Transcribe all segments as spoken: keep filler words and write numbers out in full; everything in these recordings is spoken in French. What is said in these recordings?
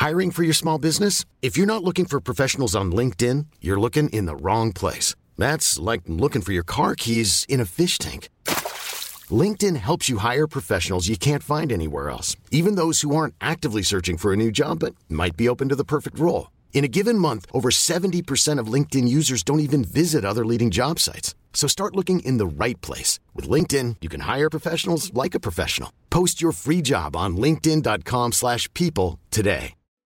Hiring for your small business? If you're not looking for professionals on LinkedIn, you're looking in the wrong place. That's like looking for your car keys in a fish tank. LinkedIn helps you hire professionals you can't find anywhere else, even those who aren't actively searching for a new job but might be open to the perfect role. In a given month, over seventy percent of LinkedIn users don't even visit other leading job sites. So start looking in the right place. With LinkedIn, you can hire professionals like a professional. Post your free job on linkedin dot com slash people today.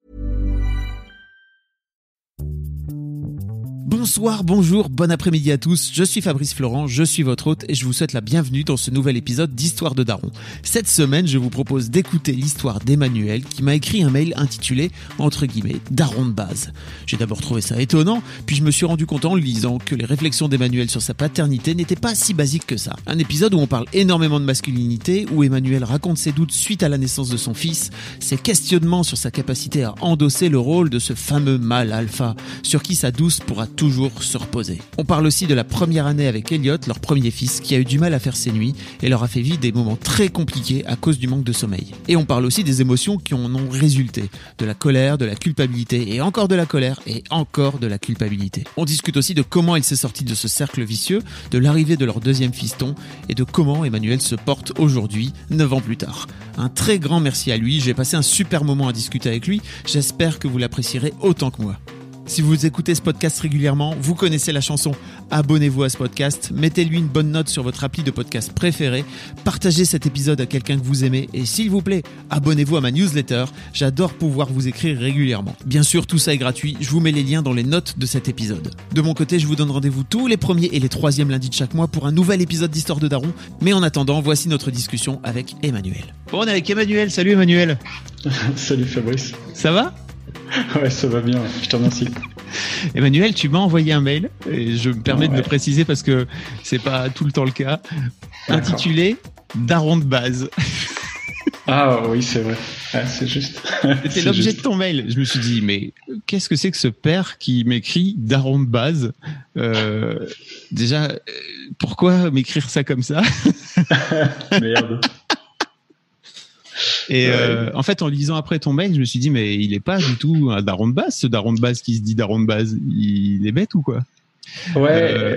Bonsoir, bonjour, bon après-midi à tous, je suis Fabrice Florent, je suis votre hôte et je vous souhaite la bienvenue dans ce nouvel épisode d'Histoire de Daron. Cette semaine, je vous propose d'écouter l'histoire d'Emmanuel qui m'a écrit un mail intitulé, entre guillemets, Daron de base. J'ai d'abord trouvé ça étonnant, puis je me suis rendu compte en le lisant que les réflexions d'Emmanuel sur sa paternité n'étaient pas si basiques que ça. Un épisode où on parle énormément de masculinité, où Emmanuel raconte ses doutes suite à la naissance de son fils, ses questionnements sur sa capacité à endosser le rôle de ce fameux mâle alpha, sur qui sa douce pourra toujours se reposer. On parle aussi de la première année avec Elliot, leur premier fils, qui a eu du mal à faire ses nuits et leur a fait vivre des moments très compliqués à cause du manque de sommeil. Et on parle aussi des émotions qui en ont résulté, de la colère, de la culpabilité et encore de la colère et encore de la culpabilité. On discute aussi de comment il s'est sorti de ce cercle vicieux, de l'arrivée de leur deuxième fiston et de comment Emmanuel se porte aujourd'hui, neuf ans plus tard. Un très grand merci à lui, j'ai passé un super moment à discuter avec lui, j'espère que vous l'apprécierez autant que moi. Si vous écoutez ce podcast régulièrement, vous connaissez la chanson. Abonnez-vous à ce podcast, mettez-lui une bonne note sur votre appli de podcast préféré, partagez cet épisode à quelqu'un que vous aimez et s'il vous plaît, abonnez-vous à ma newsletter. J'adore pouvoir vous écrire régulièrement. Bien sûr, tout ça est gratuit, je vous mets les liens dans les notes de cet épisode. De mon côté, je vous donne rendez-vous tous les premiers et les troisièmes lundis de chaque mois pour un nouvel épisode d'Histoire de Daron. Mais en attendant, voici notre discussion avec Emmanuel. Bon, on est avec Emmanuel. Salut Emmanuel. Salut Fabrice. Ça va ? Ouais, ça va bien, je te remercie. Emmanuel, tu m'as envoyé un mail, et je me permets ouais. de le préciser parce que c'est pas tout le temps le cas, D'accord. intitulé Daron de base. Ah oui, c'est vrai, ouais, c'est juste. C'était c'est l'objet juste. de ton mail. Je me suis dit, mais qu'est-ce que c'est que ce père qui m'écrit Daron de base euh, Déjà, pourquoi m'écrire ça comme ça? Merde. Et euh, en fait, en lisant après ton mail, je me suis dit, mais il est pas du tout un daron de base, ce daron de base qui se dit daron de base. Il est bête ou quoi? Ouais. Euh...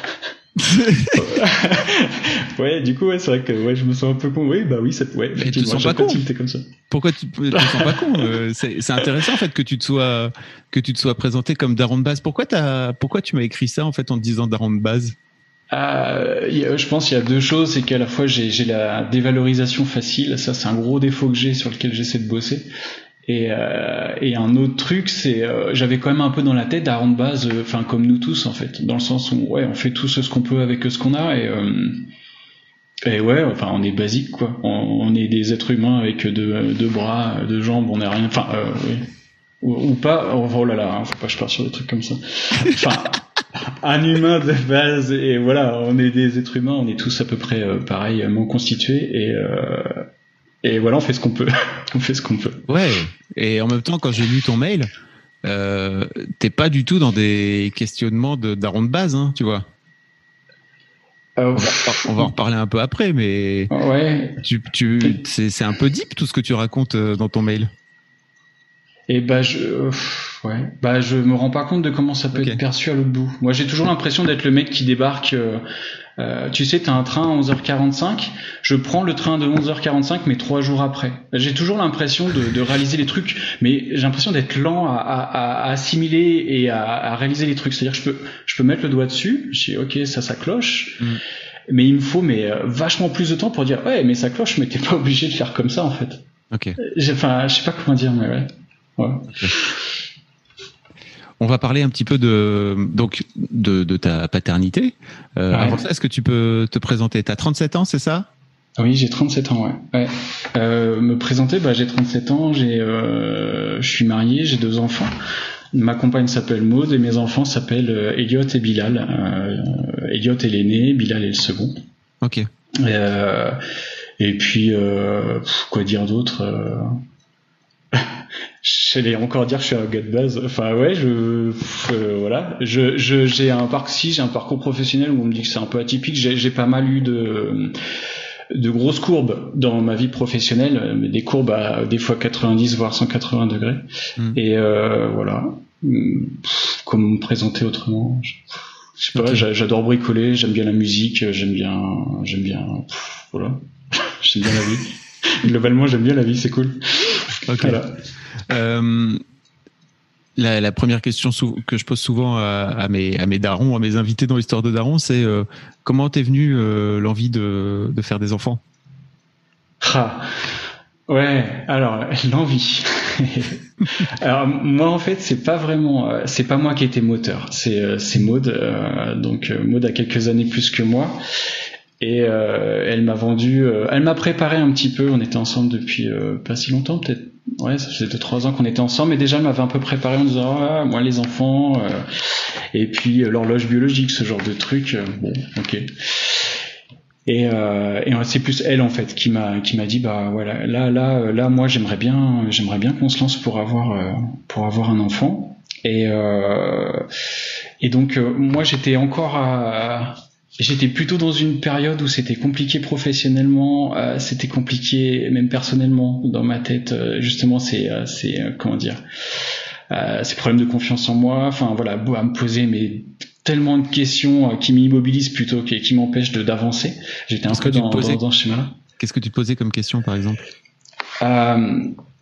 ouais, du coup, ouais, c'est vrai que ouais, je me sens un peu con. Oui, bah oui, c'est ouais. Mais tu te sens pas con. Comme ça. Pourquoi tu te sens pas con? euh, c'est, c'est intéressant en fait que tu te sois que tu te sois présenté comme daron de base. Pourquoi t'as pourquoi tu m'as écrit ça en fait en te disant daron de base? Euh, je pense qu'il y a deux choses, c'est qu'à la fois j'ai, j'ai la dévalorisation facile, ça c'est un gros défaut que j'ai sur lequel j'essaie de bosser. Et, euh, et un autre truc, c'est euh, j'avais quand même un peu dans la tête daron de base, enfin euh, comme nous tous en fait, dans le sens où ouais on fait tous ce qu'on peut avec ce qu'on a et euh, et ouais enfin on est basique quoi, on, on est des êtres humains avec deux, deux bras, deux jambes, on est rien, enfin euh, oui. ou, ou pas, oh, oh là là, hein, faut pas que je parte sur des trucs comme ça. Enfin. Un humain de base et voilà, on est des êtres humains, on est tous à peu près euh, pareillement constitués et euh, et voilà, on fait ce qu'on peut, on fait ce qu'on peut. Ouais. Et en même temps, quand j'ai lu ton mail, euh, t'es pas du tout dans des questionnements de daron de base, hein, tu vois. Euh, on, va, on va en reparler un peu après, mais ouais. Tu, tu, c'est, c'est un peu deep tout ce que tu racontes dans ton mail. Et bah je, euh, ouais, bah je me rends pas compte de comment ça peut okay. être perçu à l'autre bout. Moi, j'ai toujours l'impression d'être le mec qui débarque. Euh, euh, tu sais, t'as un train à onze heures quarante-cinq. Je prends le train de onze heures quarante-cinq, mais trois jours après. J'ai toujours l'impression de, de réaliser les trucs, mais j'ai l'impression d'être lent à, à, à assimiler et à, à réaliser les trucs. C'est-à-dire, je peux, je peux mettre le doigt dessus. Je dis, ok, ça, ça cloche. Mm. Mais il me faut, mais euh, vachement plus de temps pour dire, ouais, mais ça cloche, mais t'es pas obligé de faire comme ça en fait. Ok. Enfin, je sais pas comment dire, mais ouais. Ouais. Okay. On va parler un petit peu de donc de, de ta paternité. Euh, ouais. Avant ça, est-ce que tu peux te présenter? T'as trente-sept ans, c'est ça? Oui, j'ai trente-sept ans, ouais. ouais. Euh, me présenter, bah j'ai trente-sept ans, j'ai, euh, je suis marié, j'ai deux enfants. Ma compagne s'appelle Maud et mes enfants s'appellent Elliot et Bilal. Euh, Elliot est l'aîné, Bilal est le second. Ok. Euh, et puis euh, quoi dire d'autre? Euh... J'allais encore dire que je suis un gars de base. Enfin ouais, je euh, voilà, je, je j'ai un parcours si j'ai un parcours professionnel où on me dit que c'est un peu atypique. J'ai, j'ai pas mal eu de de grosses courbes dans ma vie professionnelle, mais des courbes à des fois quatre-vingt-dix voire cent quatre-vingts degrés. Mmh. Et euh, voilà, comment me présenter autrement? Je, je sais pas, okay. J'adore bricoler, j'aime bien la musique, j'aime bien, j'aime bien, pff, voilà, j'aime bien la vie. Globalement, j'aime bien la vie, c'est cool. Ok. Voilà. Euh... La, la première question sou- que je pose souvent à, à, mes, à mes darons, à mes invités dans l'histoire de Daron, c'est euh, comment t'es venu euh, l'envie de, de faire des enfants? Ah, ouais, alors l'envie. Alors moi en fait c'est pas vraiment, euh, c'est pas moi qui étais moteur, c'est euh, c'est Maud, euh, donc euh, Maud a quelques années plus que moi. Et euh, elle m'a vendu, euh, elle m'a préparé un petit peu. On était ensemble depuis euh, pas si longtemps, peut-être. Ouais, ça faisait deux trois ans qu'on était ensemble, mais déjà elle m'avait un peu préparé en disant ah, moi les enfants, euh, et puis euh, l'horloge biologique, ce genre de truc. Euh, bon, ok. Et, euh, et c'est plus elle en fait qui m'a qui m'a dit bah voilà là là là moi j'aimerais bien j'aimerais bien qu'on se lance pour avoir euh, pour avoir un enfant. Et euh, et donc euh, moi j'étais encore à J'étais plutôt dans une période où c'était compliqué professionnellement, euh, c'était compliqué même personnellement dans ma tête. Euh, justement, c'est, euh, c'est euh, comment dire, euh, ces problèmes de confiance en moi. Enfin voilà, à me poser mais tellement de questions euh, qui m'immobilisent plutôt que qui m'empêchent de d'avancer. J'étais un peu dans, dans, dans ce schéma-là. Qu'est-ce que tu te posais comme question, par exemple? euh...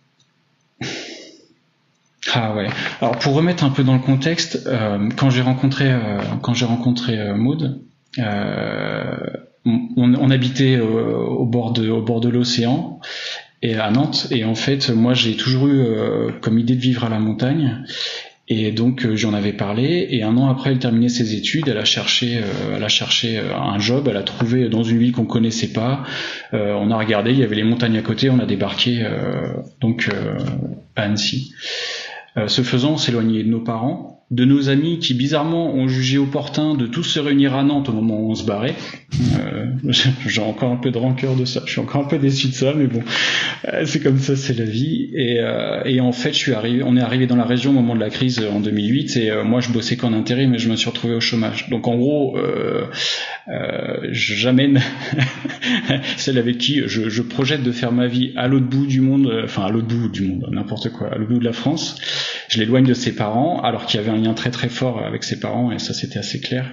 Ah ouais. Alors pour remettre un peu dans le contexte, euh, quand j'ai rencontré euh, quand j'ai rencontré euh, Maud. Euh, on, on habitait au, au bord de, au bord de l'océan et à Nantes, et en fait moi j'ai toujours eu euh, comme idée de vivre à la montagne, et donc euh, j'en avais parlé, et un an après elle terminait ses études, elle a cherché euh, elle a cherché un job, elle a trouvé dans une ville qu'on connaissait pas, euh, on a regardé, il y avait les montagnes à côté, on a débarqué euh, donc euh, à Annecy. Euh, ce faisant, on s'éloignait de nos parents, de nos amis qui bizarrement ont jugé opportun de tous se réunir à Nantes au moment où on se barrait. Euh, j'ai encore un peu de rancœur de ça, je suis encore un peu déçu de ça, mais bon, euh, c'est comme ça, c'est la vie. Et, euh, et en fait, je suis arrivé, on est arrivé dans la région au moment de la crise en deux mille huit, et euh, moi je bossais qu'en intérim, mais je me suis retrouvé au chômage. Donc en gros, euh, euh, j'amène celle avec qui je, je projette de faire ma vie à l'autre bout du monde, enfin à l'autre bout du monde, n'importe quoi, à l'autre bout de la France. Je l'éloigne de ses parents, alors qu'il y avait un lien très très fort avec ses parents, et ça c'était assez clair.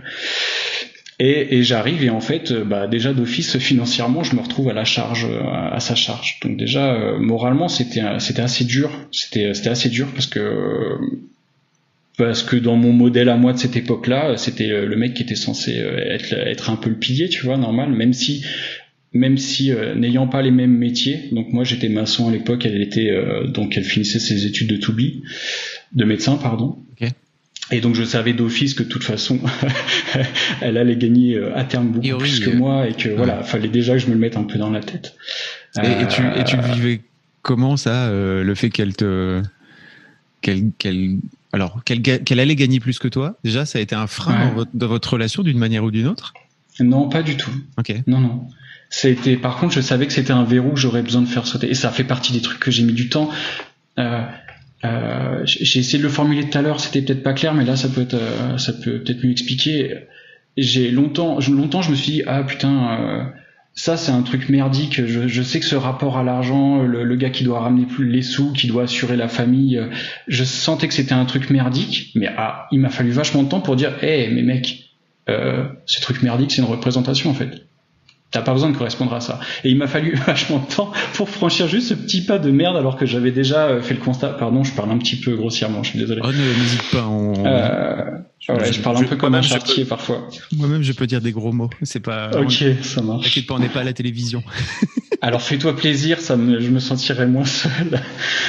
Et, et j'arrive, et en fait, bah déjà d'office financièrement, je me retrouve à la charge, à, à sa charge. Donc déjà euh, moralement, c'était c'était assez dur. C'était c'était assez dur parce que parce que dans mon modèle à moi de cette époque-là, c'était le mec qui était censé être être un peu le pilier, tu vois, normal, même si même si euh, n'ayant pas les mêmes métiers. Donc moi j'étais maçon à l'époque, elle était euh, donc elle finissait ses études de to be, de médecin pardon. Okay. Et donc je savais d'office que de toute façon elle allait gagner euh, à terme beaucoup et oui, plus que euh... moi, et que ouais. Voilà, fallait déjà que je me le mette un peu dans la tête. Et, euh... et tu et tu vivais comment ça, euh, le fait qu'elle te qu'elle qu'elle alors qu'elle qu'elle allait gagner plus que toi, déjà ça a été un frein ouais. dans votre dans votre relation d'une manière ou d'une autre? Non, pas du tout. OK. Non non. C'était, par contre, je savais que c'était un verrou que j'aurais besoin de faire sauter, et ça fait partie des trucs que j'ai mis du temps. Euh, euh, j'ai essayé de le formuler tout à l'heure, c'était peut-être pas clair, mais là ça peut être, euh, ça peut peut-être mieux expliquer. J'ai longtemps, longtemps, je me suis dit ah putain, euh, ça c'est un truc merdique. Je, je sais que ce rapport à l'argent, le, le gars qui doit ramener plus les sous, qui doit assurer la famille, je sentais que c'était un truc merdique. Mais ah, il m'a fallu vachement de temps pour dire, hé, hey, mais mec, euh, ce truc merdique, c'est une représentation en fait. T'as pas besoin de correspondre à ça. Et il m'a fallu vachement de temps pour franchir juste ce petit pas de merde, alors que j'avais déjà fait le constat. Pardon, je parle un petit peu grossièrement, je suis désolé. Oh, n'hésite pas. On... Euh, je, ouais, je, je parle un je, peu comme un chartier peux... parfois. Moi-même, je peux dire des gros mots. C'est pas. Ok, on... ça marche. T'inquiète pas, on n'est pas à la télévision. Alors fais-toi plaisir, ça me, je me sentirais moins seul.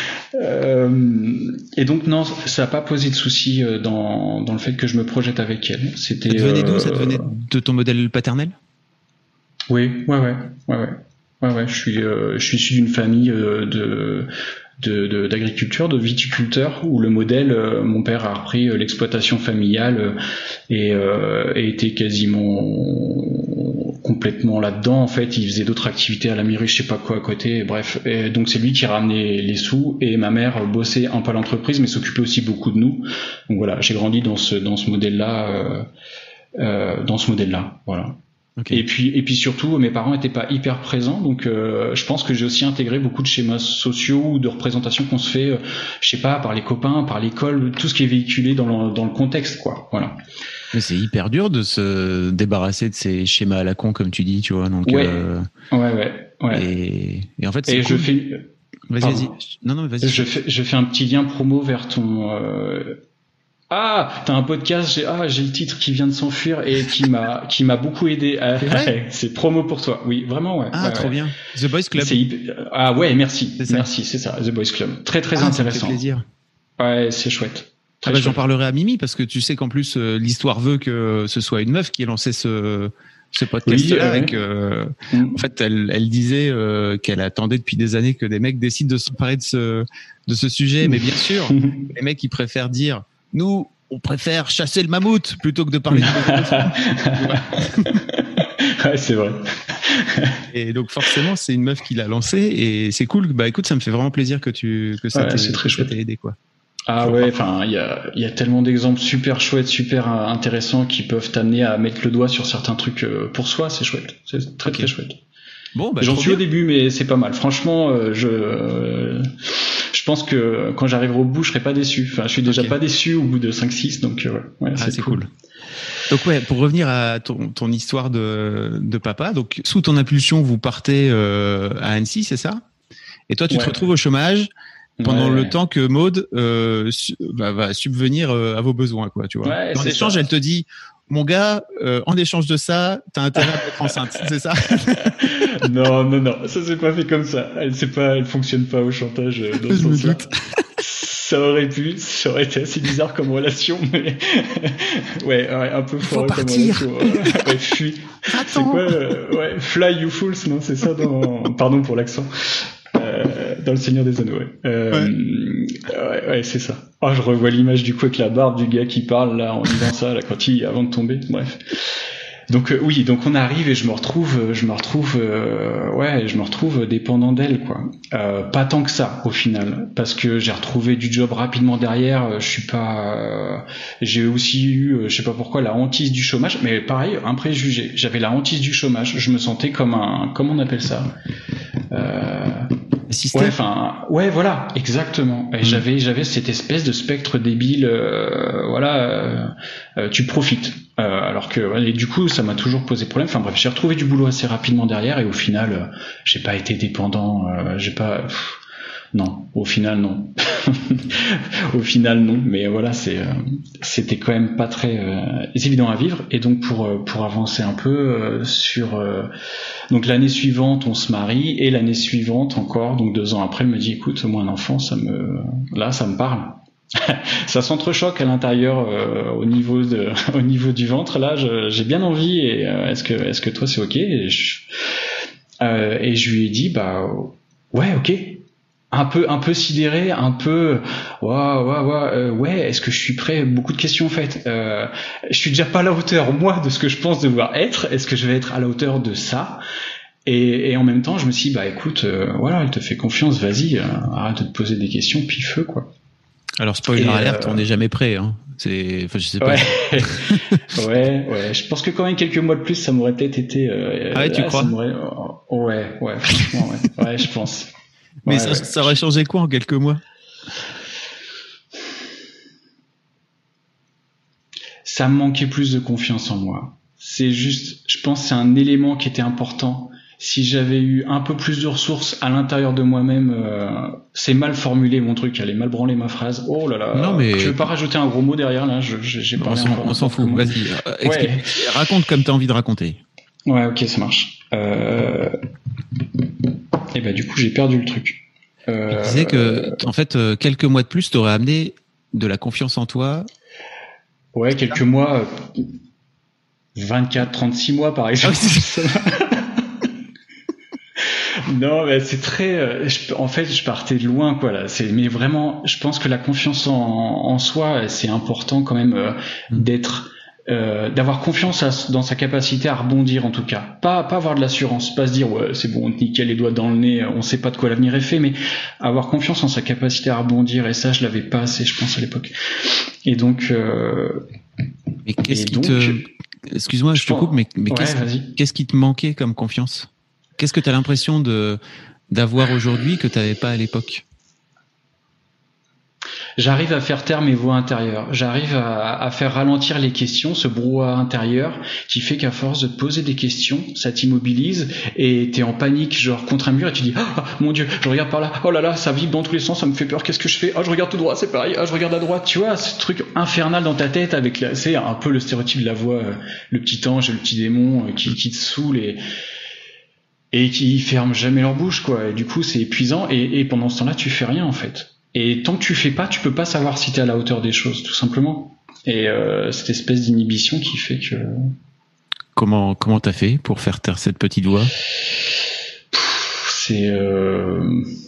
Euh, et donc non, ça n'a pas posé de souci dans dans le fait que je me projette avec elle. C'était. Ça te venait d'où ? Ça te venait de ton modèle paternel ? Oui, ouais, ouais, ouais, ouais, ouais, ouais. Je suis, euh, je suis issu d'une famille euh, de, de, de, d'agriculture, de viticulteurs, où le modèle, euh, mon père a repris euh, l'exploitation familiale euh, et, euh, et était quasiment complètement là-dedans. En fait, il faisait d'autres activités à la mairie, je sais pas quoi à côté. Bref, et donc c'est lui qui ramenait les sous, et ma mère bossait un peu à l'entreprise, mais s'occupait aussi beaucoup de nous. Donc voilà, j'ai grandi dans ce, dans ce modèle-là, euh, euh, dans ce modèle-là, voilà. Okay. Et puis et puis surtout, mes parents étaient pas hyper présents, donc euh, je pense que j'ai aussi intégré beaucoup de schémas sociaux ou de représentations qu'on se fait, euh, je sais pas, par les copains, par l'école, tout ce qui est véhiculé dans le dans le contexte, quoi. Voilà. Mais c'est hyper dur de se débarrasser de ces schémas à la con, comme tu dis, tu vois. Donc ouais, euh, ouais, ouais, ouais. Et, et en fait, c'est et cool. je fais. Vas-y, vas-y. Non, non, vas-y. Je fais je fais un petit lien promo vers ton. Euh... Ah, t'as un podcast, j'ai ah j'ai le titre qui vient de s'enfuir et qui m'a qui m'a beaucoup aidé. C'est vrai c'est promo pour toi. Oui, vraiment ouais. Ah, ouais, trop ouais. bien. The Boys Club. C'est... Ah ouais, merci. C'est merci, c'est ça, The Boys Club. Très très ah, intéressant. Ça me fait plaisir. Ouais, c'est chouette. Ah bah, j'en parlerai à Mimi parce que tu sais qu'en plus euh, l'histoire veut que ce soit une meuf qui ait lancé ce ce podcast-là oui, et que euh, mm. en fait elle elle disait euh, qu'elle attendait depuis des années que des mecs décident de s'emparer de ce de ce sujet, mais bien sûr les mecs ils préfèrent dire nous on préfère chasser le mammouth plutôt que de parler de ouais, c'est vrai. Et donc forcément c'est une meuf qui l'a lancé et c'est cool. Bah écoute, ça me fait vraiment plaisir que tu que ça ouais, t'ait, c'est très chouette. t'ait aidé quoi. Ah ouais, enfin il y a il y a tellement d'exemples super chouettes, super intéressants qui peuvent t'amener à mettre le doigt sur certains trucs pour soi, c'est chouette, c'est très okay. très chouette. Bon, bah, j'en suis bien. au début, mais c'est pas mal. Franchement, je je pense que quand j'arriverai au bout, je serai pas déçu. Enfin, je suis déjà okay. pas déçu au bout de cinq six, donc ouais, ouais ah, c'est, c'est cool. cool. Donc ouais, pour revenir à ton, ton histoire de, de papa, donc sous ton impulsion, vous partez euh, à Annecy, c'est ça ? Et toi, tu ouais. te retrouves au chômage pendant ouais, le ouais. temps que Maud euh, su, va, va subvenir euh, à vos besoins, quoi, tu vois. Ouais, en échange, ça. Elle te dit, mon gars, euh, en échange de ça, t'as intérêt à être enceinte, c'est ça ? Non, non, non, ça s'est pas fait comme ça. Elle sait pas, elle fonctionne pas au chantage dans ce sens-là. Ça aurait pu, ça aurait été assez bizarre comme relation, mais ouais, ouais, un peu fort comme relation. Ouais, fuis. Attends. C'est quoi euh, ouais, Fly You Fools, non, c'est ça dans. Pardon pour l'accent. Euh, dans Le Seigneur des Anneaux, ouais. Euh, ouais. ouais, ouais, c'est ça. Oh, je revois l'image du coup avec la barbe du gars qui parle là en disant ça, là, quand il avant de tomber. Bref. Donc euh, oui, donc on arrive et je me retrouve, je me retrouve, euh, ouais, je me retrouve dépendant d'elle, quoi. Euh, pas tant que ça au final, parce que j'ai retrouvé du job rapidement derrière. Je suis pas, euh, j'ai aussi eu, je sais pas pourquoi, la hantise du chômage, mais pareil, un préjugé. J'avais la hantise du chômage. Je me sentais comme un, comment on appelle ça euh, Système. Ouais, enfin, ouais, voilà, exactement. Et mmh. j'avais, j'avais cette espèce de spectre débile, euh, voilà, euh, euh, tu profites. Euh, alors que, et du coup, ça m'a toujours posé problème. Enfin bref, j'ai retrouvé du boulot assez rapidement derrière, et au final, euh, j'ai pas été dépendant, euh, j'ai pas, pff, non, au final non, au final non. Mais voilà, c'est, euh, c'était quand même pas très euh, évident à vivre. Et donc pour euh, pour avancer un peu euh, sur, euh, donc l'année suivante, on se marie, et l'année suivante encore, donc deux ans après, elle me dit, écoute, moi un enfant, ça me, là, ça me parle. Ça s'entrechoque à l'intérieur euh, au niveau de au niveau du ventre là, je, j'ai bien envie et euh, est-ce que est-ce que toi c'est ok et je, euh, et je lui ai dit bah ouais ok, un peu un peu sidéré, un peu waouh waouh waouh euh, ouais, est-ce que je suis prêt, beaucoup de questions faites, euh, je suis déjà pas à la hauteur moi de ce que je pense devoir être, est-ce que je vais être à la hauteur de ça? Et, et en même temps je me suis dit bah écoute euh, voilà, elle te fait confiance, vas-y, euh, arrête de te poser des questions puis feu quoi. Alors spoiler alerte, euh... on n'est jamais prêt, hein. C'est, enfin, je sais pas. Ouais. ouais, ouais. Je pense que quand même quelques mois de plus, ça m'aurait peut-être été. Euh, ah ouais, tu là, crois? Ça m'aurait... Ouais, ouais, franchement, ouais. Ouais, je pense. Mais ouais, ça, ouais. ça aurait changé quoi en quelques mois? Ça me manquait plus de confiance en moi. C'est juste, je pense, que c'est un élément qui était important. Si j'avais eu un peu plus de ressources à l'intérieur de moi-même, euh, c'est mal formulé mon truc, elle est mal branlée ma phrase. Oh là là. Non mais je veux pas rajouter un gros mot derrière là. Je, j'ai pas. On s'en, on s'en fout. Vas-y. Euh, ouais. Raconte comme t'as envie de raconter. Ouais, ok, ça marche. Euh... Et ben du coup j'ai perdu le truc. Euh... Tu disais que en fait euh, quelques mois de plus t'aurais amené de la confiance en toi. Ouais, quelques mois. vingt-quatre, trente-six mois par exemple. Non, mais c'est très. Euh, je, en fait, je partais de loin, quoi. Là, c'est. Mais vraiment, je pense que la confiance en, en soi, c'est important quand même euh, mmh. d'être, euh, d'avoir confiance à, dans sa capacité à rebondir, en tout cas. Pas, pas avoir de l'assurance, pas se dire ouais, c'est bon, on te nickel les doigts dans le nez, on sait pas de quoi l'avenir est fait, mais avoir confiance en sa capacité à rebondir. Et ça, je l'avais pas assez, je pense, à l'époque. Et donc. Euh, mais qu'est-ce qui donc, te excuse-moi, je, je te coupe, mais, mais ouais, qu'est-ce, qu'est-ce qui te manquait comme confiance? Qu'est-ce que tu as l'impression de, d'avoir aujourd'hui que tu n'avais pas à l'époque? J'arrive à faire taire mes voix intérieures. J'arrive à, à faire ralentir les questions, ce brouhaha intérieur qui fait qu'à force de te poser des questions, ça t'immobilise et t'es en panique, genre contre un mur, et tu dis ah mon Dieu, je regarde par là, oh là là, ça vibre dans tous les sens, ça me fait peur, qu'est-ce que je fais? Ah, je regarde tout droit, c'est pareil. Ah, je regarde à droite. Tu vois, ce truc infernal dans ta tête avec la, c'est un peu le stéréotype de la voix, euh, le petit ange et le petit démon euh, qui, qui te saoule et et qui ferment jamais leur bouche, quoi. Et du coup, c'est épuisant. Et, et pendant ce temps-là, tu fais rien en fait. Et tant que tu fais pas, tu peux pas savoir si t'es à la hauteur des choses, tout simplement. Et euh, cette espèce d'inhibition qui fait que... Comment comment t'as fait pour faire taire cette petite voix? C'est euh,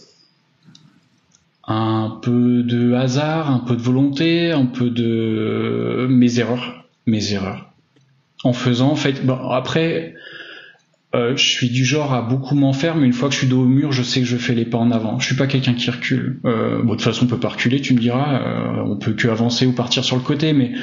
un peu de hasard, un peu de volonté, un peu de mes erreurs, mes erreurs. En faisant, en fait, bon après. Euh, je suis du genre à beaucoup m'en faire, mais une fois que je suis dos au mur, je sais que je fais les pas en avant. Je suis pas quelqu'un qui recule. Euh, bon, de toute façon, on peut pas reculer, tu me diras. Euh, on peut que avancer ou partir sur le côté, mais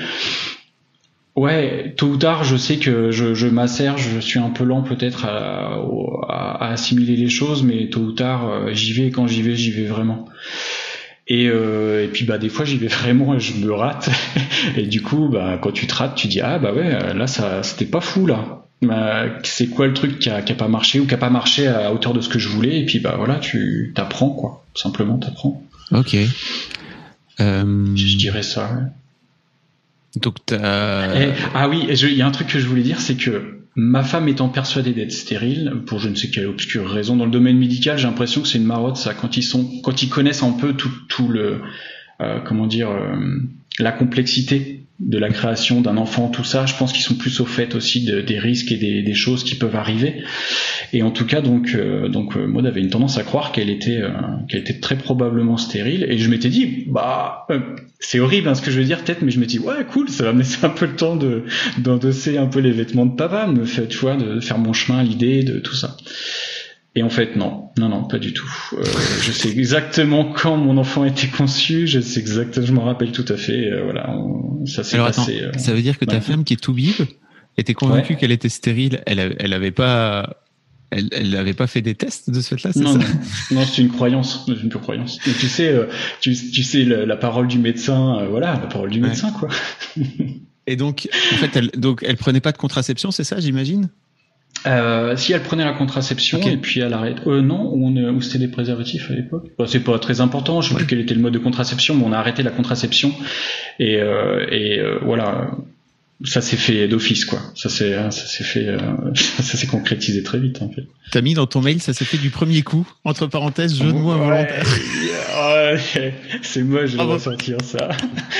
ouais, tôt ou tard, je sais que je, je m'assère, je suis un peu lent peut-être à, à, à assimiler les choses, mais tôt ou tard, j'y vais. Et quand j'y vais, j'y vais vraiment. Et, euh, et puis bah des fois j'y vais vraiment et je me rate. Et du coup, bah quand tu te rates, tu dis ah bah ouais, là ça c'était pas fou là. Bah, c'est quoi le truc qui a, qui a pas marché ou qui a pas marché à hauteur de ce que je voulais, et puis bah voilà, tu t'apprends quoi, simplement t'apprends. Ok. Euh... Je dirais ça. Ouais. Donc t'as. Et, ah oui, il y a un truc que je voulais dire, c'est que ma femme étant persuadée d'être stérile pour je ne sais quelle obscure raison dans le domaine médical, j'ai l'impression que c'est une marotte ça quand ils sont, quand ils connaissent un peu tout, tout le, euh, comment dire, euh, la complexité de la création d'un enfant, tout ça, je pense qu'ils sont plus au fait aussi de, des risques et des, des choses qui peuvent arriver. Et en tout cas, donc, euh, donc euh, Maud avait une tendance à croire qu'elle était, euh, qu'elle était très probablement stérile. Et je m'étais dit, bah, euh, c'est horrible hein, ce que je veux dire peut-être, mais je m'étais dit, ouais, cool, ça va me laisser un peu le temps de d'endosser un peu les vêtements de papa, me faire, tu vois, de faire mon chemin à l'idée de tout ça. Et en fait, non, non, non, pas du tout. Euh, je sais exactement quand mon enfant a été conçu, je sais exactement, je m'en rappelle tout à fait. Euh, voilà, on, ça s'est Alors, passé. Attends, euh, ça veut dire que ta ouais. femme, qui est tout bib, était convaincue ouais. qu'elle était stérile. Elle, elle avait pas, elle, elle avait pas fait des tests de ce fait-là, c'est non, ça? Non, non, c'est une croyance, c'est une pure croyance. Et tu sais, euh, tu, tu sais, la, la parole du médecin, euh, voilà, la parole du ouais. médecin, quoi. Et donc, en fait, elle, donc, elle prenait pas de contraception, c'est ça, j'imagine? Euh, si elle prenait la contraception okay. et puis elle arrête. Euh, non, ou, on, ou c'était des préservatifs à l'époque. Bah, c'est pas très important. Je sais ouais. plus quel était le mode de contraception, mais on a arrêté la contraception et, euh, et euh, voilà, ça s'est fait d'office quoi. Ça s'est, ça s'est fait, euh, ça s'est concrétisé très vite en fait. T'as mis dans ton mail, ça s'est fait du premier coup. Entre parenthèses, jeu de mots ouais, involontaire. Ouais, c'est moi, je vais ah ressortir bon. ça.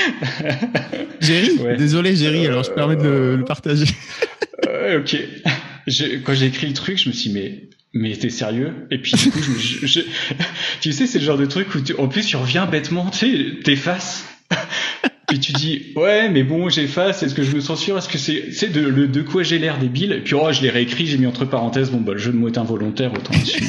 Jerry, ouais. désolé Jerry. Alors je permets de le, le partager. Euh, ok. Je, quand j'ai écrit le truc, je me suis dit, mais, mais t'es sérieux? Et puis, du coup, je, je, je, tu sais, c'est le genre de truc où tu, en plus, tu reviens bêtement, tu sais, t'effaces. Puis tu dis, ouais, mais bon, j'efface, est-ce que je me sens sûr? Est-ce que c'est, c'est de, de, de quoi j'ai l'air débile? Et puis, oh, je l'ai réécrit, j'ai mis entre parenthèses, bon, bah, le jeu de mots est involontaire, autant dessus.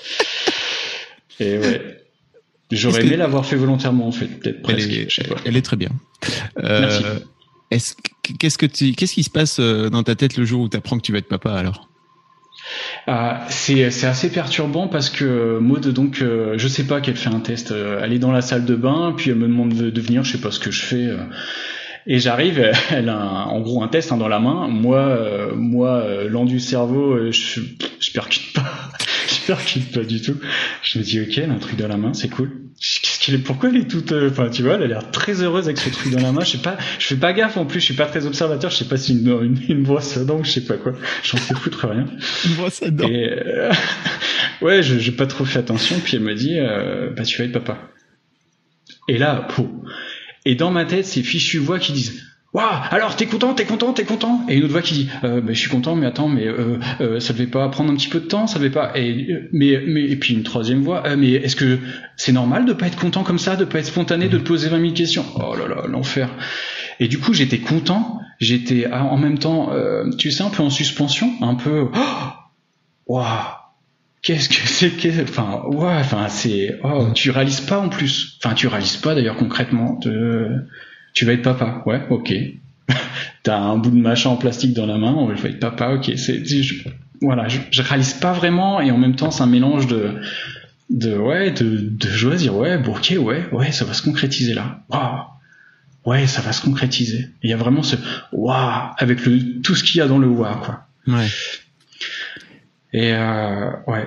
Et ouais. J'aurais aimé que... l'avoir fait volontairement, en fait, peut-être presque. Elle est, je sais pas. Elle est très bien. Euh, Merci. Est-ce, qu'est-ce que tu, qu'est-ce qui se passe dans ta tête le jour où tu apprends que tu vas être papa alors? Euh, c'est, c'est assez perturbant parce que Maud, donc, euh, je sais pas qu'elle fait un test. Euh, elle est dans la salle de bain, puis elle me demande de, de venir, je sais pas ce que je fais. Euh, et j'arrive, elle a un, en gros un test hein, dans la main. Moi, euh, moi, euh, lent du cerveau, euh, je, je percute pas. Je percute pas du tout. Je me dis ok, elle a un truc dans la main, c'est cool. Qu'est-ce qu'elle est, pourquoi elle est toute, enfin euh, tu vois, elle a l'air très heureuse avec ce truc dans la main. Je sais pas, je fais pas gaffe en plus, je suis pas très observateur. Je sais pas si une, une, une brosse à dents ou je sais pas quoi. J'en sais foutre rien. Une brosse à dents. Et euh, ouais, je, j'ai pas trop fait attention. Puis elle m'a dit, euh, bah tu vas être papa. Et là, pouf. Et dans ma tête, ces fichues voix qui disent. Waouh, alors t'es content, t'es content, t'es content. Et une autre voix qui dit, euh, bah, je suis content, mais attends, mais euh, euh, ça devait pas prendre un petit peu de temps, ça devait pas. Et mais mais et puis une troisième voix, euh, mais est-ce que c'est normal de pas être content comme ça, de pas être spontané, de te poser vingt mille questions? Oh là là, l'enfer. Et du coup, j'étais content, j'étais en même temps, euh, tu sais, un peu en suspension, un peu. Waouh, wow, qu'est-ce que c'est que, enfin, ouais, enfin c'est, oh, tu réalises pas en plus, enfin tu réalises pas d'ailleurs concrètement de. Tu vas être papa, ouais, ok. t'as un bout de machin en plastique dans la main, on va être papa, ok, c'est, je, voilà, je, je réalise pas vraiment, et en même temps, c'est un mélange de, de, ouais, de, de joie, dire, ouais, bon, ok, ouais, ouais, ça va se concrétiser là, waouh, ouais, ça va se concrétiser. Il y a vraiment ce, waouh, avec le, tout ce qu'il y a dans le waouh, quoi. Ouais. Et, euh, ouais.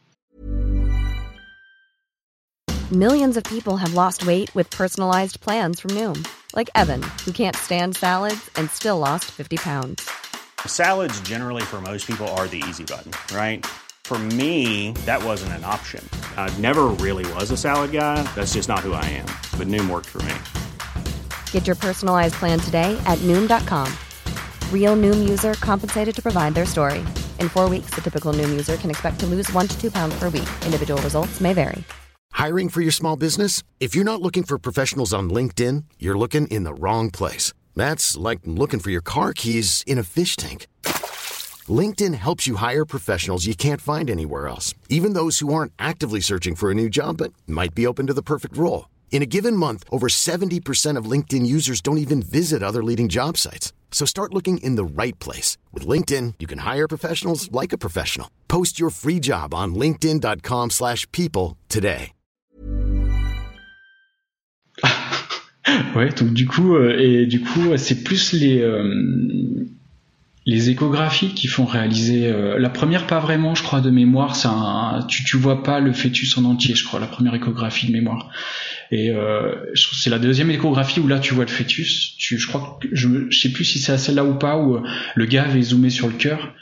Millions of people have lost weight with personalized plans from Noom. Like Evan, who can't stand salads and still lost fifty pounds. Salads generally for most people are the easy button, right? For me, that wasn't an option. I never really was a salad guy. That's just not who I am. But Noom worked for me. Get your personalized plan today at Noom dot com. Real Noom user compensated to provide their story. In four weeks, the typical Noom user can expect to lose one to two pounds per week. Individual results may vary. Hiring for your small business? If you're not looking for professionals on LinkedIn, you're looking in the wrong place. That's like looking for your car keys in a fish tank. LinkedIn helps you hire professionals you can't find anywhere else, even those who aren't actively searching for a new job but might be open to the perfect role. In a given month, over seventy percent of LinkedIn users don't even visit other leading job sites. So start looking in the right place. With LinkedIn, you can hire professionals like a professional. Post your free job on linkedin dot com slash people today. Ouais, donc du coup, euh, et du coup, c'est plus les euh, les échographies qui font réaliser. Euh, la première, pas vraiment, je crois, de mémoire. C'est un, tu tu vois pas le fœtus en entier, je crois, la première échographie de mémoire. Et euh, je trouve que c'est la deuxième échographie où là tu vois le fœtus. Tu, je crois que je, je sais plus si c'est à celle-là ou pas, où le gars avait zoomé sur le cœur.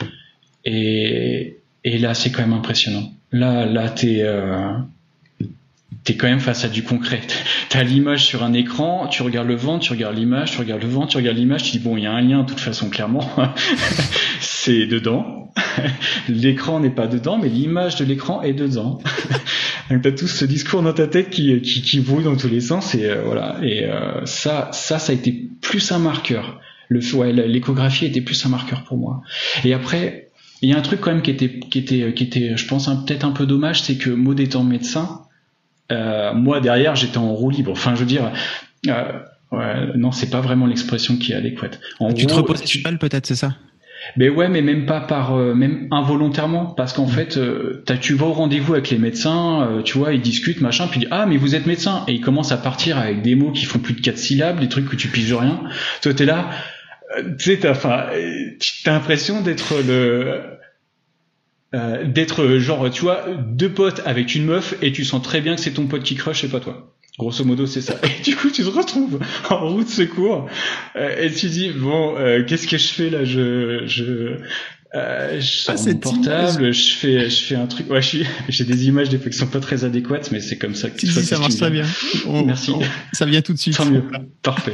Et et là, c'est quand même impressionnant. Là, là, t'es euh, t'es quand même face à du concret. T'as l'image sur un écran, tu regardes le ventre, tu regardes l'image, tu regardes le ventre, tu regardes l'image, tu dis bon, il y a un lien de toute façon, clairement. C'est dedans. L'écran n'est pas dedans, mais l'image de l'écran est dedans. Donc t'as tout ce discours dans ta tête qui qui, qui brouille dans tous les sens, et euh, voilà. Et euh, ça, ça, ça a été plus un marqueur. Le, ouais, l'échographie était plus un marqueur pour moi. Et après, il y a un truc quand même qui était, qui était, qui était, je pense, un, peut-être un peu dommage, c'est que Maud étant médecin, euh, moi derrière j'étais en roue libre. Enfin, je veux dire, euh, ouais, non, c'est pas vraiment l'expression qui est adéquate. En tu gros, te reposes tu... peut-être, c'est ça? Mais ouais, mais même pas par, euh, même involontairement, parce qu'en mmh. fait, euh, t'as, tu vas au rendez-vous avec les médecins, euh, tu vois, ils discutent, machin, puis ils disent, ah, mais vous êtes médecin, et ils commencent à partir avec des mots qui font plus de quatre syllabes, des trucs que tu piges rien. Toi, t'es là, euh, tu sais, t'as, enfin, t'as l'impression d'être le, euh, d'être genre, tu vois, deux potes avec une meuf, et tu sens très bien que c'est ton pote qui crush, c'est pas toi. Grosso modo, c'est ça. Et du coup, tu te retrouves en roue de secours, euh, et tu dis, bon, euh, qu'est-ce que je fais là? Je, je, euh, je sors ah, mon portable, image. je fais, je fais un truc. Ouais, je suis, j'ai des images des fois qui sont pas très adéquates, mais c'est comme ça que si, si, ça marche très bien. Oh, merci. Oh, ça vient tout de suite. Tant mieux. Parfait.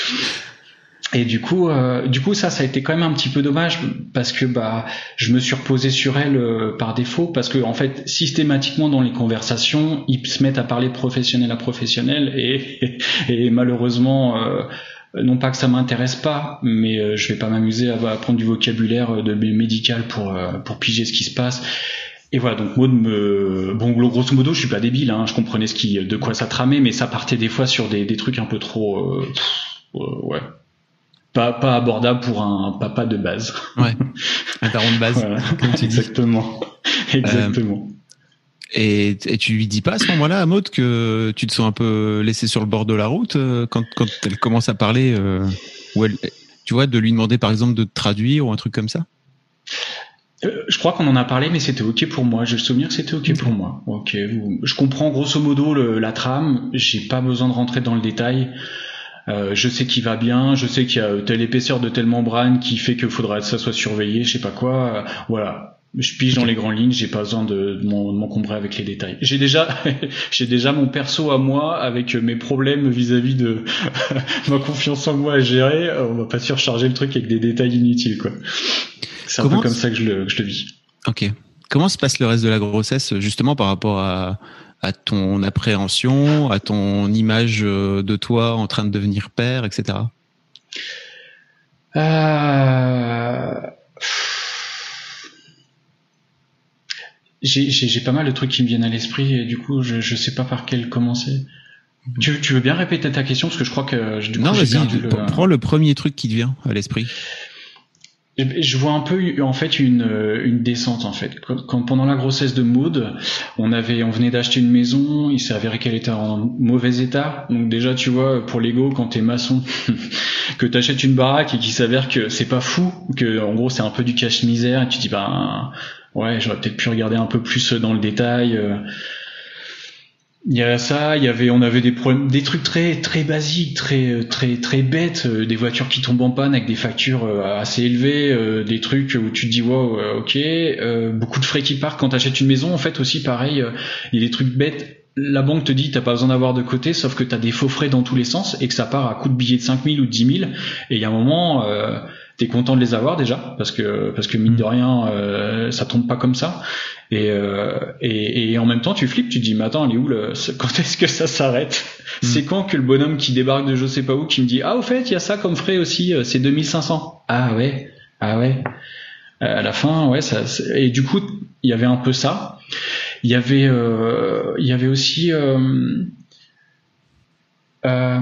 Et du coup, euh, du coup, ça, ça a été quand même un petit peu dommage parce que bah, je me suis reposé sur elle euh, par défaut parce que en fait, systématiquement dans les conversations, ils se mettent à parler professionnel à professionnel et, et, et malheureusement, euh, non pas que ça m'intéresse pas, mais euh, je vais pas m'amuser à, à prendre du vocabulaire de médical pour euh, pour piger ce qui se passe. Et voilà, donc Maud me, bon, grosso modo, je suis pas débile, hein, je comprenais ce qui, de quoi ça tramait, mais ça partait des fois sur des, des trucs un peu trop, euh, pff, euh, ouais. Pas, pas abordable pour un papa de base. Ouais. Un daron de base, voilà. Comme tu dis. Exactement. Exactement. Euh, et, et tu lui dis pas à ce moment-là à Maud que tu te sens un peu laissé sur le bord de la route quand, quand elle commence à parler, euh, ou elle, tu vois, de lui demander par exemple de te traduire ou un truc comme ça? Euh, je crois qu'on en a parlé, mais c'était ok pour moi. J'ai le souvenir que c'était ok pour moi. Ok. Je comprends grosso modo le, la trame. J'ai pas besoin de rentrer dans le détail. Euh, je sais qu'il va bien, je sais qu'il y a telle épaisseur de telle membrane qui fait qu'il faudra que ça soit surveillé, je sais pas quoi. Euh, voilà. Je pige dans les grandes lignes, j'ai pas besoin de, de m'encombrer avec les détails. J'ai déjà, j'ai déjà mon perso à moi avec mes problèmes vis-à-vis de ma confiance en moi à gérer. On va pas surcharger le truc avec des détails inutiles, quoi. C'est un Comment peu comme ça que je le, que je le vis. Ok. Comment se passe le reste de la grossesse, justement, par rapport à, à ton appréhension, à ton image de toi en train de devenir père, et cetera? Euh... J'ai, j'ai, j'ai pas mal de trucs qui me viennent à l'esprit et du coup, je, je sais pas par quel commencer. Tu, tu veux bien répéter ta question parce que je crois que du coup, non, j'ai vas-y, perdu le... prends le premier truc qui te vient à l'esprit. Je vois un peu en fait une une descente en fait. Quand, quand pendant la grossesse de Maud, on avait on venait d'acheter une maison, il s'est avéré qu'elle était en mauvais état. Donc déjà tu vois pour l'ego quand t'es maçon que t'achètes une baraque et qu'il s'avère que c'est pas fou, que en gros c'est un peu du cache-misère et tu te dis bah ouais, j'aurais peut-être pu regarder un peu plus dans le détail. Il y a ça, il y avait, on avait des problèmes, des trucs très, très basiques, très, très, très bêtes, euh, des voitures qui tombent en panne avec des factures euh, assez élevées, euh, des trucs où tu te dis wow, euh, ok, euh, beaucoup de frais qui partent quand t'achètes une maison. En fait aussi pareil, euh, il y a des trucs bêtes. La banque te dit t'as pas besoin d'avoir de côté, sauf que t'as des faux frais dans tous les sens et que ça part à coup de billets de cinq mille ou de dix mille. Et il y a un moment, euh, t'es content de les avoir déjà parce que parce que mine de rien, euh, ça tombe pas comme ça. Et, euh, et, et en même temps tu flippes, tu te dis mais attends, elle est où le, quand est-ce que ça s'arrête? mmh. C'est quand que le bonhomme qui débarque de je sais pas où qui me dit ah au fait il y a ça comme frais aussi, c'est deux mille cinq cents. Ah ouais, ah ouais. Euh, à la fin ouais ça, et du coup il y avait un peu ça. Il y avait euh, il y avait aussi euh, euh,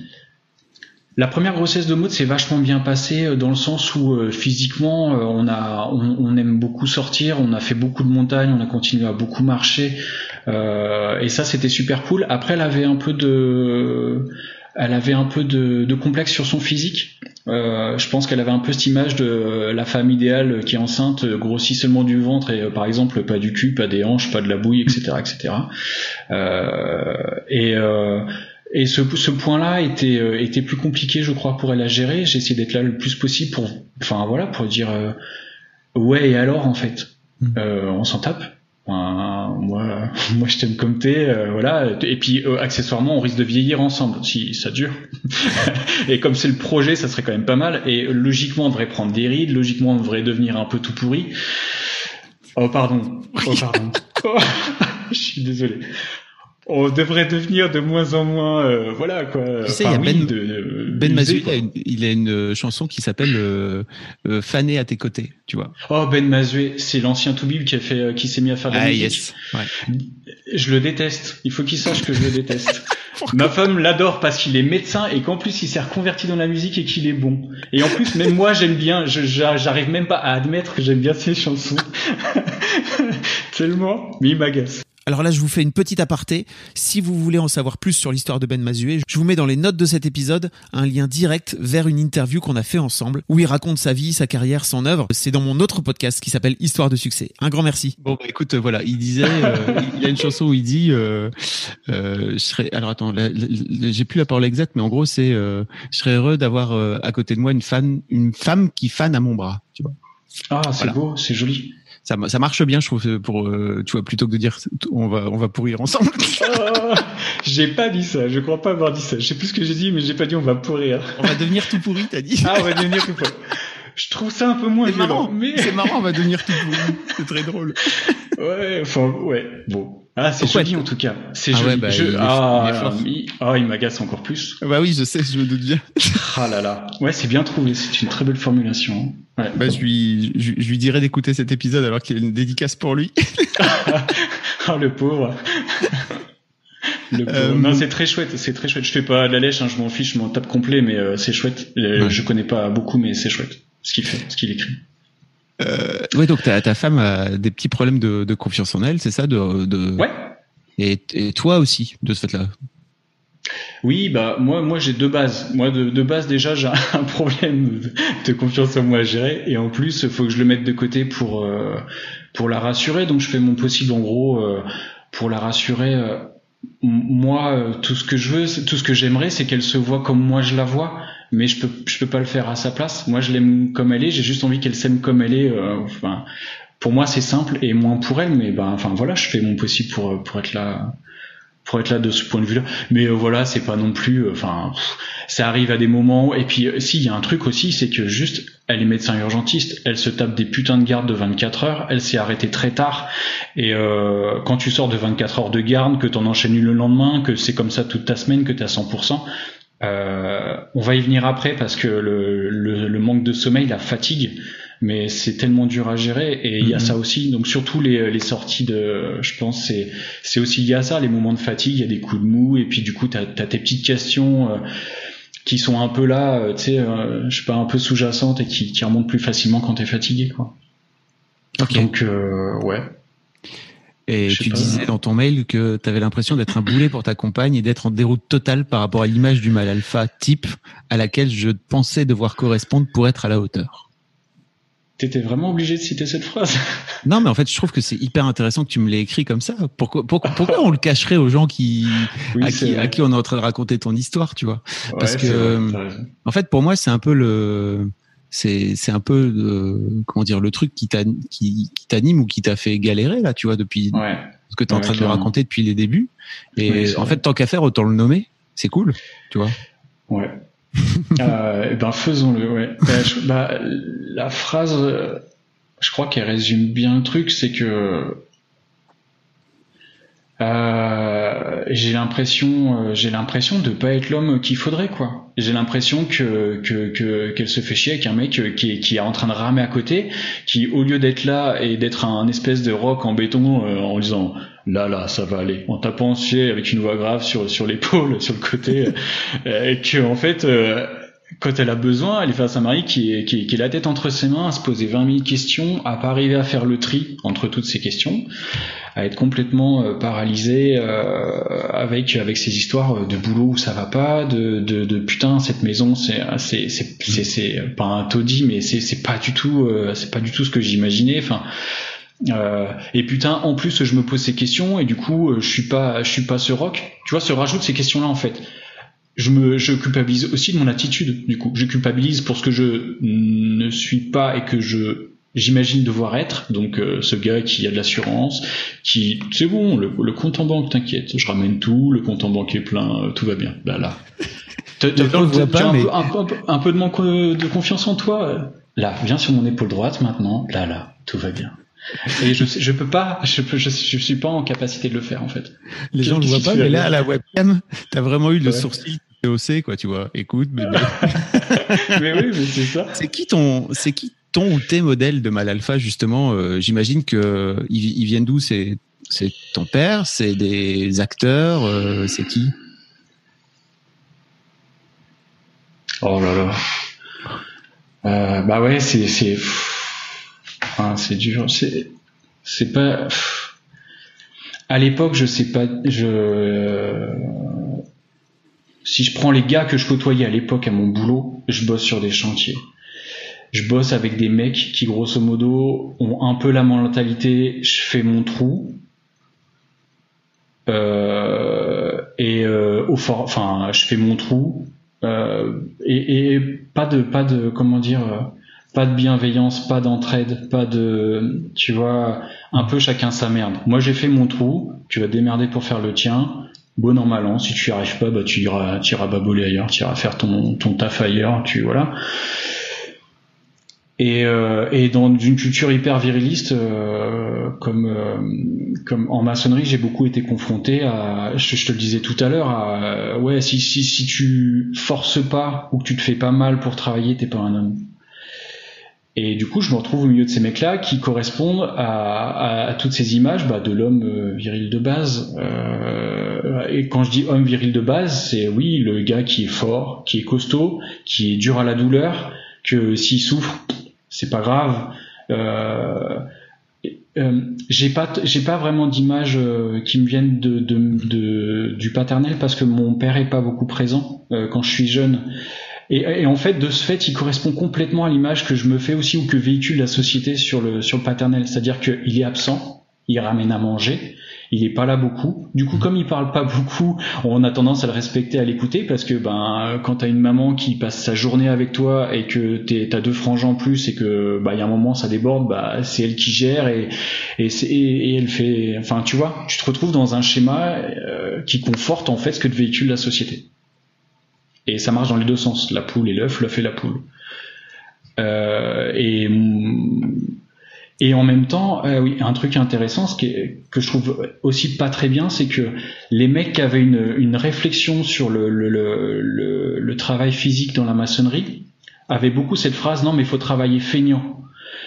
la première grossesse de Maud s'est vachement bien passée dans le sens où euh, physiquement euh, on a on, on aime beaucoup sortir, on a fait beaucoup de montagnes, on a continué à beaucoup marcher euh, et ça c'était super cool. Après elle avait un peu de elle avait un peu de, de complexe sur son physique. Euh, je pense qu'elle avait un peu cette image de la femme idéale qui est enceinte, grossit seulement du ventre et euh, par exemple pas du cul, pas des hanches, pas de la bouille, et cetera, et cetera. Euh, et euh, Et ce, ce point-là était euh, était plus compliqué, je crois, pour elle à gérer. J'ai essayé d'être là le plus possible pour, enfin voilà, pour dire euh, ouais et alors en fait, mmh. euh, on s'en tape. Enfin, moi, moi je t'aime comme t'es, euh, voilà. Et puis euh, accessoirement, on risque de vieillir ensemble si ça dure. Et comme c'est le projet, ça serait quand même pas mal. Et logiquement, on devrait prendre des rides. Logiquement, on devrait devenir un peu tout pourri. Oh pardon, oh pardon. Oh, je suis désolé. On devrait devenir de moins en moins, euh, voilà quoi. Tu sais, il y a Ben, de, Ben Mazué, il a, une, il a une chanson qui s'appelle euh, euh, Fané à tes côtés, tu vois. Oh Ben Mazué, c'est l'ancien Toubib qui a fait, qui s'est mis à faire de la ah, musique. Yes. Ouais. Je le déteste. Il faut qu'il sache que je le déteste. Ma femme l'adore parce qu'il est médecin et qu'en plus il s'est reconverti dans la musique et qu'il est bon. Et en plus même moi j'aime bien, je, j'arrive même pas à admettre que j'aime bien ses chansons. Tellement, mais il m'agace. Alors là, je vous fais une petite aparté. Si vous voulez en savoir plus sur l'histoire de Ben Mazué, je vous mets dans les notes de cet épisode un lien direct vers une interview qu'on a fait ensemble où il raconte sa vie, sa carrière, son œuvre. C'est dans mon autre podcast qui s'appelle Histoire de succès. Un grand merci. Bon, bah écoute, voilà, il disait, euh, il y a une chanson où il dit, euh, euh, je serais, alors attends, là, là, j'ai plus la parole exacte, mais en gros, c'est, euh, je serais heureux d'avoir euh, à côté de moi une fan, une femme qui fane à mon bras, tu vois. Ah, c'est voilà. Beau, c'est joli. Ça, ça marche bien, je trouve, pour, euh, tu vois, plutôt que de dire on va, on va pourrir ensemble. Oh, j'ai pas dit ça, je crois pas avoir dit ça. Je sais plus ce que j'ai dit, mais j'ai pas dit on va pourrir. On va devenir tout pourri, t'as dit. Ah, on va devenir tout pourri. Je trouve ça un peu moins c'est violent. Marrant, mais... C'est marrant, on va devenir tout pourri. C'est très drôle. Ouais, enfin, ouais, bon. Ah, c'est Pourquoi joli en tout cas. C'est ah joli. Ouais, bah, je... il est, ah, il est fort. il... ah, il m'agace encore plus. Bah oui, je sais, je me doute bien. Ah là là. Ouais, c'est bien trouvé. C'est une très belle formulation. Ouais. Bah, je lui, je, je lui dirais d'écouter cet épisode alors qu'il y a une dédicace pour lui. Oh, le pauvre. Le pauvre. Euh... Non, c'est très chouette. C'est très chouette. Je fais pas de la lèche, hein, je m'en fiche, je m'en tape complet, mais euh, c'est chouette. Euh, ouais. Je connais pas beaucoup, mais c'est chouette. Ce qu'il fait, ce qu'il écrit. Euh, ouais, donc ta, ta femme a des petits problèmes de, de confiance en elle, c'est ça, de, de... Ouais. Et, et toi aussi, de ce fait-là. Oui, bah moi, moi j'ai deux bases. Moi, de, de base déjà, j'ai un problème de confiance en moi à gérer, et en plus, il faut que je le mette de côté pour euh, pour la rassurer. Donc, je fais mon possible, en gros, euh, pour la rassurer. Euh, moi, euh, tout ce que je veux, tout ce que j'aimerais, c'est qu'elle se voit comme moi je la vois. Mais je peux, je peux pas le faire à sa place. Moi, je l'aime comme elle est. J'ai juste envie qu'elle s'aime comme elle est. Euh, enfin, pour moi, c'est simple et moins pour elle. Mais ben, enfin voilà, je fais mon possible pour pour être là, pour être là de ce point de vue-là. Mais euh, voilà, c'est pas non plus. Enfin, euh, ça arrive à des moments. Et puis, euh, si il y a un truc aussi, c'est que juste, elle est médecin urgentiste. Elle se tape des putains de gardes de vingt-quatre heures. Elle s'est arrêtée très tard. Et euh, quand tu sors de vingt-quatre heures de garde, que t'en enchaînes une le lendemain, que c'est comme ça toute ta semaine, que t'es à cent pour cent. Euh, on va y venir après parce que le, le, le manque de sommeil, la fatigue, mais c'est tellement dur à gérer. Et il y a Mhm. ça aussi. Donc surtout les les sorties de, je pense c'est c'est aussi lié à ça, les moments de fatigue, il y a des coups de mou, et puis du coup t'as t'as tes petites questions euh, qui sont un peu là, euh, tu sais, euh, je sais pas, un peu sous-jacentes et qui qui remontent plus facilement quand t'es fatigué, quoi. Ok. Donc euh, ouais. Et je sais tu pas. disais dans ton mail que tu avais l'impression d'être un boulet pour ta compagne et d'être en déroute totale par rapport à l'image du mâle alpha type à laquelle je pensais devoir correspondre pour être à la hauteur. T'étais vraiment obligé de citer cette phrase? Non, mais en fait, je trouve que c'est hyper intéressant que tu me l'aies écrit comme ça. Pourquoi, pourquoi, pourquoi on le cacherait aux gens qui, Oui, à c'est qui, vrai. à qui on est en train de raconter ton histoire, tu vois? Parce Ouais, que, c'est vrai, t'as raison. en fait, pour moi, c'est un peu le, c'est, c'est un peu le, comment dire, le truc qui t'a, qui, qui t'anime ou qui t'a fait galérer, là, tu vois, depuis Ouais. ce que t'es en Ouais, train de me clairement. raconter depuis les débuts. Et Oui, c'est en vrai. fait, tant qu'à faire, autant le nommer. C'est cool, tu vois? Ouais. euh, eh ben faisons-le. Ouais. Euh, je- bah, la phrase, euh, je crois qu'elle résume bien le truc, c'est que euh, j'ai l'impression, euh, j'ai l'impression de pas être l'homme qu'il faudrait, quoi. J'ai l'impression que que que qu'elle se fait chier avec un mec euh, qui est qui est en train de ramer à côté, qui au lieu d'être là et d'être un espèce de roc en béton euh, en disant là là ça va aller, en tapant chier avec une voix grave sur sur l'épaule, sur le côté, euh, et que en fait euh, quand elle a besoin, elle est face à un mari qui est, qui est, qui est la tête entre ses mains, à se poser vingt mille questions, à pas arriver à faire le tri entre toutes ces questions, à être complètement euh, paralysée euh, avec avec ces histoires de boulot où ça va pas, de de, de putain cette maison c'est c'est c'est c'est, c'est pas un taudis, mais c'est c'est pas du tout euh, c'est pas du tout ce que j'imaginais. Enfin. Euh, et putain, en plus, je me pose ces questions et du coup, je suis pas, je suis pas ce rock. Tu vois, se rajoutent ces questions-là en fait. Je me, je culpabilise aussi de mon attitude. Du coup, je culpabilise pour ce que je ne suis pas et que je, j'imagine devoir être. Donc, euh, ce gars qui a de l'assurance, qui, c'est bon, le, le compte en banque, t'inquiète, je ramène tout, le compte en banque est plein, euh, tout va bien. Là, là. T'as, t'as, Les gens le voient t'as pas, un, mais- peu, un, peu, un, peu, un peu de manque de confiance en toi. euh. Là, viens sur mon épaule droite maintenant. Là, là, tout va bien. Et je, je peux pas, je peux, je, je suis pas en capacité de le faire en fait. Les gens le Qu'est-ce voient qui pas, se mais fait là, à la webcam, t'as vraiment eu le Ouais. sourcil qui est haussé, quoi, tu vois. Écoute, bébé. Mais oui, mais c'est ça. C'est qui ton, c'est qui ton ou tes modèles de mâle alpha, justement? Euh, j'imagine que ils, ils viennent d'où? C'est, c'est ton père? C'est des acteurs? Euh, c'est qui? Oh là là. Euh, bah ouais, c'est, c'est, enfin, c'est dur. C'est, c'est pas. À l'époque, je sais pas. Je. Si je prends les gars que je côtoyais à l'époque à mon boulot, je bosse sur des chantiers. Je bosse avec des mecs qui, grosso modo, ont un peu la mentalité, je fais mon trou. Euh, et euh, au fort, enfin, je fais mon trou. Euh, et, et pas de, pas de, comment dire, euh, pas de bienveillance, pas d'entraide, pas de, tu vois, un peu chacun sa merde. Moi, j'ai fait mon trou. Tu vas te démerder pour faire le tien. Bon an mal an, si tu y arrives pas, bah tu iras, tu iras baboler ailleurs, tu iras faire ton ton taf ailleurs, tu voilà. Et euh, et dans une culture hyper viriliste, euh, comme euh, comme en maçonnerie, j'ai beaucoup été confronté à, je, je te le disais tout à l'heure, à ouais si si si tu forces pas ou que tu te fais pas mal pour travailler, t'es pas un homme. Et du coup, je me retrouve au milieu de ces mecs-là qui correspondent à, à, à toutes ces images bah, de l'homme euh, viril de base. Euh, et quand je dis homme viril de base, c'est oui, le gars qui est fort, qui est costaud, qui est dur à la douleur, que s'il souffre, c'est pas grave. Euh, euh, j'ai pas, j'ai pas vraiment d'images euh, qui me viennent de, de, de, du paternel parce que mon père est pas beaucoup présent euh, quand je suis jeune. Et, et en fait, de ce fait, il correspond complètement à l'image que je me fais aussi ou que véhicule la société sur le sur le paternel. C'est-à-dire qu'il est absent, il ramène à manger, il est pas là beaucoup. Du coup, comme il parle pas beaucoup, on a tendance à le respecter, à l'écouter, parce que ben quand t'as une maman qui passe sa journée avec toi et que t'es, t'as deux frangins en plus et que bah il y a un moment ça déborde, bah c'est elle qui gère et et, c'est, et, et elle fait. Enfin, tu vois, tu te retrouves dans un schéma euh, qui conforte en fait ce que te véhicule la société. Et ça marche dans les deux sens, la poule et l'œuf, l'œuf et la poule. Euh, et, et en même temps, euh, oui, un truc intéressant, ce qui est, que je trouve aussi pas très bien, c'est que les mecs qui avaient une, une réflexion sur le, le, le, le, le travail physique dans la maçonnerie avaient beaucoup cette phrase, non mais il faut travailler feignant.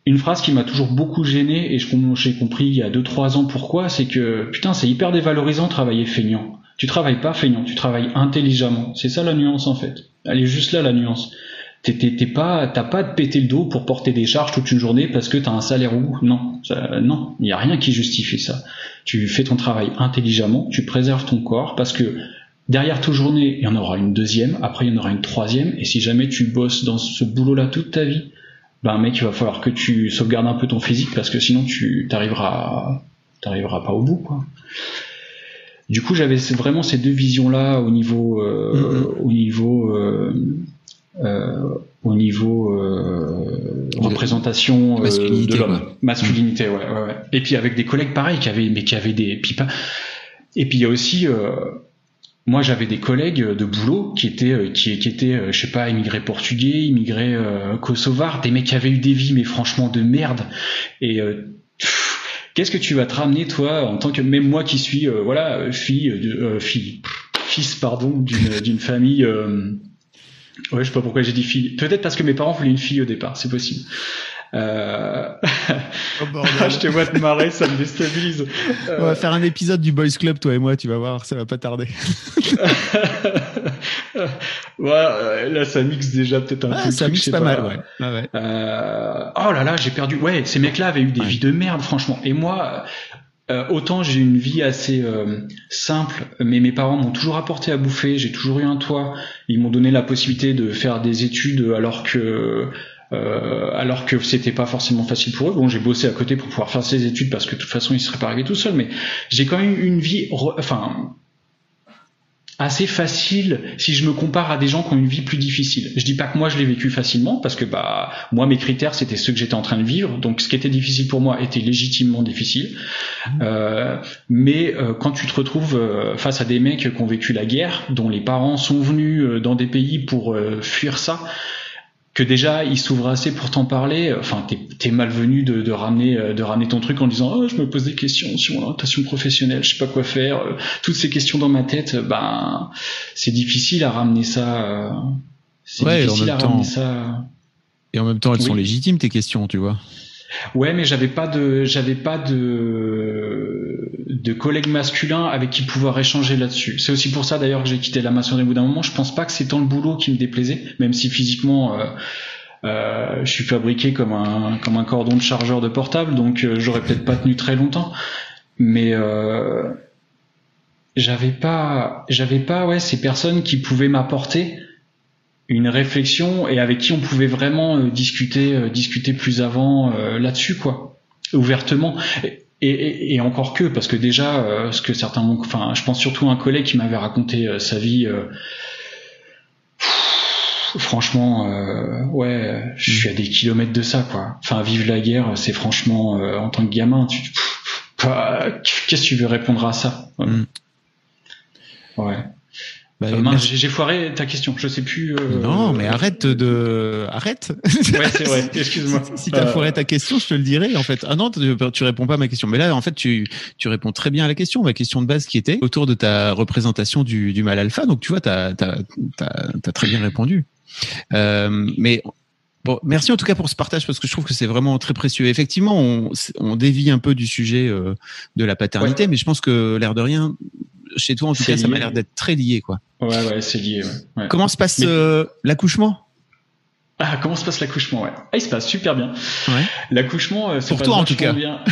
une phrase qui m'a toujours beaucoup gêné, et je, j'ai compris il y a deux trois ans pourquoi, c'est que putain, c'est hyper dévalorisant de travailler feignant. Tu travailles pas feignant, tu travailles intelligemment. C'est ça la nuance en fait. Elle est juste là la nuance. T'es, t'es, t'es pas, t'as pas de péter le dos pour porter des charges toute une journée parce que t'as un salaire ou non, ça, non, il y a rien qui justifie ça. Tu fais ton travail intelligemment, tu préserves ton corps parce que derrière toute journée, il y en aura une deuxième, après il y en aura une troisième, et si jamais tu bosses dans ce boulot-là toute ta vie, ben mec, il va falloir que tu sauvegardes un peu ton physique parce que sinon tu t'arriveras, t'arriveras pas au bout, quoi. Du coup, j'avais vraiment ces deux visions-là au niveau, euh, mm-hmm. au niveau, euh, euh, au niveau euh, représentation euh, de l'homme, quoi. Masculinité, ouais, ouais, ouais. Et puis avec des collègues pareils qui avaient, mais qui avaient des pipas. Et puis il y a aussi, euh, moi j'avais des collègues de boulot qui étaient, qui, qui étaient, je sais pas, immigrés portugais, immigrés euh, kosovars, des mecs qui avaient eu des vies, mais franchement de merde. Et euh, qu'est-ce que tu vas te ramener toi en tant que, même moi qui suis euh, voilà fille euh, fille fils pardon d'une d'une famille euh, ouais je sais pas pourquoi j'ai dit fille, peut-être parce que mes parents voulaient une fille au départ, c'est possible. Euh... Oh bordel. Je te vois te marrer, ça me déstabilise. Euh... On va faire un épisode du Boys Club, toi et moi, tu vas voir, ça va pas tarder. Ouais, là ça mixe déjà peut-être un ah, peu. Ça mixe pas, pas mal, ouais. Ah ouais. Euh... Oh là là, j'ai perdu. Ouais, ces mecs-là avaient eu des ouais. vies de merde, franchement. Et moi, euh, autant j'ai une vie assez euh, simple, mais mes parents m'ont toujours apporté à bouffer. J'ai toujours eu un toit. Ils m'ont donné la possibilité de faire des études, alors que. Euh, alors que c'était pas forcément facile pour eux. Bon, j'ai bossé à côté pour pouvoir faire ces études parce que de toute façon, ils seraient pas arrivés tout seuls, mais j'ai quand même une vie, re... enfin, assez facile si je me compare à des gens qui ont une vie plus difficile. Je dis pas que moi je l'ai vécu facilement parce que bah moi mes critères c'était ceux que j'étais en train de vivre, donc ce qui était difficile pour moi était légitimement difficile. Mmh. Euh, mais euh, quand tu te retrouves euh, face à des mecs qui ont vécu la guerre, dont les parents sont venus euh, dans des pays pour euh, fuir ça, que déjà ils s'ouvrent assez pour t'en parler, enfin t'es, t'es malvenu de, de ramener de ramener ton truc en disant oh je me pose des questions sur mon orientation professionnelle, je sais pas quoi faire, euh, toutes ces questions dans ma tête, ben c'est difficile à ramener ça, euh, c'est ouais, difficile à temps, ramener ça. Et en même temps elles oui. sont légitimes tes questions, tu vois. Ouais, mais j'avais pas de j'avais pas de de collègues masculins avec qui pouvoir échanger là-dessus. C'est aussi pour ça d'ailleurs que j'ai quitté la maçonnerie au bout d'un moment. Je pense pas que c'est tant le boulot qui me déplaisait, même si physiquement euh, euh, je suis fabriqué comme un comme un cordon de chargeur de portable, donc euh, j'aurais peut-être pas tenu très longtemps. Mais euh, j'avais pas j'avais pas ouais ces personnes qui pouvaient m'apporter une réflexion et avec qui on pouvait vraiment euh, discuter euh, discuter plus avant euh, là-dessus, quoi, ouvertement. Et, et, et encore que, parce que déjà euh, ce que certains m'ont, enfin je pense surtout à un collègue qui m'avait raconté euh, sa vie, euh, pff, franchement euh, ouais je suis à des kilomètres de ça, quoi. Enfin vivre la guerre, c'est franchement euh, en tant que gamin tu pff, pff, qu'est-ce que tu veux répondre à ça, ouais, mm. ouais. Bah, euh, mince, j'ai, j'ai foiré ta question, je sais plus. Euh... Non, mais arrête de, arrête. Ouais, c'est vrai. Excuse-moi. Si, si t'as euh... foiré ta question, je te le dirai. En fait, ah non, tu, tu réponds pas à ma question. Mais là, en fait, tu, tu réponds très bien à la question. Ma question de base qui était autour de ta représentation du, du mâle alpha. Donc, tu vois, t'as, t'as, t'as, t'as très bien répondu. Euh, mais bon, merci en tout cas pour ce partage parce que je trouve que c'est vraiment très précieux. Effectivement, on, on dévie un peu du sujet euh, de la paternité, ouais. Mais je pense que l'air de rien. Chez toi, en tout c'est cas, lié. Ça m'a l'air d'être très lié, quoi. Ouais, ouais, c'est lié. Ouais. Ouais. Comment se passe Mais... euh, l'accouchement ? Ah, comment se passe l'accouchement, ouais. Ah, il se passe super bien. Ouais. L'accouchement, euh, se pour passe toi en tout cas. Bien.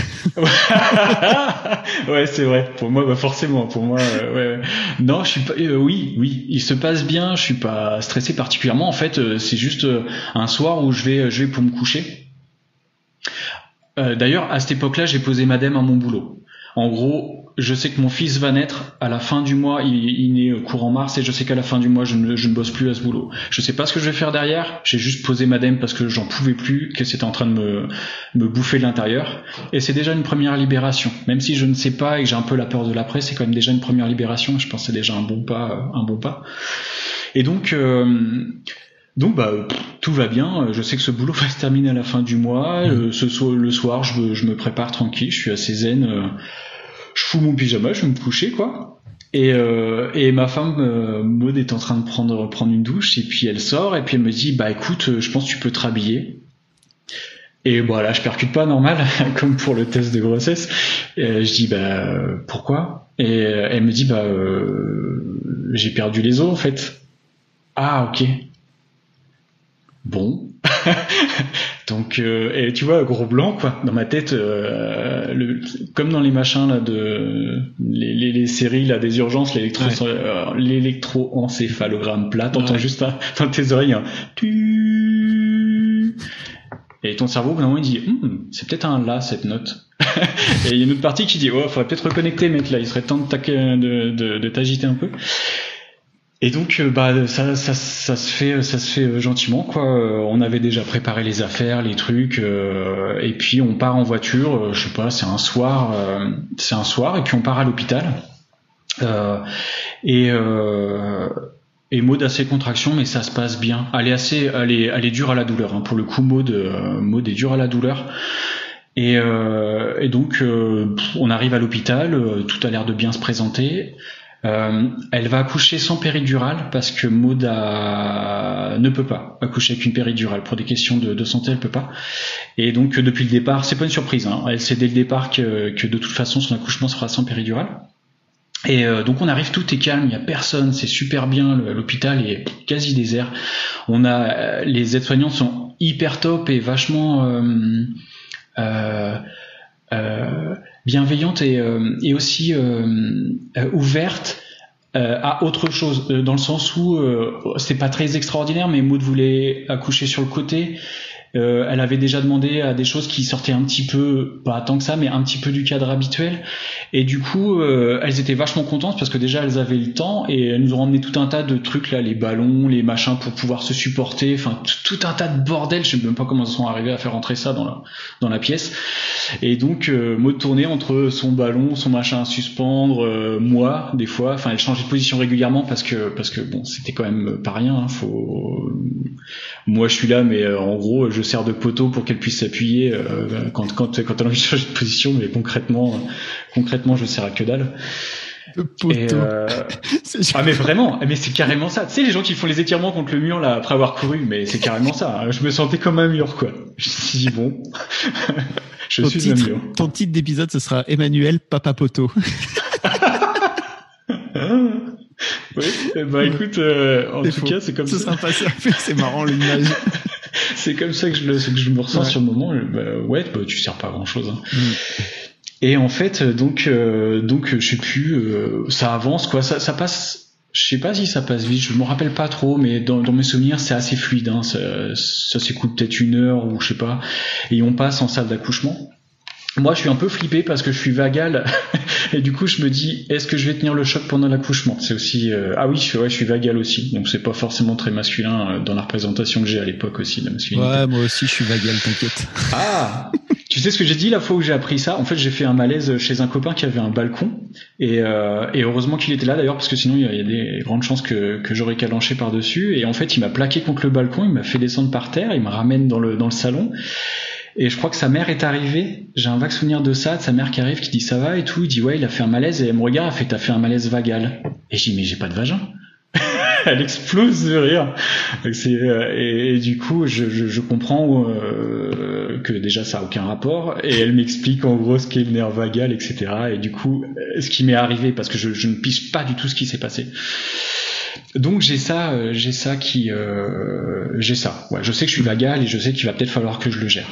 Ouais, c'est vrai. Pour moi, bah forcément. Pour moi, euh, ouais. Non, je suis pas. Euh, oui, oui, il se passe bien. Je suis pas stressé particulièrement. En fait, euh, c'est juste euh, un soir où je vais, je vais pour me coucher. Euh, d'ailleurs, à cette époque-là, j'ai posé madame à mon boulot. En gros, je sais que mon fils va naître à la fin du mois, il, il naît courant mars, et je sais qu'à la fin du mois, je ne, je ne bosse plus à ce boulot. Je sais pas ce que je vais faire derrière, j'ai juste posé madame parce que j'en pouvais plus, que c'était en train de me, me bouffer de l'intérieur. Et c'est déjà une première libération. Même si je ne sais pas et que j'ai un peu la peur de l'après, c'est quand même déjà une première libération. Je pense que c'est déjà un bon pas, un bon pas. Et donc, euh, donc bah tout va bien. Je sais que ce boulot va se terminer à la fin du mois. Mmh. Ce soir, le soir, je, je me prépare tranquille. Je suis assez zen. Euh, je fous mon pyjama, je vais me coucher, quoi. Et, euh, et ma femme euh, Maud est en train de prendre prendre une douche et puis elle sort et puis elle me dit bah écoute, je pense que tu peux te rhabiller. Et bon là je percute pas normal comme pour le test de grossesse. Et je dis bah pourquoi? Et elle me dit bah euh, j'ai perdu les os en fait. Ah ok. Bon. Donc euh, et tu vois gros blanc quoi dans ma tête euh, le, comme dans les machins là de les, les, les séries là des urgences l'électro ouais. euh, l'électroencéphalogramme plat t'entends ouais. juste hein, dans tes oreilles hein, tu et ton cerveau au bout d'un moment il dit hm, c'est peut-être un la cette note. Et il y a une autre partie qui dit oh faudrait peut-être reconnecter mec là il serait temps de, de, de, de t'agiter un peu. Et donc bah ça ça ça se fait ça se fait gentiment quoi. On avait déjà préparé les affaires, les trucs euh, et puis on part en voiture, je sais pas, c'est un soir euh, c'est un soir et puis on part à l'hôpital. Euh, et euh, et Maud a ses contractions mais ça se passe bien. Elle est assez elle est elle est dure à la douleur hein. Pour le coup Maud euh, Maud est dure à la douleur. Et euh, et donc euh, on arrive à l'hôpital, euh, tout a l'air de bien se présenter. Euh, elle va accoucher sans péridurale parce que Maud a... ne peut pas accoucher avec une péridurale pour des questions de, de santé, elle peut pas. Et donc depuis le départ, c'est pas une surprise, hein, elle sait dès le départ que, que de toute façon son accouchement sera sans péridurale. Et euh, donc on arrive, tout est calme, il y a personne, c'est super bien, l'hôpital est quasi désert. On a les aides-soignantes sont hyper top et vachement euh, euh, euh, bienveillante et, euh, et aussi euh, euh, ouverte euh, à autre chose, euh, dans le sens où euh, c'est pas très extraordinaire, mais Maud voulait accoucher sur le côté. Euh, elle avait déjà demandé à des choses qui sortaient un petit peu, pas tant que ça, mais un petit peu du cadre habituel. Et du coup, euh, elles étaient vachement contentes parce que déjà elles avaient le temps et elles nous ont ramené tout un tas de trucs là, les ballons, les machins pour pouvoir se supporter, enfin tout, tout un tas de bordel. Je sais même pas comment ils sont arrivés à faire rentrer ça dans la dans la pièce. Et donc euh, Maud tournait entre son ballon, son machin à suspendre, euh, moi des fois. Enfin, elle changeait de position régulièrement parce que parce que bon, c'était quand même pas rien. Hein, faut moi je suis là, mais euh, en gros je sers de poteau pour qu'elle puisse s'appuyer euh, quand quand quand elle a envie de changer de position, mais concrètement euh, concrètement je sers à que dalle. Le poteau. Et euh... ah mais vraiment, mais c'est carrément ça. Tu sais les gens qui font les étirements contre le mur là après avoir couru, mais c'est carrément ça. Je me sentais comme un mur quoi. Je me suis dit bon, je ton suis titre, un mur. Ton titre d'épisode ce sera Emmanuel Papa Poteau. Oui, bah écoute, euh, en c'est tout faux. cas c'est comme Ce ça. sera pas ça, c'est marrant l'image. C'est comme ça que je, le, que je me ressens ouais. sur le moment. Bah, ouais, bah, tu sers pas à grand chose. Hein. Mm. Et en fait, donc, euh, donc, je sais plus, euh, ça avance quoi, ça, ça passe. Je sais pas si ça passe vite, je me rappelle pas trop, mais dans, dans mes souvenirs, c'est assez fluide. Hein, ça, ça s'écoute peut-être une heure ou je sais pas. Et on passe en salle d'accouchement. Moi, je suis un peu flippé parce que je suis vagal et du coup, je me dis, est-ce que je vais tenir le choc pendant l'accouchement ? C'est aussi, euh... ah oui, je suis, ouais, je suis vagal aussi, donc c'est pas forcément très masculin euh, dans la représentation que j'ai à l'époque aussi de la masculinité. Ouais, moi aussi, je suis vagal, t'inquiète. Ah, tu sais ce que j'ai dit la fois où j'ai appris ça ? En fait, j'ai fait un malaise chez un copain qui avait un balcon et, euh, et heureusement qu'il était là d'ailleurs parce que sinon il y a, il y a des grandes chances que, que j'aurais calanché par dessus. Et en fait, il m'a plaqué contre le balcon, il m'a fait descendre par terre, il me ramène dans le dans le salon. Et je crois que sa mère est arrivée, j'ai un vague souvenir de ça, de sa mère qui arrive, qui dit ça va et tout, il dit ouais il a fait un malaise et elle me regarde, elle fait t'as fait un malaise vagal. Et je dis mais j'ai pas de vagin. Elle explose de rire. C'est, euh, et, et du coup je, je, je comprends euh, que déjà ça a aucun rapport et elle m'explique en gros ce qu'est le nerf vagal, et cetera. Et du coup ce qui m'est arrivé parce que je, je ne pige pas du tout ce qui s'est passé. Donc j'ai ça, euh, j'ai ça qui, euh, j'ai ça. Ouais, je sais que je suis vagal et je sais qu'il va peut-être falloir que je le gère.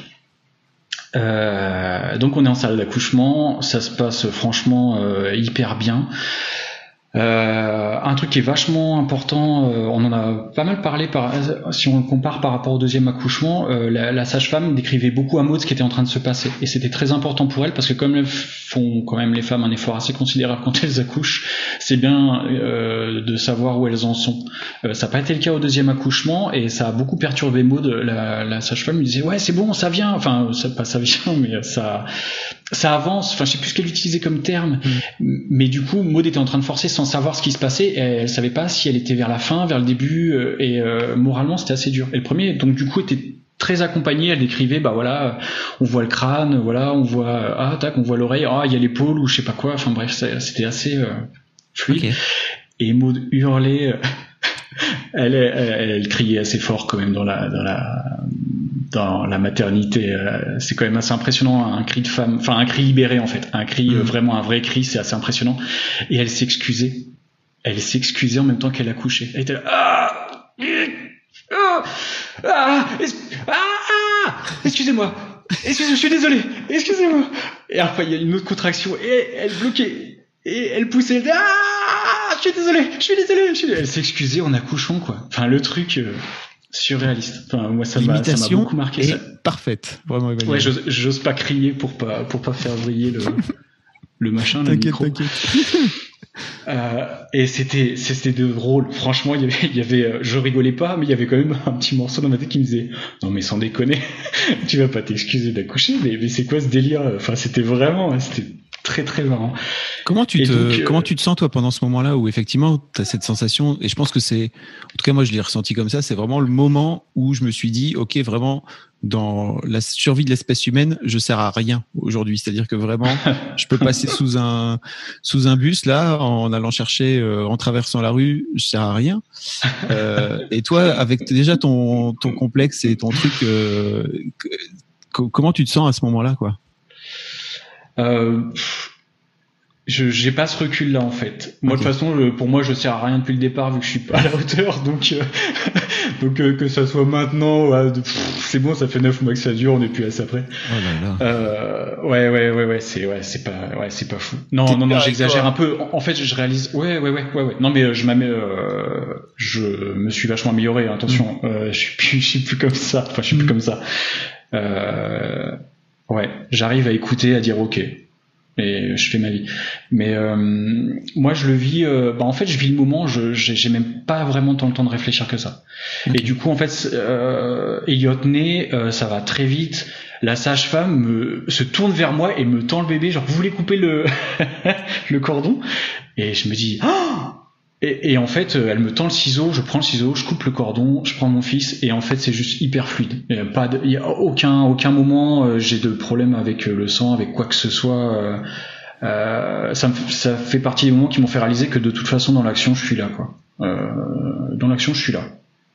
Euh, donc on est en salle d'accouchement, ça se passe franchement euh, hyper bien. Euh, un truc qui est vachement important, euh, on en a pas mal parlé par, si on le compare par rapport au deuxième accouchement, euh, la, la sage-femme décrivait beaucoup à Maud ce qui était en train de se passer et c'était très important pour elle parce que comme elles font quand même les femmes un effort assez considérable quand elles accouchent, c'est bien euh, de savoir où elles en sont. Euh, ça n'a pas été le cas au deuxième accouchement et ça a beaucoup perturbé Maud. La, la sage-femme lui disait ouais c'est bon ça vient, enfin ça, pas ça vient mais ça ça avance, enfin je sais plus ce qu'elle utilisait comme terme, mmh. mais du coup Maud était en train de forcer sans savoir ce qui se passait et elle savait pas si elle était vers la fin, vers le début euh, et euh, moralement c'était assez dur. Et le premier donc du coup était très accompagnée, elle décrivait bah voilà on voit le crâne, voilà on voit ah tac on voit l'oreille, ah il y a l'épaule ou je sais pas quoi, enfin bref c'était assez euh, fluide. Okay. Et Maud hurlait, elle, elle, elle, elle criait assez fort quand même dans la dans la dans la maternité, euh, c'est quand même assez impressionnant, un cri de femme, enfin un cri libéré en fait, un cri, euh, vraiment un vrai cri, c'est assez impressionnant. Et elle s'excusait, elle s'excusait en même temps qu'elle accouchait. Elle était là, ah, ah, ah, ah, excusez-moi, excusez-moi, je suis désolé, excusez-moi. Et après il y a une autre contraction et elle bloquait et elle poussait, elle disait, ah, je suis désolé, je suis désolé, je suis... elle s'excusait en accouchant quoi. Enfin le truc. Euh, surréaliste. Enfin, moi, ça m'a, ça m'a beaucoup marqué. Est ça. Parfaite, vraiment. Emmanuel. Ouais, j'ose, j'ose pas crier pour pas, pour pas faire vriller le, le machin, le t'inquiète, micro. T'inquiète. Euh, et c'était, c'était drôle. Franchement, il y avait, il y avait, je rigolais pas, mais il y avait quand même un petit morceau dans ma tête qui me disait, non, mais sans déconner, tu vas pas t'excuser d'accoucher, mais, mais c'est quoi ce délire? Enfin, c'était vraiment, c'était très, très marrant. Comment tu et te, donc, euh... comment tu te sens, toi, pendant ce moment-là où effectivement, t'as cette sensation, et je pense que c'est, en tout cas, moi, je l'ai ressenti comme ça, c'est vraiment le moment où je me suis dit, OK, vraiment, dans la survie de l'espèce humaine, je sers à rien aujourd'hui. C'est-à-dire que vraiment, je peux passer sous un, sous un bus, là, en allant chercher, euh, en traversant la rue, je sers à rien. Euh, et toi, avec déjà ton, ton complexe et ton truc, euh, que, comment tu te sens à ce moment-là, quoi? Euh, je j'ai pas ce recul là en fait. Moi okay. De toute façon, je, pour moi, je sers à rien depuis le départ vu que je suis pas à la hauteur. Donc euh, donc euh, que ça soit maintenant, ouais, pff, c'est bon, ça fait neuf mois que ça dure, on est plus à ça près. Oh là là. Euh, ouais ouais ouais ouais, c'est ouais c'est pas ouais c'est pas fou. Non T'es non non, j'exagère un peu. En, en fait, je réalise. Ouais ouais ouais ouais ouais. Non mais je m'amé euh, je me suis vachement amélioré. Hein, attention, mm. euh, je suis plus je suis plus comme ça. Enfin, je suis mm. plus comme ça. Euh, ouais, j'arrive à écouter, à dire ok. Et je fais ma vie. Mais euh, moi, je le vis. Euh, bah en fait, je vis le moment. Je j'ai, j'ai même pas vraiment tant le temps de réfléchir que ça. Okay. Et du coup, en fait, euh, Elliot naît, euh, ça va très vite. La sage-femme me, se tourne vers moi et me tend le bébé. Genre, vous voulez couper le le cordon? Et je me dis. Oh et, et en fait, elle me tend le ciseau. Je prends le ciseau, je coupe le cordon, je prends mon fils. Et en fait, c'est juste hyper fluide. Il y a pas, de, il y a aucun aucun moment euh, j'ai de problème avec le sang, avec quoi que ce soit. Euh, Euh, ça, me, ça fait partie des moments qui m'ont fait réaliser que de toute façon dans l'action je suis là quoi. Euh, dans l'action je suis là.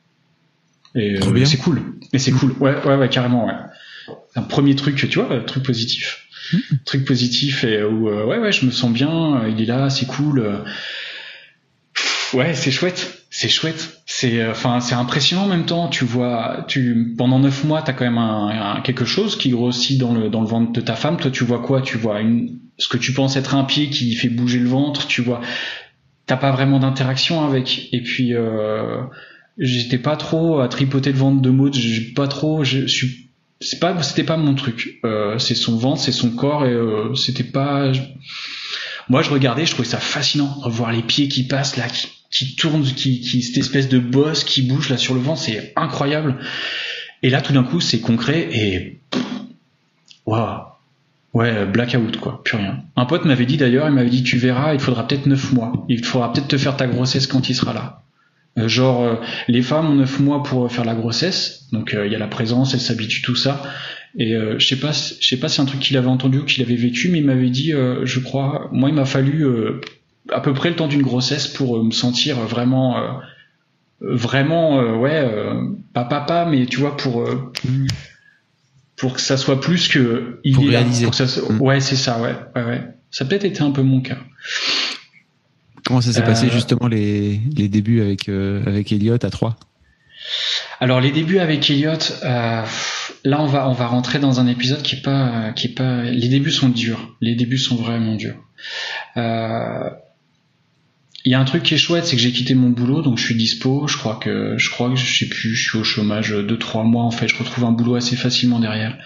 Et euh, c'est cool. Et c'est cool. Ouais ouais ouais carrément ouais. Un premier truc tu vois, truc positif. Mmh. Truc positif et où euh, ouais ouais je me sens bien. Il est là, c'est cool. Euh, ouais c'est chouette. C'est chouette. C'est enfin c'est impressionnant en même temps. Tu vois, tu pendant neuf mois t'as quand même un, un quelque chose qui grossit dans le dans le ventre de ta femme. Toi tu vois quoi? Tu vois une ce que tu penses être un pied qui fait bouger le ventre, tu vois, t'as pas vraiment d'interaction avec. Et puis euh, j'étais pas trop à tripoter le ventre de Maud, j'ai pas trop, je suis, c'est pas, c'était pas mon truc. Euh, c'est son ventre, c'est son corps et euh, c'était pas. Moi je regardais, je trouvais ça fascinant, revoir les pieds qui passent là, qui, qui tournent, qui, qui cette espèce de bosse qui bouge là sur le ventre, c'est incroyable. Et là tout d'un coup c'est concret et waouh. Ouais, blackout quoi, plus rien. Un pote m'avait dit d'ailleurs, il m'avait dit tu verras, il te faudra peut-être neuf mois. Il te faudra peut-être te faire ta grossesse quand il sera là. Euh, genre euh, les femmes ont neuf mois pour faire la grossesse, donc il euh, y a la présence, elles s'habituent tout ça. Et euh, je sais pas, je sais pas si c'est un truc qu'il avait entendu ou qu'il avait vécu, mais il m'avait dit, euh, je crois, moi il m'a fallu euh, à peu près le temps d'une grossesse pour euh, me sentir vraiment, euh, vraiment, euh, ouais, euh, pas papa, mais tu vois pour. Euh, mmh. Pour que ça soit plus que il pour est réaliser. Là, pour que ça soit... mmh. Ouais, c'est ça, ouais, ouais, ouais. Ça a peut-être été un peu mon cas. Comment ça s'est euh... passé justement les les débuts avec euh, avec Elliot à trois? Alors les débuts avec Elliot, euh, là on va on va rentrer dans un épisode qui est pas qui est pas. Les débuts sont durs. Les débuts sont vraiment durs. Euh... Il y a un truc qui est chouette, c'est que j'ai quitté mon boulot, donc je suis dispo. Je crois que, je crois que je sais plus, je suis au chômage deux trois mois en fait. Je retrouve un boulot assez facilement derrière.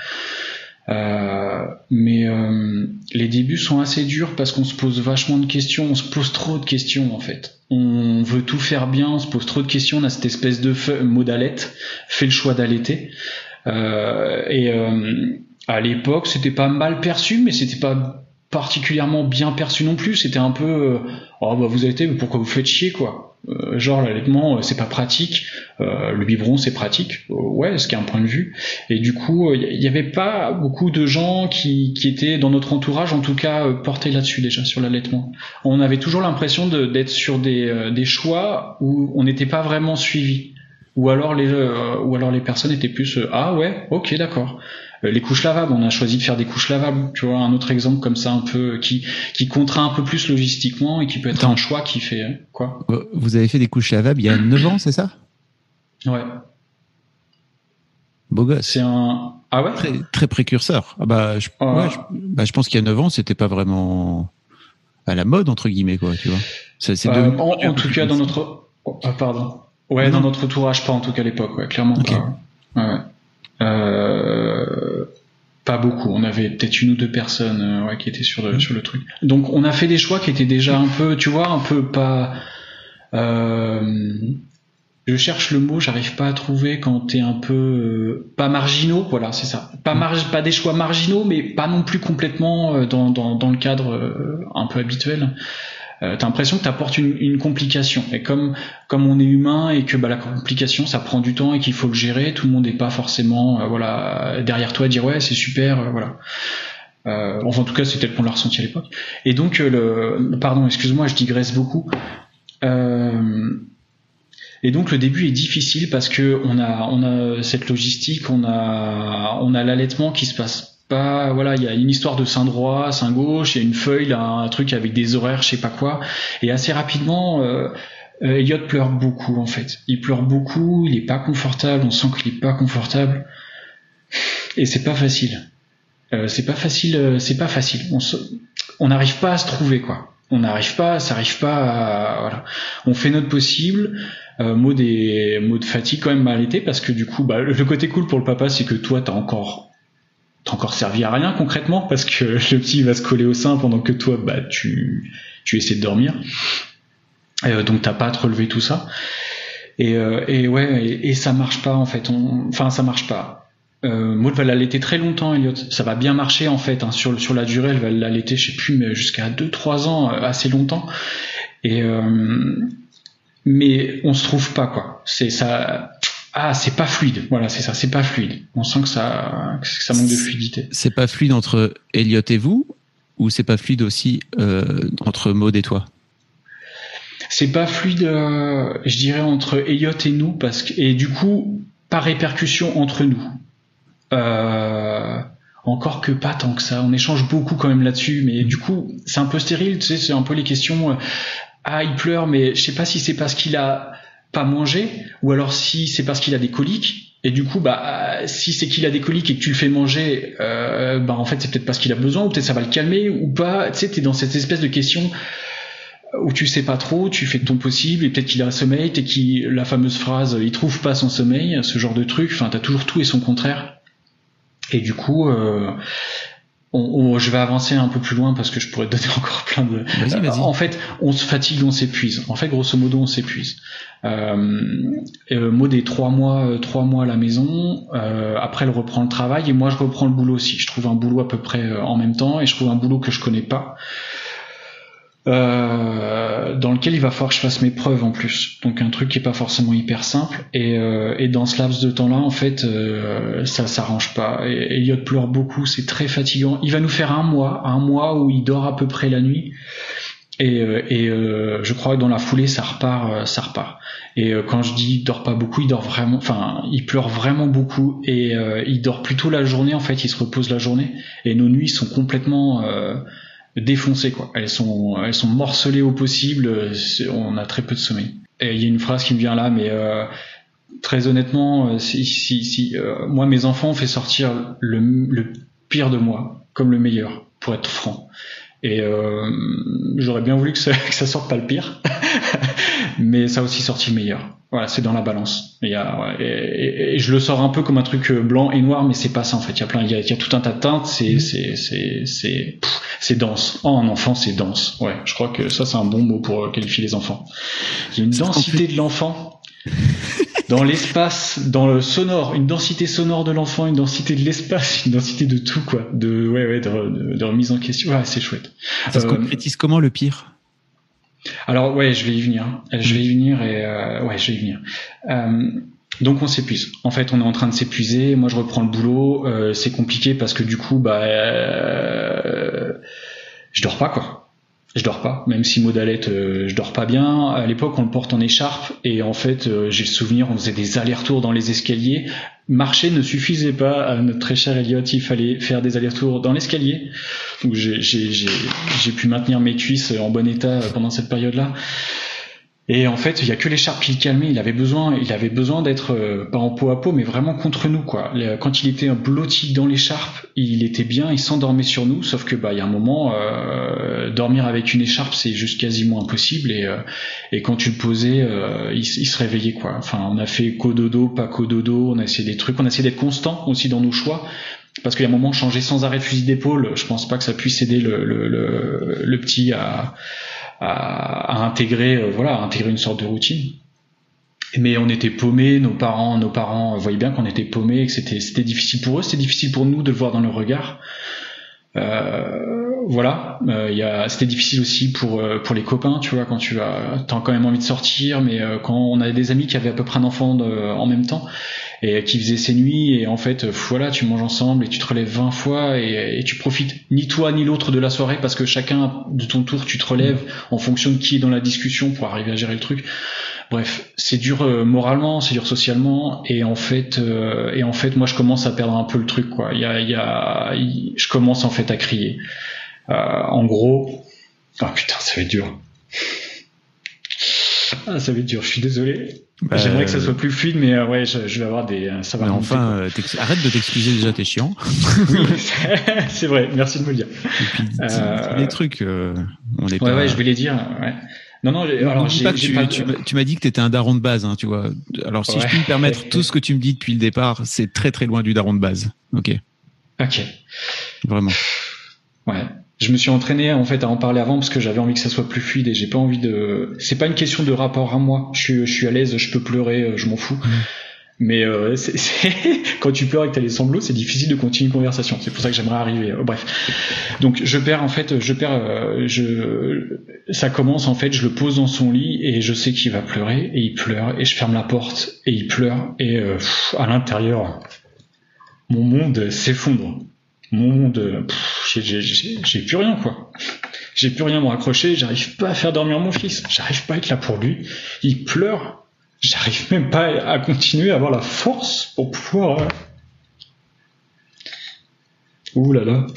Euh, mais euh, les débuts sont assez durs parce qu'on se pose vachement de questions. On se pose trop de questions en fait. On veut tout faire bien, on se pose trop de questions. On a cette espèce de fe- mot d'allait, fait le choix d'allaiter. Euh, et euh, à l'époque, c'était pas mal perçu, mais c'était pas particulièrement bien perçu non plus. C'était un peu euh, oh bah vous allaitez, mais pourquoi vous faites chier quoi, euh, genre l'allaitement euh, c'est pas pratique, euh, le biberon c'est pratique, euh, ouais, ce qui est un point de vue. Et du coup il euh, y, y avait pas beaucoup de gens qui qui étaient dans notre entourage en tout cas euh, portés là-dessus déjà sur l'allaitement. On avait toujours l'impression de d'être sur des euh, des choix où on n'était pas vraiment suivi. Ou alors les, euh, ou alors les personnes étaient plus euh, ah ouais, ok, d'accord. Euh, les couches lavables, on a choisi de faire des couches lavables. Tu vois, un autre exemple comme ça, un peu qui qui contraint un peu plus logistiquement et qui peut être Attends. un choix qui fait quoi. Vous avez fait des couches lavables il y a neuf ans, c'est ça? Ouais. Beau gosse. C'est un ah ouais. Très, très précurseur. Ah bah, je, Ah. ouais, je, bah, je pense qu'il y a neuf ans, c'était pas vraiment à la mode entre guillemets, quoi. Tu vois. C'est, c'est Euh, devenu en, un en peu tout plus cas, dans facile. notre oh, ah, pardon. Ouais, Non, dans non. notre entourage, pas en tout cas à l'époque. Ouais, clairement Ok. pas. Ouais. Euh, pas beaucoup. On avait peut-être une ou deux personnes euh, ouais, qui étaient sur le, Mmh. sur le truc. Donc on a fait des choix qui étaient déjà un peu, tu vois, un peu pas. Euh, je cherche le mot, j'arrive pas à trouver quand t'es un peu euh, pas marginaux. Voilà, c'est ça. Pas mar- pas des choix marginaux, mais pas non plus complètement euh, dans, dans dans le cadre euh, un peu habituel. Euh, t'as l'impression que t'apportes une, une complication. Et comme comme on est humain et que bah la complication ça prend du temps et qu'il faut le gérer, tout le monde n'est pas forcément euh, voilà derrière toi à dire ouais c'est super euh, voilà. Euh, enfin en tout cas c'est tel qu'on l'a ressenti à l'époque. Et donc euh, le pardon excuse-moi je digresse beaucoup. Euh, et donc le début est difficile parce que on a on a cette logistique, on a on a l'allaitement qui se passe pas, voilà, il y a une histoire de sein droit, sein gauche, il y a une feuille, là, un truc avec des horaires, je sais pas quoi, et assez rapidement, euh, euh, Elliot pleure beaucoup en fait. Il pleure beaucoup, il est pas confortable, on sent qu'il est pas confortable, et c'est pas facile. Euh, c'est pas facile, euh, c'est pas facile. On se, on n'arrive pas à se trouver quoi. On n'arrive pas, ça arrive pas à, voilà. On fait notre possible. Euh, mot des, mots de fatigue quand même à l'été parce que du coup, bah, le côté cool pour le papa, c'est que toi, t'as encore T'as encore servi à rien concrètement parce que le petit va se coller au sein pendant que toi bah tu tu essaies de dormir euh, donc t'as pas à te relever tout ça et euh, et ouais et, et ça marche pas en fait on, enfin ça marche pas euh, Maud va l'allaiter très longtemps Elliot ça va bien marcher en fait hein. sur sur la durée elle va l'allaiter je sais plus mais jusqu'à deux trois ans euh, assez longtemps et euh, mais on se trouve pas quoi c'est ça. Ah, c'est pas fluide. Voilà, c'est ça, c'est pas fluide. On sent que ça, que ça manque de fluidité. C'est pas fluide entre Elliot et vous, ou c'est pas fluide aussi euh, entre Maud et toi? C'est pas fluide, euh, je dirais, entre Elliot et nous, parce que et du coup, par répercussion entre nous. Euh, encore que pas tant que ça. On échange beaucoup quand même là-dessus, mais du coup, c'est un peu stérile. Tu sais, c'est un peu les questions. Euh, ah, il pleure, mais je sais pas si c'est parce qu'il a pas mangé ou alors si c'est parce qu'il a des coliques et du coup bah si c'est qu'il a des coliques et que tu le fais manger euh, bah en fait c'est peut-être parce qu'il a besoin ou peut-être ça va le calmer ou pas, tu sais t'es dans cette espèce de question où tu sais pas trop, tu fais de ton possible et peut-être qu'il a un sommeil, t'es qui la fameuse phrase il trouve pas son sommeil, ce genre de truc, enfin t'as toujours tout et son contraire et du coup euh, On, on, je vais avancer un peu plus loin parce que je pourrais te donner encore plein de. Vas-y, vas-y. En fait, on se fatigue, on s'épuise. En fait, grosso modo, on s'épuise. Euh, euh, Maud est trois mois, euh, trois mois à la maison. Euh, après, elle reprend le travail et moi, je reprends le boulot aussi. Je trouve un boulot à peu près euh, en même temps et je trouve un boulot que je connais pas. Euh, dans lequel il va falloir que je fasse mes preuves en plus, donc un truc qui est pas forcément hyper simple et, euh, et dans ce laps de temps là en fait euh, ça s'arrange pas et Elliot pleure beaucoup, c'est très fatigant, il va nous faire un mois un mois où il dort à peu près la nuit et, euh, et euh, je crois que dans la foulée ça repart ça repart et euh, quand je dis il dort pas beaucoup, il dort vraiment, enfin il pleure vraiment beaucoup et euh, il dort plutôt la journée en fait, il se repose la journée et nos nuits sont complètement euh, défoncées quoi, elles sont elles sont morcelées au possible, on a très peu de sommeil. Et il y a une phrase qui me vient là, mais euh, très honnêtement, si si si euh, moi mes enfants ont fait sortir le le pire de moi comme le meilleur, pour être franc. Et euh, j'aurais bien voulu que ça que ça sorte pas le pire, mais ça a aussi sorti le meilleur. Voilà, c'est dans la balance. Il y a, ouais, et, et, et je le sors un peu comme un truc blanc et noir, mais c'est pas ça en fait. Il y a plein, il y a, il y a tout un tas de teintes. C'est, c'est, c'est, c'est, pff, c'est dense. Oh, un enfant, c'est dense. Ouais, je crois que ça c'est un bon mot pour qualifier les enfants. Il y a une densité de l'enfant dans l'espace, dans le sonore, une densité sonore de l'enfant, une densité de l'espace, une densité de tout quoi. De, ouais, ouais, de, de, de remise en question. Ouais, c'est chouette. Ça se euh, concrétise comment le pire? Alors ouais, je vais y venir. Je vais y venir et euh, ouais, je vais y venir. Euh, donc on s'épuise. En fait, on est en train de s'épuiser. Moi, je reprends le boulot. Euh, c'est compliqué parce que du coup, bah, euh, je dors pas quoi. je dors pas, même si Maud allait, euh, je dors pas bien. À l'époque, on le porte en écharpe et en fait, euh, j'ai le souvenir, on faisait des allers-retours dans les escaliers. Marcher ne suffisait pas à notre très cher Elliot, il fallait faire des allers-retours dans l'escalier. Donc j'ai, j'ai, j'ai, j'ai pu maintenir mes cuisses en bon état pendant cette période-là. Et en fait, il y a que l'écharpe qui le calmait. Il avait besoin, il avait besoin d'être euh, pas en peau à peau, mais vraiment contre nous, quoi. Quand il était blotti dans l'écharpe, il était bien, il s'endormait sur nous. Sauf que bah, il y a un moment, euh, dormir avec une écharpe, c'est juste quasiment impossible. Et euh, et quand tu le posais, euh, il, il se réveillait, quoi. Enfin, on a fait cododo, pas cododo. On a essayé des trucs. On a essayé d'être constant aussi dans nos choix. Parce qu'il y a un moment, changer sans arrêt de fusil d'épaule, je pense pas que ça puisse aider le le le, le petit à À, à intégrer, euh, voilà, à intégrer une sorte de routine. Mais on était paumés, nos parents, nos parents voyaient bien qu'on était paumés, et que c'était, c'était difficile pour eux, c'était difficile pour nous de le voir dans leur regard. Euh, voilà, euh, y a, c'était difficile aussi pour euh, pour les copains, tu vois, quand tu as, t'as quand même envie de sortir, mais euh, quand on avait des amis qui avaient à peu près un enfant de, en même temps et qui faisaient ses nuits, et en fait, voilà, tu manges ensemble et tu te relèves vingt fois et, et tu profites ni toi ni l'autre de la soirée parce que chacun de ton tour tu te relèves en fonction de qui est dans la discussion pour arriver à gérer le truc. Bref, c'est dur euh, moralement, c'est dur socialement, et en fait, euh, et en fait, moi je commence à perdre un peu le truc, quoi. Il y a, il y a, il, je commence en fait à crier. Euh, en gros, ah oh, putain, ça va être dur. Ah, ça va être dur. Je suis désolé. Bah, J'aimerais que ça soit plus fluide, mais euh, ouais, je, je vais avoir des. Ça va. Mais enfin, euh, arrête de t'excuser déjà, t'es chiant. Oui, c'est vrai. Merci de me le dire. Et puis, euh... les trucs, euh, on est ouais, pas. Ouais, je vais les dire. Ouais. Non, non, non alors j'ai, pas j'ai tu, pas... tu, tu m'as dit que t'étais un daron de base, hein, tu vois. Alors si ouais. je puis me permettre, tout ce que tu me dis depuis le départ, c'est très très loin du daron de base. Ok. Ok. Vraiment. Ouais. Je me suis entraîné en fait à en parler avant parce que j'avais envie que ça soit plus fluide et j'ai pas envie de. C'est pas une question de rapport à moi. Je suis, je suis à l'aise, je peux pleurer, je m'en fous. Mmh. Mais euh, c'est, c'est... quand tu pleures et que t'as les sanglots, c'est difficile de continuer une conversation. C'est pour ça que j'aimerais arriver. Oh, bref. Donc je perds en fait, je perds, euh, je, ça commence en fait, je le pose dans son lit et je sais qu'il va pleurer et il pleure et je ferme la porte et il pleure et euh, pff, à l'intérieur, mon monde s'effondre. Mon monde, pff, j'ai, j'ai, j'ai, j'ai plus rien quoi. J'ai plus rien à me raccrocher. J'arrive pas à faire dormir mon fils. J'arrive pas à être là pour lui. Il pleure. J'arrive même pas à continuer à avoir la force pour pouvoir. Euh... Ouh là là.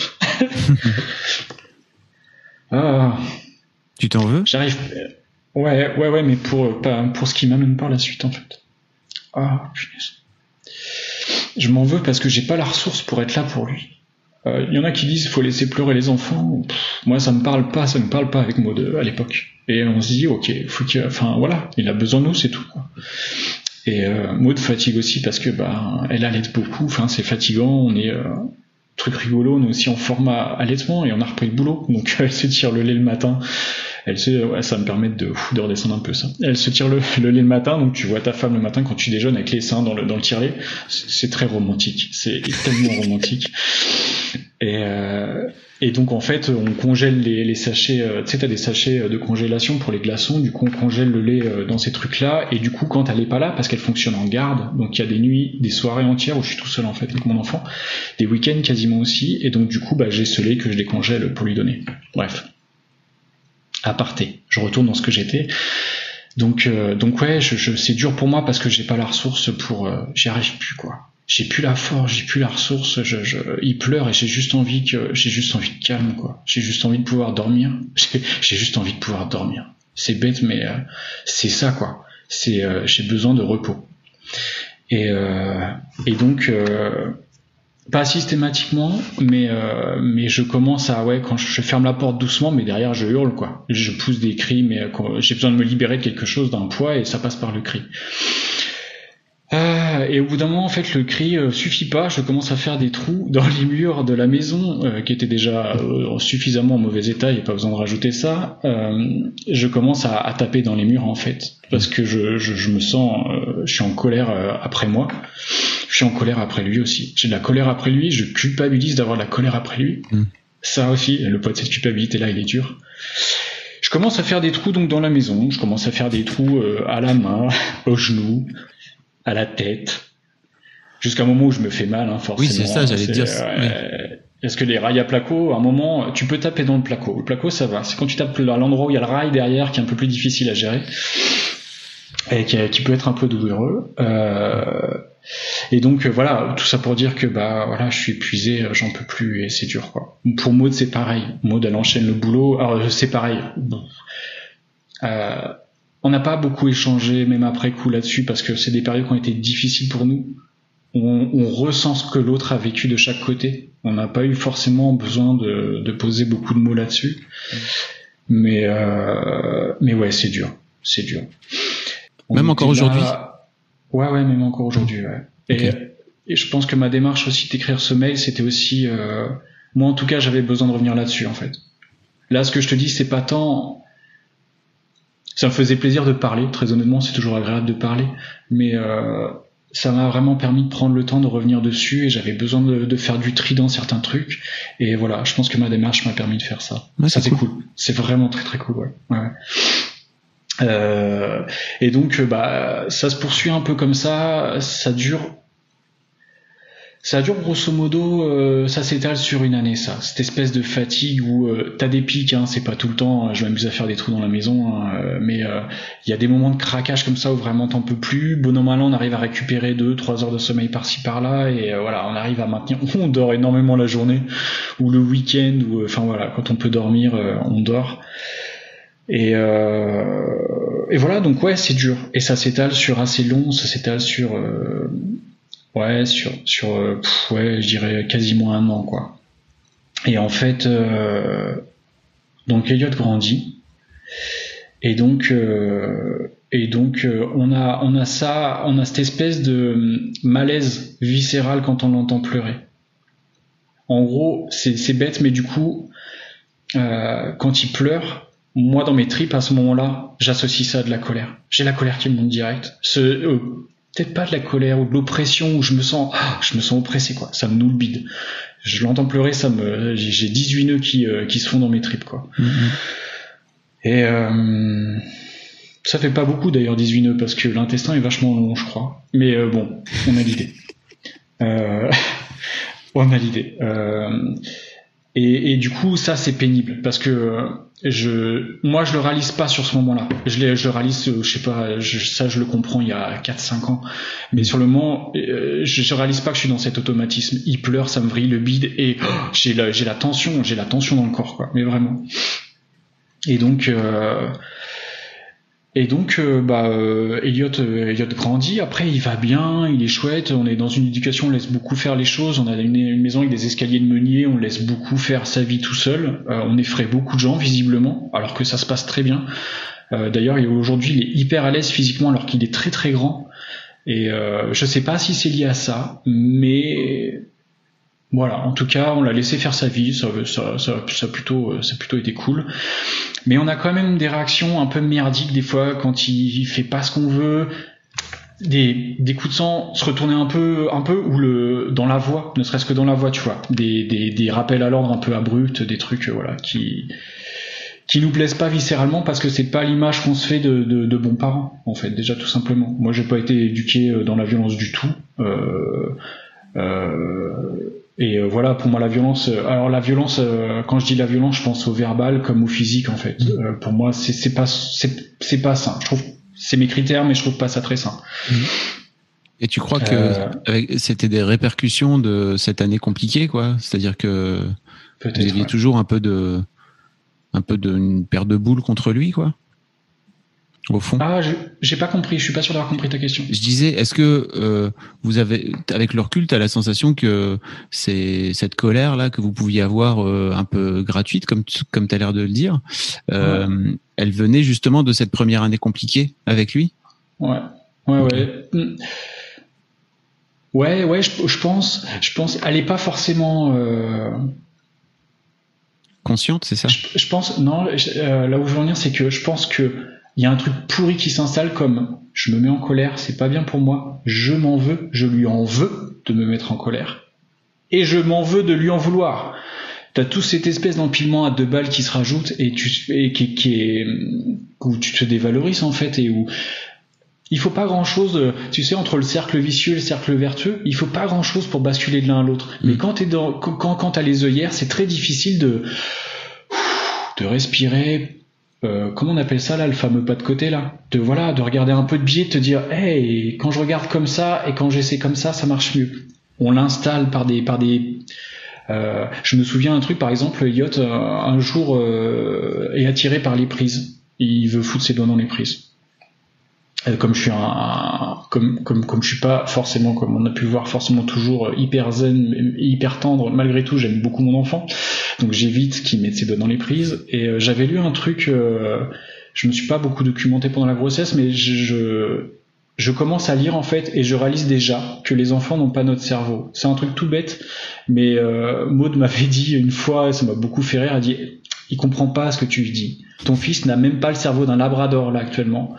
Ah. Tu t'en veux ? J'arrive. Ouais, ouais, ouais, mais pour pas pour ce qui m'amène par la suite en fait. Ah, punaise. Je m'en veux parce que j'ai pas la ressource pour être là pour lui. Il euh, y en a qui disent faut laisser pleurer les enfants. Pff, moi ça me parle pas, ça me parle pas avec Maud à l'époque. Et on se dit ok, faut qu'il, enfin voilà, il a besoin de nous, c'est tout. Quoi. Et euh, Maud fatigue aussi parce que bah elle allait beaucoup. Enfin c'est fatigant. On est euh, truc rigolo. On est aussi en format allaitement et on a repris le boulot. Donc elle se tire le lait le matin. Elle se, ouais, ça me permet de, de redescendre un peu ça. Elle se tire le, le lait le matin, donc tu vois ta femme le matin quand tu déjeunes avec les seins dans le dans le tire-lait. C'est, c'est très romantique. C'est tellement romantique. Et, euh, et donc en fait on congèle les, les sachets, euh, tu sais t'as des sachets de congélation pour les glaçons, du coup on congèle le lait euh, dans ces trucs là et du coup quand elle est pas là parce qu'elle fonctionne en garde, donc il y a des nuits, des soirées entières où je suis tout seul en fait avec mon enfant, des week-ends quasiment aussi, et donc du coup bah j'ai ce lait que je décongèle pour lui donner. Bref, aparté, je retourne dans ce que j'étais. Donc euh, donc ouais je, je, c'est dur pour moi parce que j'ai pas la ressource pour euh, j'y arrive plus quoi. J'ai plus la force, j'ai plus la ressource, je, je, il pleure et j'ai juste envie que, j'ai juste envie de calme, quoi. J'ai juste envie de pouvoir dormir. J'ai, j'ai juste envie de pouvoir dormir. C'est bête, mais euh, c'est ça, quoi. C'est, euh, j'ai besoin de repos. Et, euh, et donc, euh, pas systématiquement, mais, euh, mais je commence à, ouais, quand je ferme la porte doucement, mais derrière je hurle, quoi. Je pousse des cris, mais quand j'ai besoin de me libérer de quelque chose, d'un poids, et ça passe par le cri. Euh, et au bout d'un moment, en fait, le cri euh, suffit pas. Je commence à faire des trous dans les murs de la maison, euh, qui étaient déjà euh, suffisamment en mauvais état. Il n'y a pas besoin de rajouter ça. Euh, je commence à, à taper dans les murs, en fait, parce que je, je, je me sens, euh, je suis en colère euh, après moi. Je suis en colère après lui aussi. J'ai de la colère après lui. Je culpabilise d'avoir de la colère après lui. Mmh. Ça aussi, le poids de cette culpabilité-là, il est dur. Je commence à faire des trous donc dans la maison. Je commence à faire des trous euh, à la main, aux genoux, à la tête. jusqu'à un moment où je me fais mal, hein, forcément. Oui, c'est ça, j'allais c'est, dire. Euh, oui. Parce que les rails à placo, à un moment, tu peux taper dans le placo. Le placo, ça va. C'est quand tu tapes à l'endroit où il y a le rail derrière qui est un peu plus difficile à gérer et qui, qui peut être un peu douloureux. Euh, et donc voilà, tout ça pour dire que bah voilà, je suis épuisé, j'en peux plus et c'est dur quoi. Pour Maud, c'est pareil. Maud, elle enchaîne le boulot. Alors c'est pareil. Bon. Euh, on n'a pas beaucoup échangé, même après coup là-dessus, parce que c'est des périodes qui ont été difficiles pour nous. On, on ressent ce que l'autre a vécu de chaque côté. On n'a pas eu forcément besoin de, de poser beaucoup de mots là-dessus. Mais, euh, mais ouais, c'est dur. C'est dur. On même encore aujourd'hui là... Ouais, ouais, même encore aujourd'hui, ouais. Okay. Et, et je pense que ma démarche aussi d'écrire ce mail, c'était aussi... Euh... Moi, en tout cas, j'avais besoin de revenir là-dessus, en fait. Là, ce que je te dis, c'est pas tant... Ça me faisait plaisir de parler, très honnêtement, c'est toujours agréable de parler. Mais... Euh... ça m'a vraiment permis de prendre le temps de revenir dessus et j'avais besoin de, de faire du tri dans certains trucs et voilà, je pense que ma démarche m'a permis de faire ça. Ouais, ça c'est c'est cool. cool, c'est vraiment très très cool, ouais. ouais. Euh, et donc bah ça se poursuit un peu comme ça, ça dure. Ça dure grosso modo, euh, ça s'étale sur une année, ça. Cette espèce de fatigue où euh, t'as des pics, hein, c'est pas tout le temps. Je m'amuse à faire des trous dans la maison, hein, euh, mais il euh, y a des moments de craquage comme ça où vraiment t'en peux plus. Bon an mal an, on arrive à récupérer deux, trois heures de sommeil par-ci par-là, et euh, voilà, on arrive à maintenir. On dort énormément la journée ou le week-end, ou enfin voilà, quand on peut dormir, euh, on dort. Et, euh, et voilà, donc ouais, c'est dur. Et ça s'étale sur assez long, ça s'étale sur. Euh, Ouais, sur sur euh, pff, ouais, je dirais quasiment un an quoi. Et en fait, euh, donc Elliot grandit et donc euh, et donc euh, on a on a ça, on a cette espèce de malaise viscéral quand on l'entend pleurer. En gros, c'est c'est bête, mais du coup, euh, quand il pleure, moi dans mes tripes à ce moment-là, j'associe ça à de la colère. J'ai la colère qui me monte direct. Ce euh, peut-être pas de la colère ou de l'oppression où je me sens ah, je me sens oppressé quoi, ça me noue le bide. Je l'entends pleurer, ça me j'ai, j'ai dix-huit nœuds qui euh, qui se font dans mes tripes quoi. Mm-hmm. Et euh, ça fait pas beaucoup d'ailleurs dix-huit nœuds parce que l'intestin est vachement long je crois. Mais euh, bon, on a l'idée. Euh, on a l'idée. Euh, et, et du coup ça c'est pénible parce que je moi je le réalise pas sur ce moment-là. Je l'ai je le réalise je sais pas je, ça je le comprends il y a quatre cinq ans. Mais sur le moment euh, je, je réalise pas que je suis dans cet automatisme. Il pleure, ça me vrille le bide et oh, j'ai la j'ai la tension, j'ai la tension dans le corps quoi. Mais vraiment. Et donc euh, et donc euh, bah euh, Elliot euh, Elliot grandit, après il va bien, il est chouette, on est dans une éducation, on laisse beaucoup faire les choses, on a une, une maison avec des escaliers de meunier, on laisse beaucoup faire sa vie tout seul, euh, on effraie beaucoup de gens visiblement, alors que ça se passe très bien. Euh, d'ailleurs aujourd'hui il est hyper à l'aise physiquement alors qu'il est très très grand et euh, je sais pas si c'est lié à ça, mais voilà, en tout cas, on l'a laissé faire sa vie, ça, ça, ça, ça, a plutôt, ça a plutôt été cool. Mais on a quand même des réactions un peu merdiques des fois quand il fait pas ce qu'on veut, des, des coups de sang, se retourner un peu, un peu ou le dans la voix, ne serait-ce que dans la voix, tu vois, des, des, des rappels à l'ordre un peu abrupts, des trucs, voilà, qui qui nous plaisent pas viscéralement parce que c'est pas l'image qu'on se fait de, de, de bons parents, en fait, déjà tout simplement. Moi, j'ai pas été éduqué dans la violence du tout. Euh, euh, Et euh, voilà, pour moi la violence. Euh, alors la violence, euh, quand je dis la violence, je pense au verbal comme au physique en fait. Euh, pour moi, c'est, c'est pas, c'est, c'est pas sain. Je trouve, c'est mes critères, mais je trouve pas ça très sain. Et tu crois que euh, avec, c'était des répercussions de cette année compliquée, quoi ? C'est-à-dire que vous aviez ouais. toujours un peu de, un peu de une paire de boules contre lui, quoi. Au fond. Ah, je, j'ai pas compris. Je suis pas sûr d'avoir compris ta question. Je disais, est-ce que euh, vous avez, avec le recul, t'as la sensation que c'est cette colère là que vous pouviez avoir euh, un peu gratuite, comme tu, comme t'as l'air de le dire, euh, ouais. elle venait justement de cette première année compliquée avec lui ? Ouais, ouais, okay. ouais. Ouais, ouais. Je, je pense, je pense, elle est pas forcément euh... consciente, c'est ça ? je, je pense, non. Je, euh, là où je veux en venir, c'est que je pense que il y a un truc pourri qui s'installe comme je me mets en colère, c'est pas bien pour moi, je m'en veux, je lui en veux de me mettre en colère et je m'en veux de lui en vouloir. T'as toute cette espèce d'empilement à deux balles qui se rajoute et tu et qui, qui est où tu te dévalorises en fait et où Il faut pas grand chose, tu sais, entre le cercle vicieux et le cercle vertueux, il faut pas grand chose pour basculer de l'un à l'autre. Mmh. Mais quand t'es dans, quand, quand t'as les œillères, c'est très difficile de, de respirer, euh, comment on appelle ça là, le fameux pas de côté là, de voilà, de regarder un peu de biais, de te dire, hey, quand je regarde comme ça et quand j'essaie comme ça, ça marche mieux. On l'installe par des, par des, euh, je me souviens un truc, par exemple, Elliot, euh, un jour, euh, est attiré par les prises. Il veut foutre ses doigts dans les prises. Comme je suis un, un comme comme comme je suis pas forcément, comme on a pu le voir, forcément toujours hyper zen, hyper tendre, malgré tout j'aime beaucoup mon enfant, donc j'évite qu'il mette ses doigts dans les prises. Et euh, j'avais lu un truc, euh, je me suis pas beaucoup documenté pendant la grossesse, mais je, je je commence à lire en fait, et je réalise déjà que les enfants n'ont pas notre cerveau. C'est un truc tout bête, mais euh, Maud m'avait dit une fois, et ça m'a beaucoup fait rire, elle a dit, il comprend pas ce que tu lui dis, ton fils n'a même pas le cerveau d'un labrador là actuellement.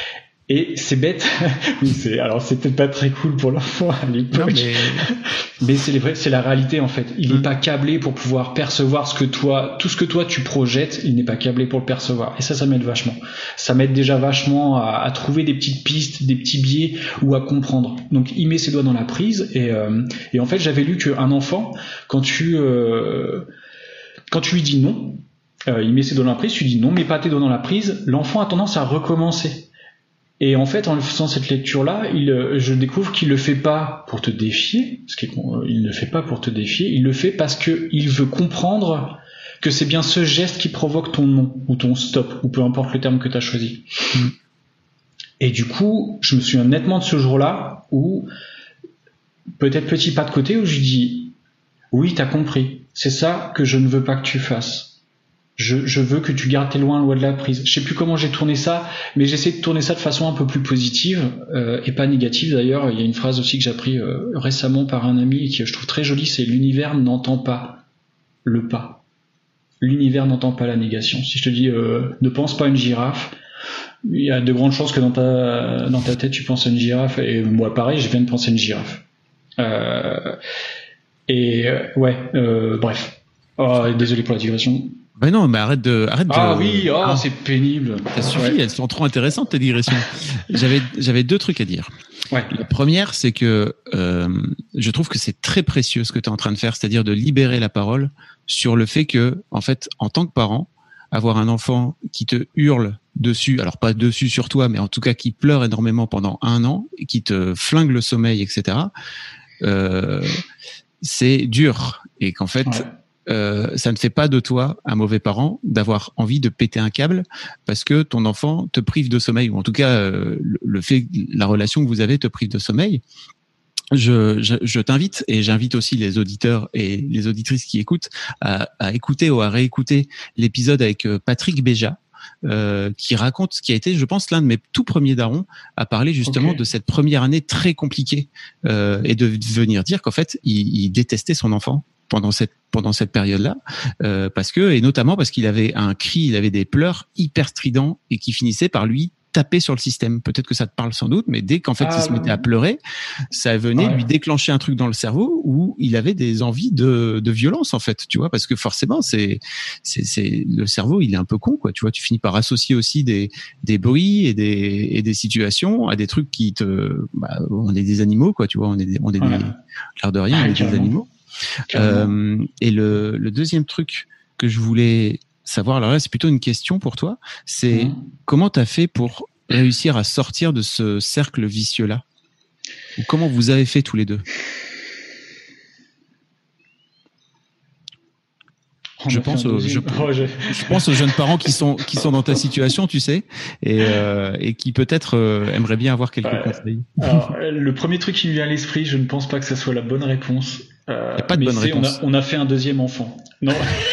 Et c'est bête, oui, c'est, alors c'est peut-être pas très cool pour l'enfant à l'époque, mais, mais c'est, les vrais, c'est la réalité en fait. Il n'est mmh. pas câblé pour pouvoir percevoir ce que toi, tout ce que toi tu projettes, il n'est pas câblé pour le percevoir. Et ça, ça m'aide vachement. Ça m'aide déjà vachement à, à trouver des petites pistes, des petits biais, ou à comprendre. Donc il met ses doigts dans la prise, et, euh, et en fait j'avais lu qu'un enfant, quand tu, euh, quand tu lui dis non, euh, il met ses doigts dans la prise, tu lui dis non, mets pas tes doigts dans la prise, l'enfant a tendance à recommencer. Et en fait, en faisant cette lecture-là, il, je découvre qu'il le fait pas pour te défier, parce qu'il il le fait pas pour te défier, il le fait parce que il veut comprendre que c'est bien ce geste qui provoque ton non, ou ton stop, ou peu importe le terme que tu as choisi. Mmh. Et du coup, je me souviens nettement de ce jour-là, où, peut-être petit pas de côté, où je dis, oui, t'as compris, c'est ça que je ne veux pas que tu fasses. Je, je veux que tu gardes tes loin loin de la prise. Je sais plus comment j'ai tourné ça, mais j'essaie de tourner ça de façon un peu plus positive, euh, et pas négative d'ailleurs. Il y a une phrase aussi que j'ai appris euh, récemment par un ami et que je trouve très jolie, c'est l'univers n'entend pas le pas. L'univers n'entend pas la négation. Si je te dis euh, ne pense pas à une girafe, il y a de grandes chances que dans ta dans ta tête tu penses à une girafe, et moi pareil, je viens de penser à une girafe. Euh, et euh, ouais, euh, bref. Oh, désolé pour la digression. Ben non, mais arrête de, arrête ah de. oui, oh, ah, c'est pénible. Ça suffit, ouais. Elles sont trop intéressantes tes digressions. j'avais, j'avais deux trucs à dire. Ouais. La première, c'est que euh, je trouve que c'est très précieux ce que tu es en train de faire, c'est-à-dire de libérer la parole sur le fait que, en fait, en tant que parent, avoir un enfant qui te hurle dessus, alors pas dessus sur toi, mais en tout cas qui pleure énormément pendant un an, qui te flingue le sommeil, et cetera. Euh, c'est dur, et qu'en fait. Ouais. Euh, ça ne fait pas de toi un mauvais parent d'avoir envie de péter un câble parce que ton enfant te prive de sommeil, ou en tout cas euh, le, le fait, la relation que vous avez te prive de sommeil. Je, je, je t'invite, et j'invite aussi les auditeurs et les auditrices qui écoutent à, à écouter ou à réécouter l'épisode avec Patrick Béja. Euh, qui raconte ce qui a été, je pense, l'un de mes tout premiers darons à parler justement okay. de cette première année très compliquée, euh, et de venir dire qu'en fait il, il détestait son enfant pendant cette pendant cette période-là, euh, parce que, et notamment parce qu'il avait un cri, il avait des pleurs hyper stridents et qui finissaient par lui taper sur le système. Peut-être que ça te parle sans doute, mais dès qu'en fait ah, il se mettait à pleurer, ça venait ouais. lui déclencher un truc dans le cerveau où il avait des envies de, de violence en fait, tu vois, parce que forcément c'est, c'est, c'est le cerveau, il est un peu con quoi, tu vois, tu finis par associer aussi des, des bruits et des, et des situations à des trucs qui te, bah, on est des animaux quoi, tu vois, on est, des, on est ouais. des, l'air de rien, on est des animaux. Euh, et le, le deuxième truc que je voulais savoir, alors là c'est plutôt une question pour toi, c'est mmh. comment tu as fait pour réussir à sortir de ce cercle vicieux là, ou comment vous avez fait tous les deux? Je pense, aux, je, oh, je... je pense aux jeunes parents qui sont qui sont dans ta situation, tu sais, et euh, et qui peut-être euh, aimeraient bien avoir quelques ouais. conseils. Alors, le premier truc qui me vient à l'esprit, je ne pense pas que ça soit la bonne réponse. Euh, Il y a pas de mais bonne réponse. On a, on a fait un deuxième enfant. Non.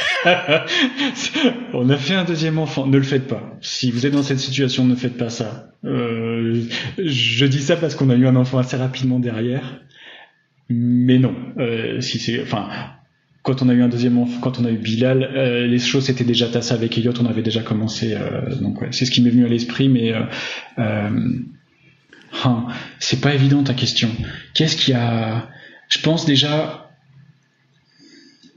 On a fait un deuxième enfant. Ne le faites pas. Si vous êtes dans cette situation, ne faites pas ça. Euh, je dis ça parce qu'on a eu un enfant assez rapidement derrière. Mais non. Euh, si c'est, enfin. Quand on a eu un deuxième enfant, quand on a eu Bilal, euh, les choses étaient déjà tassées avec Elliot, on avait déjà commencé, euh, donc ouais, c'est ce qui m'est venu à l'esprit, mais euh, euh, hein, c'est pas évident ta question. Qu'est-ce qu'il y a? Je pense déjà,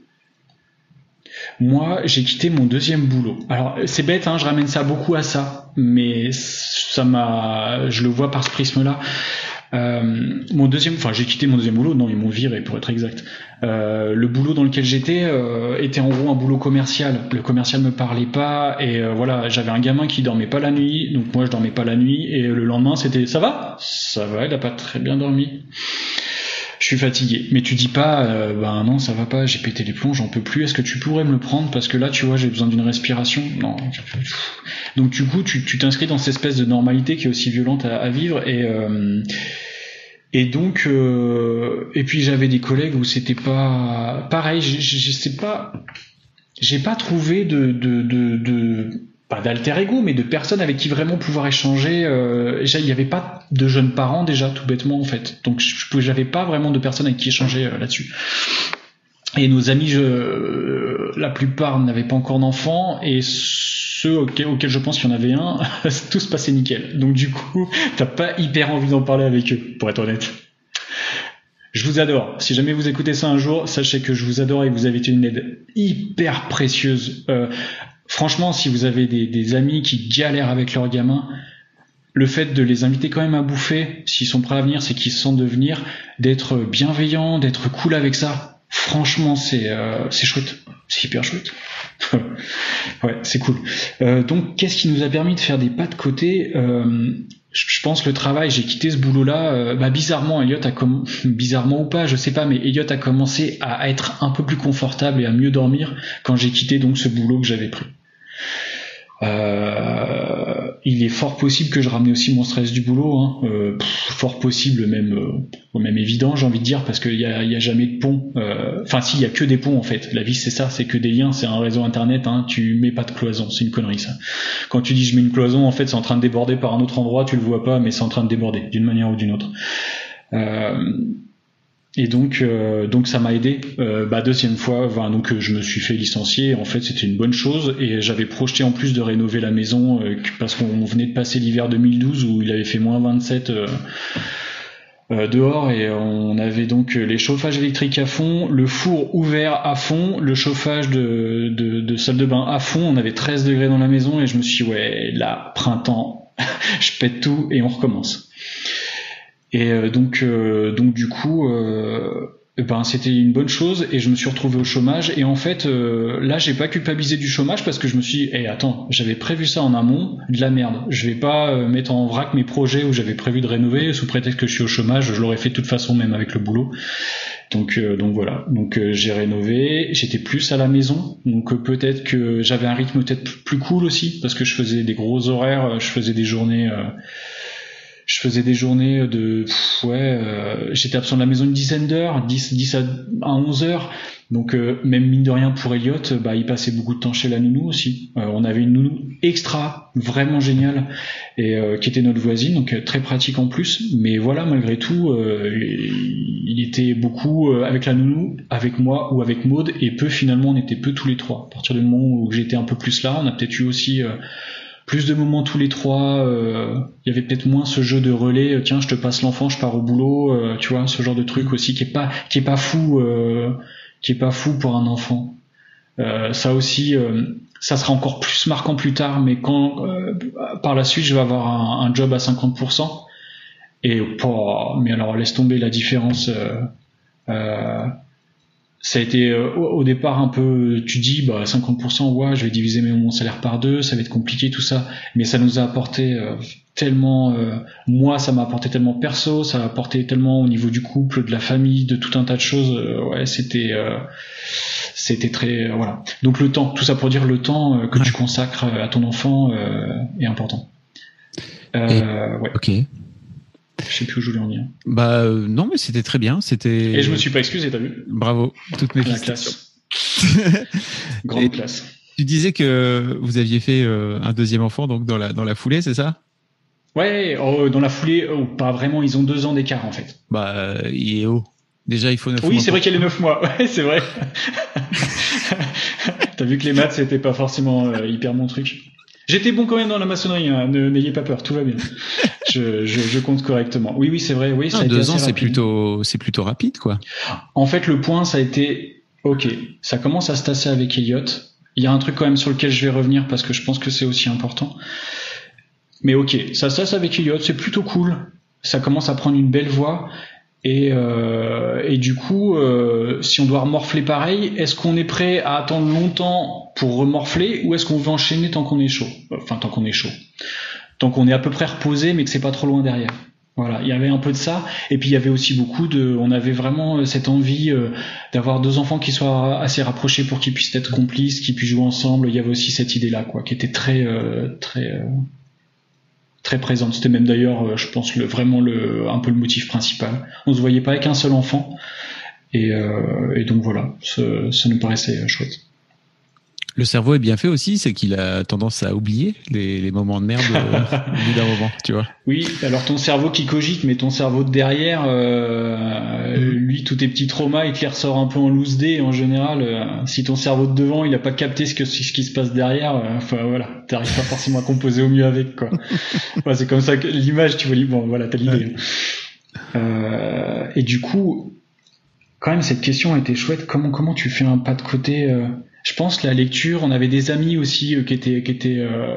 moi j'ai quitté mon deuxième boulot. Alors c'est bête, hein, je ramène ça beaucoup à ça, mais ça m'a, je le vois par ce prisme-là. Euh, mon deuxième, enfin j'ai quitté mon deuxième boulot, non ils m'ont viré pour être exact. Euh, le boulot dans lequel j'étais euh, était en gros un boulot commercial. Le commercial me parlait pas et euh, voilà, j'avais un gamin qui dormait pas la nuit, donc moi je dormais pas la nuit et le lendemain c'était ça va, ça va, il a pas très bien dormi. Je suis fatigué, mais tu dis pas euh, ben non ça va pas, j'ai pété les plombs, j'en peux plus, est-ce que tu pourrais me le prendre parce que là tu vois j'ai besoin d'une respiration. Non. Donc du coup tu, tu t'inscris dans cette espèce de normalité qui est aussi violente à, à vivre et euh, et donc euh, et puis j'avais des collègues où c'était pas pareil, je, je, je sais pas, j'ai pas trouvé de de de, de pas d'alter ego, mais de personnes avec qui vraiment pouvoir échanger. Euh, il y avait pas de jeunes parents déjà, tout bêtement en fait. Donc je, j'avais pas vraiment de personnes avec qui échanger euh, là-dessus. Et nos amis, je, euh, la plupart n'avaient pas encore d'enfants, et ceux auxquels, auxquels je pense qu'il y en avait un, tout se passait nickel. Donc du coup, t'as pas hyper envie d'en parler avec eux, pour être honnête. Je vous adore. Si jamais vous écoutez ça un jour, sachez que je vous adore et que vous avez été une aide hyper précieuse. Euh, Franchement, si vous avez des, des amis qui galèrent avec leurs gamins, le fait de les inviter quand même à bouffer, s'ils sont prêts à venir, c'est qu'ils se sentent de venir, d'être bienveillants, d'être cool avec ça. Franchement, c'est euh, c'est chouette, c'est hyper chouette. Ouais, c'est cool. Euh, donc, qu'est-ce qui nous a permis de faire des pas de côté ? euh, Je pense le travail. J'ai quitté ce boulot-là. Euh, bah bizarrement, Elliot a comm... bizarrement ou pas, je sais pas, mais Elliot a commencé à être un peu plus confortable et à mieux dormir quand j'ai quitté donc ce boulot que j'avais pris. Euh, il est fort possible que je ramenais aussi mon stress du boulot, hein. euh, pff, fort possible, même, euh, même évident, j'ai envie de dire, parce qu'il y a, y a jamais de pont. Enfin, euh, si, il y a que des ponts en fait. La vie, c'est ça, c'est que des liens, c'est un réseau internet. Hein, tu mets pas de cloison, c'est une connerie ça. Quand tu dis je mets une cloison, en fait, c'est en train de déborder par un autre endroit, tu le vois pas, mais c'est en train de déborder d'une manière ou d'une autre. Euh, Et donc, euh, donc ça m'a aidé. Euh, bah deuxième fois, enfin, donc je me suis fait licencier. En fait, c'était une bonne chose et j'avais projeté en plus de rénover la maison euh, parce qu'on venait de passer l'hiver deux mille douze où il avait fait moins vingt-sept euh, euh, dehors et on avait donc les chauffages électriques à fond, le four ouvert à fond, le chauffage de, de, de salle de bain à fond. On avait treize degrés dans la maison et je me suis dit ouais, là printemps, je pète tout et on recommence. Et euh, donc, euh, donc du coup, euh, ben c'était une bonne chose et je me suis retrouvé au chômage. Et en fait, euh, là, j'ai pas culpabilisé du chômage parce que je me suis dit, hey, attends, j'avais prévu ça en amont, de la merde. Je vais pas euh, mettre en vrac mes projets où j'avais prévu de rénover sous prétexte que je suis au chômage. Je l'aurais fait de toute façon même avec le boulot. Donc, euh, donc voilà. Donc euh, j'ai rénové. J'étais plus à la maison. Donc euh, peut-être que j'avais un rythme peut-être plus cool aussi parce que je faisais des gros horaires. Je faisais des journées. Euh, Je faisais des journées de pff, ouais, euh, j'étais absent de la maison une dizaine d'heures, dix à onze heures. Donc euh, même mine de rien pour Elliot, bah il passait beaucoup de temps chez la nounou aussi. Euh, on avait une nounou extra, vraiment géniale, et euh, qui était notre voisine, donc euh, très pratique en plus. Mais voilà, malgré tout, euh, il était beaucoup euh, avec la nounou, avec moi ou avec Maud, et peu finalement on était peu tous les trois. À partir du moment où j'étais un peu plus là, on a peut-être eu aussi euh, plus de moments tous les trois, euh, il y avait peut-être moins ce jeu de relais, euh, tiens je te passe l'enfant, je pars au boulot, euh, tu vois, ce genre de truc aussi qui est pas qui est pas fou euh, qui est pas fou pour un enfant. Euh, ça aussi, euh, ça sera encore plus marquant plus tard, mais quand euh, par la suite je vais avoir un, un job à cinquante pour cent et oh, mais alors laisse tomber la différence. Euh, euh, ça a été euh, au départ un peu, tu dis bah cinquante pour cent, ouais je vais diviser mon salaire par deux, ça va être compliqué tout ça, mais ça nous a apporté euh, tellement, euh, moi ça m'a apporté tellement perso, ça a apporté tellement au niveau du couple, de la famille, de tout un tas de choses. Euh, ouais c'était euh, c'était très euh, voilà. Donc le temps, tout ça pour dire le temps euh, que ouais. tu consacres à ton enfant euh, est important. Euh, Et, ouais. Ok. Je sais plus où je voulais en dire. Bah euh, non, mais c'était très bien. C'était. Et je me suis pas excusé, t'as vu ? Bravo, toutes mes La félicitations. classe. Grande Et classe. Tu disais que vous aviez fait euh, un deuxième enfant donc dans la dans la foulée, c'est ça ? Ouais, oh, dans la foulée, oh, pas vraiment. Ils ont deux ans d'écart en fait. Bah euh, il est haut. Déjà il faut neuf mois. Oui, c'est vrai qu'il y a les neuf mois. Ouais, c'est vrai. T'as vu que les maths c'était pas forcément euh, hyper mon truc. J'étais bon quand même dans la maçonnerie, hein. Ne, n'ayez pas peur, tout va bien. Je, je, je compte correctement. Oui, oui, c'est vrai. Oui, ça non, a été deux assez ans, c'est rapide. plutôt, c'est plutôt rapide, quoi. En fait, le point, ça a été, ok, ça commence à se tasser avec Elliot. Il y a un truc quand même sur lequel je vais revenir parce que je pense que c'est aussi important. mais ok, ça, ça, ça avec Elliot, c'est plutôt cool. Ça commence à prendre une belle voix. Et, euh, et du coup, euh, si on doit remorfler pareil, est-ce qu'on est prêt à attendre longtemps pour remorfler ou est-ce qu'on veut enchaîner tant qu'on est chaud? Enfin, tant qu'on est chaud. Tant qu'on est à peu près reposé, mais que c'est pas trop loin derrière. Voilà, il y avait un peu de ça. Et puis il y avait aussi beaucoup de, on avait vraiment cette envie euh, d'avoir deux enfants qui soient assez rapprochés pour qu'ils puissent être complices, qu'ils puissent jouer ensemble. Il y avait aussi cette idée-là, quoi, qui était très, euh, très. Euh, très présente. C'était même d'ailleurs, je pense, le, vraiment le, un peu le motif principal. On se voyait pas avec un seul enfant, et, euh, et donc voilà, ça, ça nous paraissait chouette. Le cerveau est bien fait aussi, c'est qu'il a tendance à oublier les, les moments de merde euh, au bout d'un moment, tu vois. Oui, alors ton cerveau qui cogite, mais ton cerveau de derrière, euh, mmh. lui, tous tes petits traumas, il te les ressort un peu en loose day en général. Euh, si ton cerveau de devant, il a pas capté ce, que, ce qui se passe derrière, euh, enfin voilà, t'arrives pas forcément à composer au mieux avec, quoi. Enfin, c'est comme ça que l'image, tu vois, bon, voilà, t'as l'idée. Ouais. Euh, et du coup, quand même, cette question était chouette. Comment, comment tu fais un pas de côté euh, Je pense la lecture, on avait des amis aussi euh, qui étaient qui étaient euh,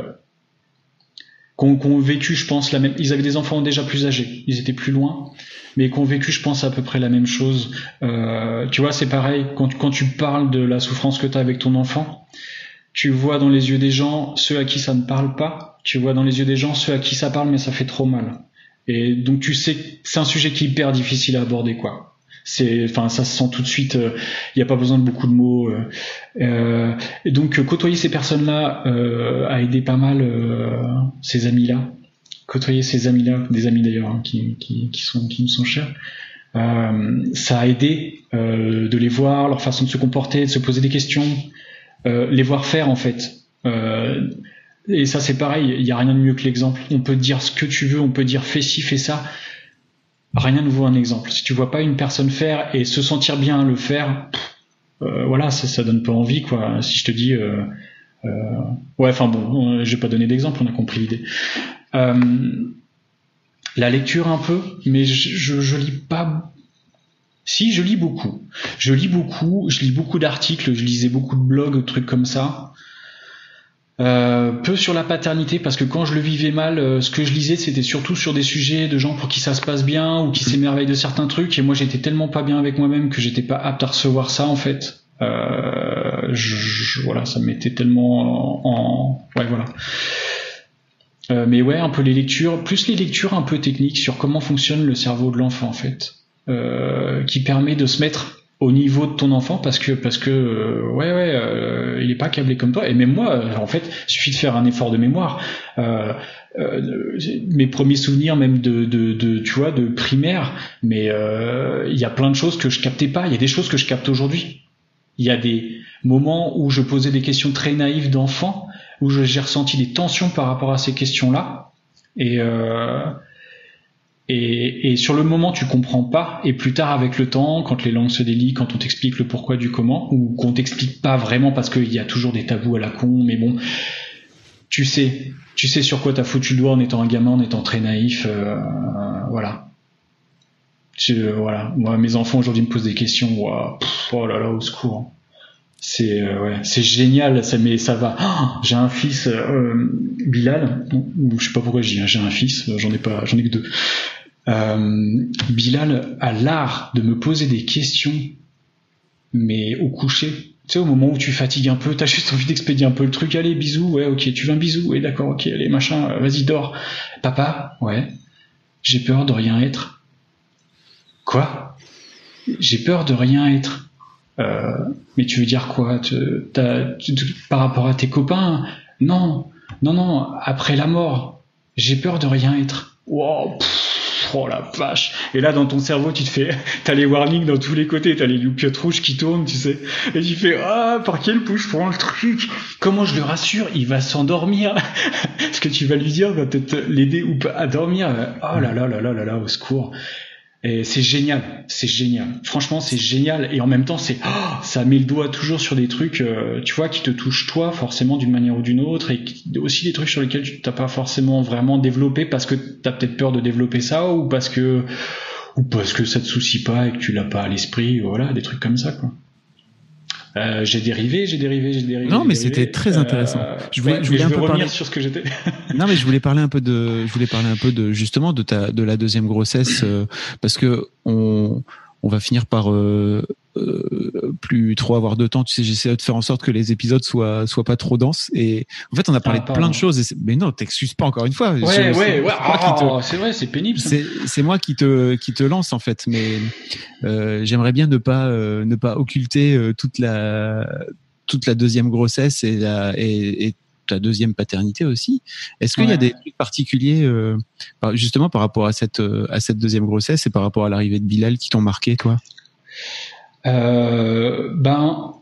qui ont, qui ont vécu, je pense, la même. Ils avaient des enfants déjà plus âgés, ils étaient plus loin, mais qui ont vécu, je pense, à peu près la même chose. Euh, tu vois, c'est pareil quand tu, quand tu parles de la souffrance que tu as avec ton enfant, tu vois dans les yeux des gens ceux à qui ça ne parle pas, tu vois dans les yeux des gens ceux à qui ça parle mais ça fait trop mal. Et donc tu sais que c'est un sujet qui est hyper difficile à aborder, quoi. C'est, enfin, ça se sent tout de suite. Il euh, n'y a pas besoin de beaucoup de mots. Euh, euh, et donc euh, côtoyer ces personnes-là euh, a aidé pas mal euh, ces amis-là. Côtoyer ces amis-là, des amis d'ailleurs hein, qui, qui, qui sont, qui me sont chers. Euh, ça a aidé euh, de les voir, leur façon de se comporter, de se poser des questions, euh, les voir faire en fait. Euh, et ça c'est pareil. Il y a rien de mieux que l'exemple. On peut dire ce que tu veux, on peut dire fais ci, fais ça. Rien ne vaut un exemple. Si tu vois pas une personne faire et se sentir bien à le faire, euh, voilà, ça, ça donne pas envie, quoi. Si je te dis, euh, euh, ouais, enfin bon, euh, je vais pas donner d'exemple, on a compris l'idée. Euh, la lecture un peu, mais je, je, je lis pas. Si, je lis beaucoup. Je lis beaucoup. Je lis beaucoup d'articles. Je lisais beaucoup de blogs, trucs comme ça. Euh, peu sur la paternité parce que quand je le vivais mal, euh, ce que je lisais c'était surtout sur des sujets de gens pour qui ça se passe bien ou qui s'émerveillent de certains trucs et moi j'étais tellement pas bien avec moi-même que j'étais pas apte à recevoir ça en fait. Euh, je, je, voilà, ça me mettait tellement en, en... ouais voilà. Euh, mais ouais, un peu les lectures, plus les lectures un peu techniques sur comment fonctionne le cerveau de l'enfant en fait, euh, qui permet de se mettre au niveau de ton enfant parce que parce que euh, ouais ouais euh, il est pas câblé comme toi et même moi euh, en fait il suffit de faire un effort de mémoire euh, euh, mes premiers souvenirs même de de, de tu vois de primaire mais il euh, y a plein de choses que je captais pas, il y a des choses que je capte aujourd'hui, il y a des moments où je posais des questions très naïves d'enfant où je, j'ai ressenti des tensions par rapport à ces questions là et euh, Et, et sur le moment tu comprends pas et plus tard avec le temps quand les langues se délient, quand on t'explique le pourquoi du comment ou qu'on t'explique pas vraiment parce qu'il y a toujours des tabous à la con mais bon tu sais tu sais sur quoi t'as foutu le doigt en étant un gamin, en étant très naïf euh, euh, voilà je, euh, voilà moi mes enfants aujourd'hui me posent des questions wow, pff, oh là là au secours c'est euh, ouais c'est génial ça mais ça va oh, j'ai un fils euh, Bilal ou je sais pas pourquoi je dis j'ai un fils j'en ai pas j'en ai que deux euh, Bilal a l'art de me poser des questions mais au coucher tu sais au moment où tu fatigues un peu t'as juste envie d'expédier un peu le truc allez bisous ouais ok tu veux un bisou ouais d'accord ok allez machin vas-y dors papa ouais j'ai peur de rien être quoi j'ai peur de rien être Euh, mais tu veux dire quoi te, t'as, tu, tu, par rapport à tes copains non non non après la mort j'ai peur de rien être wow, pff, oh la vache et là dans ton cerveau tu te fais t'as les warnings dans tous les côtés t'as les loupiottes rouges qui tournent tu sais et tu fais ah par quel bout je prends le truc comment je le rassure il va s'endormir ce que tu vas lui dire va peut-être l'aider ou pas à dormir oh là là là là là là au secours. Et c'est génial, c'est génial. Franchement, c'est génial. Et en même temps, c'est oh, ça met le doigt toujours sur des trucs, euh, tu vois, qui te touchent toi, forcément d'une manière ou d'une autre, et qui, aussi des trucs sur lesquels tu t'as pas forcément vraiment développé parce que t'as peut-être peur de développer ça, ou parce que, ou parce que ça te soucie pas et que tu l'as pas à l'esprit, voilà, des trucs comme ça, quoi. Euh, j'ai dérivé, j'ai dérivé, j'ai dérivé. Non, mais dérivé. c'était très intéressant. Euh, je voulais, ouais, je voulais je un vais peu revenir parler sur ce que j'étais. Non, mais je voulais parler un peu de, je voulais parler un peu de justement de ta, de la deuxième grossesse, euh, parce que on, on va finir par euh, euh, plus trop avoir de temps. Tu sais, j'essaie de faire en sorte que les épisodes soient, soient pas trop denses. Et en fait, on a parlé Ah, de plein de choses. Et c'est... mais non, t'excuses pas encore une fois. Ouais, je, ouais, c'est, ouais. c'est, moi Oh, te... c'est vrai, c'est pénible. Ça. C'est, c'est moi qui te, qui te lance en fait. Mais euh, j'aimerais bien ne pas, euh, ne pas occulter euh, toute la, toute la deuxième grossesse et la, et, et ta deuxième paternité aussi. Est-ce qu'il ouais. y a des trucs particuliers, euh, justement par rapport à cette, à cette deuxième grossesse et par rapport à l'arrivée de Bilal qui t'ont marqué, toi? Euh, ben,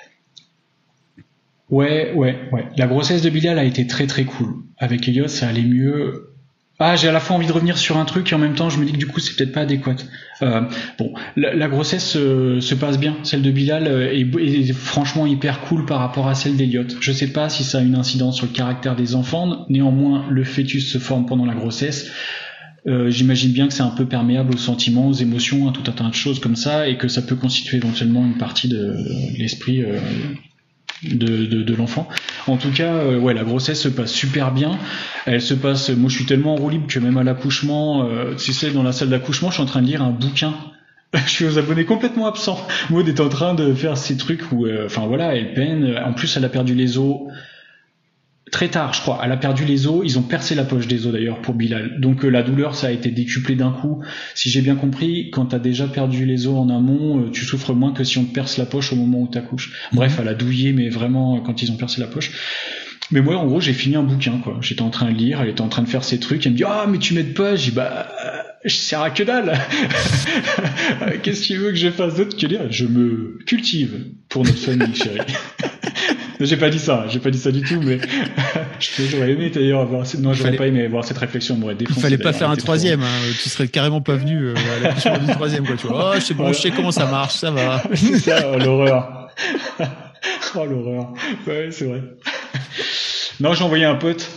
ouais, ouais, ouais. La grossesse de Bilal a été très très cool. Avec Elliot, ça allait mieux. Ah, j'ai à la fois envie de revenir sur un truc et en même temps, je me dis que du coup, c'est peut-être pas adéquat. Euh, bon, la, la grossesse euh, se passe bien. Celle de Bilal est, est franchement hyper cool par rapport à celle d'Elliot. Je sais pas si ça a une incidence sur le caractère des enfants. Néanmoins, le fœtus se forme pendant la grossesse. Euh, j'imagine bien que c'est un peu perméable aux sentiments, aux émotions, à tout un tas de choses comme ça, et que ça peut constituer éventuellement une partie de, de l'esprit euh, de, de, de l'enfant. En tout cas, euh, ouais, la grossesse se passe super bien. Elle se passe, moi je suis tellement en roue libre que même à l'accouchement, euh, tu sais, dans la salle d'accouchement, je suis en train de lire un bouquin. Je suis aux abonnés complètement absents. Maud est en train de faire ces trucs où, enfin euh, voilà, elle peine. En plus, elle a perdu les os. Très tard, je crois. Elle a perdu les os. Ils ont percé la poche des os d'ailleurs pour Bilal. Donc euh, la douleur, ça a été décuplé d'un coup. Si j'ai bien compris, quand t'as déjà perdu les os en amont, euh, tu souffres moins que si on te perce la poche au moment où t'accouches. Mmh. Bref, elle a douillé, mais vraiment quand ils ont percé la poche. Mais moi, en gros, j'ai fini un bouquin, quoi. J'étais en train de lire, elle était en train de faire ses trucs. Elle me dit, ah, mais tu m'aides pas. J'ai dit, bah, je sers à que dalle. Qu'est-ce que tu veux que je fasse d'autre que lire? Je me cultive pour notre famille, chérie. J'ai pas dit ça, j'ai pas dit ça du tout, mais j'aurais aimé d'ailleurs avoir cette... non, j'aurais fallait... pas aimé avoir cette réflexion, on m'aurait défoncé. Il fallait pas faire un troisième, trop... hein. Tu serais carrément pas venu euh, à l'accouchement du troisième, quoi. Tu vois, oh, c'est bon, voilà. Je sais comment ça marche, ça va. C'est ça, oh, l'horreur. Oh l'horreur. Ouais, c'est vrai. Non, j'ai envoyé un pote.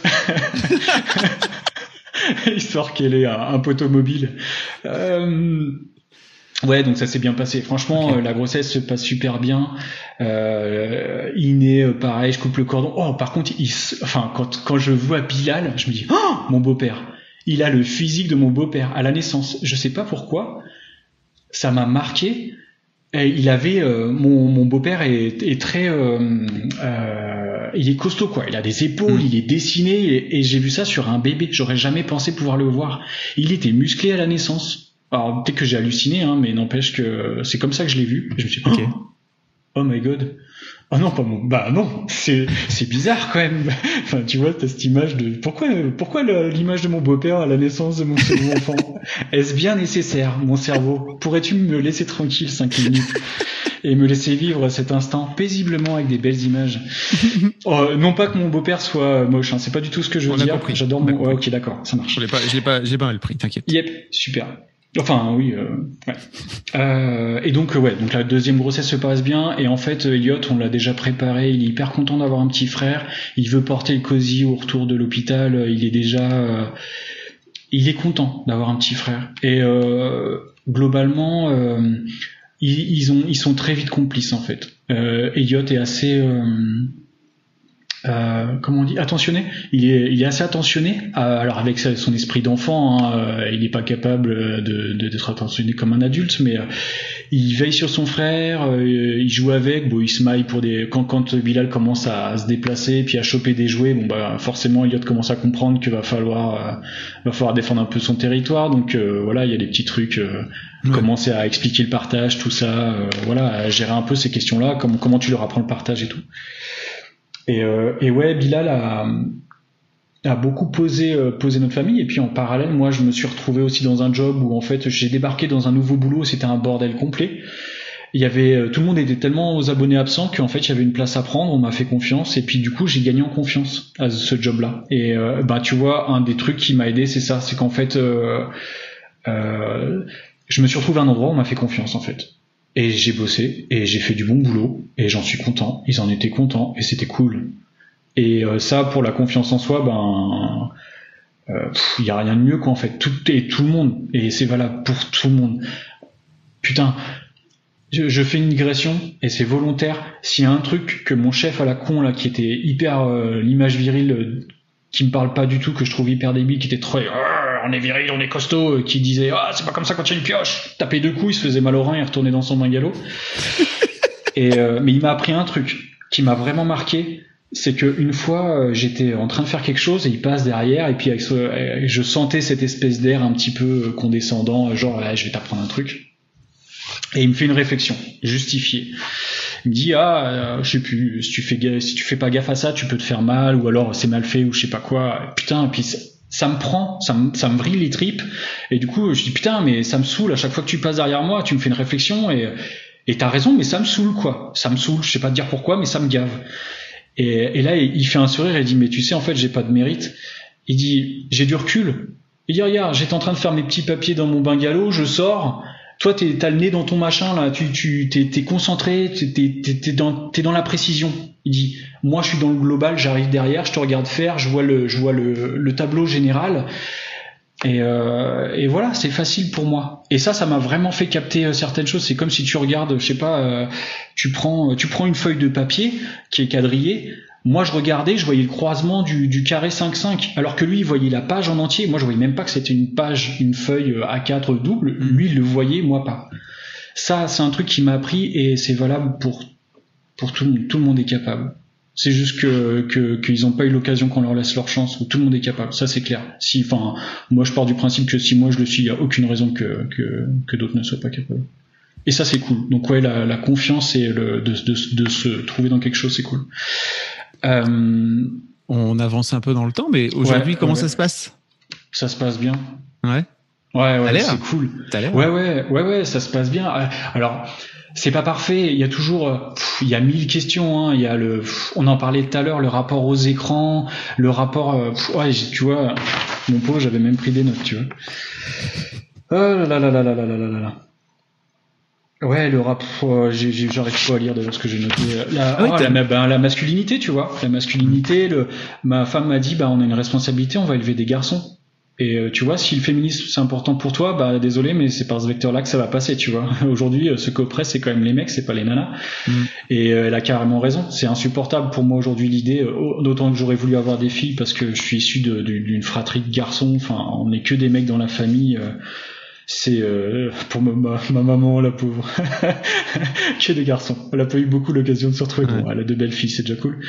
Histoire qu'elle ait un, un poteau mobile. Euh... Ouais, donc ça s'est bien passé. Franchement, okay. euh, la grossesse se passe super bien. Euh, il naît euh, pareil, je coupe le cordon. Oh, par contre, il, enfin, quand quand je vois Bilal, je me dis, oh, mon beau-père. Il a le physique de mon beau-père à la naissance. Je sais pas pourquoi, ça m'a marqué. Et il avait, euh, mon mon beau-père est, est très, euh, euh, il est costaud quoi. Il a des épaules, mmh. il est dessiné et, et j'ai vu ça sur un bébé. J'aurais jamais pensé pouvoir le voir. Il était musclé à la naissance. Alors peut-être que j'ai halluciné, hein, mais n'empêche que c'est comme ça que je l'ai vu. Je me suis dit, okay. oh, oh my god. Ah oh non, pas mon. Bah non, c'est c'est bizarre quand même. Enfin, tu vois, t'as cette image de pourquoi pourquoi le, l'image de mon beau-père à la naissance de mon second enfant. Est-ce bien nécessaire, mon cerveau? Pourrais-tu me laisser tranquille cinq minutes et me laisser vivre cet instant paisiblement avec des belles images? Oh, non pas que mon beau-père soit moche, hein, c'est pas du tout ce que je veux On dire. Compris. J'adore On mon. Ouais, ok, d'accord, ça marche. Je l'ai pas, je l'ai pas, j'ai pas le prix, t'inquiète. Yep, super. Enfin oui, euh, ouais. Euh, et donc ouais, donc la deuxième grossesse se passe bien et en fait Elliot, on l'a déjà préparé, il est hyper content d'avoir un petit frère, il veut porter le cosy au retour de l'hôpital, il est déjà, euh, il est content d'avoir un petit frère et euh, globalement euh, ils, ils ont, ils sont très vite complices en fait. Euh, Elliot est assez euh, Euh, comment on dit, attentionné. Il est, il est assez attentionné. Euh, alors avec son esprit d'enfant, hein, euh, il n'est pas capable de, de, d'être attentionné comme un adulte, mais euh, il veille sur son frère. Euh, il joue avec. Bon, il se maille pour des. Quand, quand Bilal commence à, à se déplacer, puis à choper des jouets, bon bah forcément Elliot commence à comprendre qu'il va falloir, euh, va falloir défendre un peu son territoire. Donc euh, voilà, il y a des petits trucs. Euh, ouais. Commencer à expliquer le partage, tout ça. Euh, voilà, à gérer un peu ces questions-là. Comment, comment tu leur apprends le partage et tout. Et, euh, et ouais, Bilal a, a beaucoup posé, euh, posé notre famille. Et puis en parallèle, moi, je me suis retrouvé aussi dans un job où en fait, j'ai débarqué dans un nouveau boulot. C'était un bordel complet. Il y avait, euh, tout le monde était tellement aux abonnés absents qu'en fait, il y avait une place à prendre. On m'a fait confiance. Et puis du coup, j'ai gagné en confiance à ce job-là. Et euh, bah, tu vois, un des trucs qui m'a aidé, c'est ça, c'est qu'en fait, euh, euh, je me suis retrouvé à un endroit où on m'a fait confiance en fait. Et j'ai bossé, et j'ai fait du bon boulot, et j'en suis content, ils en étaient contents, et c'était cool. Et euh, ça, pour la confiance en soi, ben, il euh, y a rien de mieux quoi en fait. Tout et tout le monde, et c'est valable pour tout le monde. Putain, je, je fais une digression et c'est volontaire. S'il y a un truc que mon chef à la con là, qui était hyper euh, l'image virile, euh, qui me parle pas du tout, que je trouve hyper débile, qui était trop on est viril, on est costaud, euh, qui disait ah c'est pas comme ça quand il y a une pioche, tapait deux coups, il se faisait mal au rein, il retournait dans son bungalow. et euh, mais il m'a appris un truc qui m'a vraiment marqué. C'est que une fois euh, j'étais en train de faire quelque chose et il passe derrière et puis avec ce, euh, je sentais cette espèce d'air un petit peu euh, condescendant, genre là, je vais t'apprendre un truc. Et il me fait une réflexion justifiée. Il me dit ah euh, je sais plus, si tu fais si tu fais pas gaffe à ça, tu peux te faire mal ou alors c'est mal fait ou je sais pas quoi. Putain, et puis ça, ça me prend, ça me ça me vrille les tripes et du coup je dis putain mais ça me saoule à chaque fois que tu passes derrière moi, tu me fais une réflexion et et t'as raison mais ça me saoule quoi. Ça me saoule, je sais pas te dire pourquoi mais ça me gave. Et, et là, il fait un sourire et il dit, mais tu sais, en fait, j'ai pas de mérite. Il dit, j'ai du recul. Il dit, regarde, j'étais en train de faire mes petits papiers dans mon bungalow, je sors. Toi, t'es, t'as le nez dans ton machin, là, tu, tu, t'es, t'es concentré, t'es, t'es, t'es dans, t'es dans la précision. Il dit, moi, je suis dans le global, j'arrive derrière, je te regarde faire, je vois le, je vois le, le tableau général. Et, euh, et voilà, c'est facile pour moi. Et ça, ça m'a vraiment fait capter euh, certaines choses. C'est comme si tu regardes, je sais pas, euh, tu prends, tu prends une feuille de papier qui est quadrillée. Moi, je regardais, je voyais le croisement du, du carré cinq cinq, alors que lui, il voyait la page en entier. Moi, je voyais même pas que c'était une page, une feuille A quatre double. Lui, il le voyait, moi pas. Ça, c'est un truc qui m'a appris et c'est valable pour pour tout, tout le monde est capable. C'est juste que, que, qu'ils n'ont pas eu l'occasion qu'on leur laisse leur chance, où tout le monde est capable. Ça, c'est clair. Si, enfin, moi, je pars du principe que si moi je le suis, il n'y a aucune raison que, que, que d'autres ne soient pas capables. Et ça, c'est cool. Donc, ouais, la, la confiance et le, de, de, de se trouver dans quelque chose, c'est cool. Euh... On avance un peu dans le temps, mais aujourd'hui, ouais, comment ouais. ça se passe? Ça se passe bien. Ouais. Ouais, ouais, c'est cool. T'as l'air. Ouais, ouais, ouais, ouais, ça se passe bien. Alors, c'est pas parfait. Il y a toujours, pff, il y a mille questions. Hein. Il y a le, pff, on en parlait tout à l'heure, le rapport aux écrans, le rapport. Pff, ouais, tu vois, mon pauvre, j'avais même pris des notes, tu vois. Oh là là là là là là là là. Ouais, le rap, oh, j'ai, j'ai, j'arrive pas à lire d'ailleurs ce que j'ai noté. La, ah oui, oh, la, ben, la masculinité, tu vois, la masculinité. Le, ma femme m'a dit, bah, on a une responsabilité, on va élever des garçons. Et euh, tu vois, si le féminisme c'est important pour toi, bah désolé, mais c'est par ce vecteur-là que ça va passer, tu vois. Aujourd'hui, ce qu'oppresse, c'est quand même les mecs, c'est pas les nanas. Mm. Et euh, elle a carrément raison. C'est insupportable pour moi aujourd'hui l'idée, euh, d'autant que j'aurais voulu avoir des filles parce que je suis issu de, de, d'une fratrie de garçons. Enfin, on n'est que des mecs dans la famille. Euh, c'est euh, pour ma, ma, ma maman, la pauvre, que des garçons. Elle a pas eu beaucoup l'occasion de se retrouver. Ouais. Bon, elle a deux belles filles, c'est déjà cool.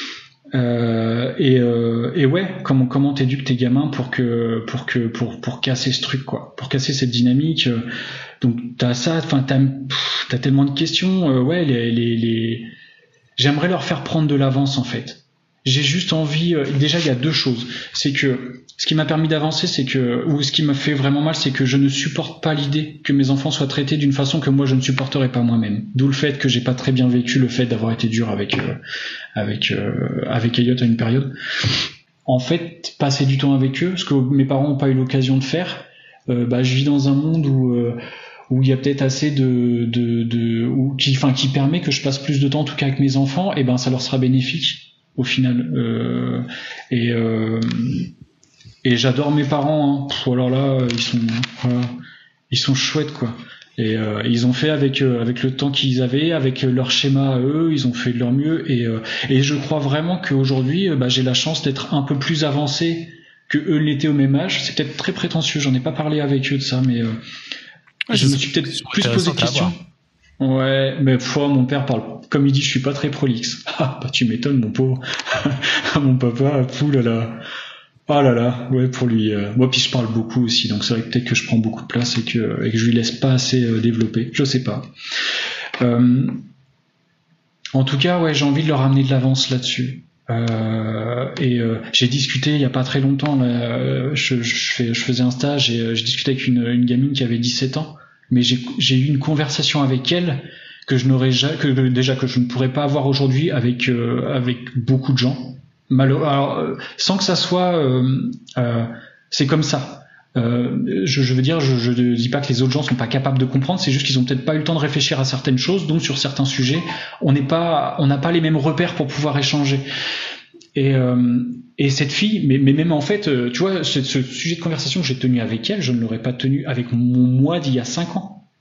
Euh, et, euh, et ouais, comment comment t'éduques tes gamins pour que pour que pour pour casser ce truc quoi, pour casser cette dynamique. Donc t'as ça, enfin t'as pff, t'as tellement de questions. Euh, ouais, les, les les j'aimerais leur faire prendre de l'avance en fait. J'ai juste envie. Euh, déjà, il y a deux choses. C'est que ce qui m'a permis d'avancer, c'est que ou ce qui m'a fait vraiment mal, c'est que je ne supporte pas l'idée que mes enfants soient traités d'une façon que moi je ne supporterais pas moi-même. D'où le fait que j'ai pas très bien vécu le fait d'avoir été dur avec euh, avec euh, avec Elliot à une période. En fait, passer du temps avec eux, ce que mes parents n'ont pas eu l'occasion de faire. Euh, bah, je vis dans un monde où euh, où il y a peut-être assez de de de ou qui enfin qui permet que je passe plus de temps en tout cas avec mes enfants. Et ben ça leur sera bénéfique au final. Euh, et euh, et j'adore mes parents. Hein. Pff, alors là, ils sont voilà, ils sont chouettes quoi. Et euh, ils ont fait avec euh, avec le temps qu'ils avaient, avec leur schéma à eux, ils ont fait de leur mieux. Et euh, et je crois vraiment qu'aujourd'hui, euh, bah, j'ai la chance d'être un peu plus avancé que eux l'étaient au même âge. C'est peut-être très prétentieux. J'en ai pas parlé avec eux de ça, mais euh, ouais, je me suis peut-être plus posé de questions. Ouais, mais fois mon père parle, comme il dit, je suis pas très prolixe. Ah, bah tu m'étonnes, mon pauvre. Mon papa, fou là là. Ah là là, ouais, pour lui. Euh... Moi, puis je parle beaucoup aussi, donc c'est vrai que peut-être que je prends beaucoup de place et que, et que je lui laisse pas assez euh, développer. Je sais pas. Euh... En tout cas, ouais, j'ai envie de leur amener de l'avance là-dessus. Euh, et euh, j'ai discuté il y a pas très longtemps. Là, je, je, fais, je faisais un stage et euh, j'ai discuté avec une, une gamine qui avait dix-sept ans. Mais j'ai, j'ai eu une conversation avec elle que je n'aurais jamais, que déjà que je ne pourrais pas avoir aujourd'hui avec euh, avec beaucoup de gens. Malheureux, alors, euh, sans que ça soit, euh, euh, c'est comme ça. Euh, je, je veux dire, je, je ne dis pas que les autres gens sont pas capables de comprendre. C'est juste qu'ils ont peut-être pas eu le temps de réfléchir à certaines choses. Donc sur certains sujets, on n'est pas, on n'a pas les mêmes repères pour pouvoir échanger. Et, euh, et cette fille, mais, mais même en fait, euh, tu vois, ce, ce sujet de conversation que j'ai tenu avec elle, je ne l'aurais pas tenu avec mon moi d'il y a cinq ans.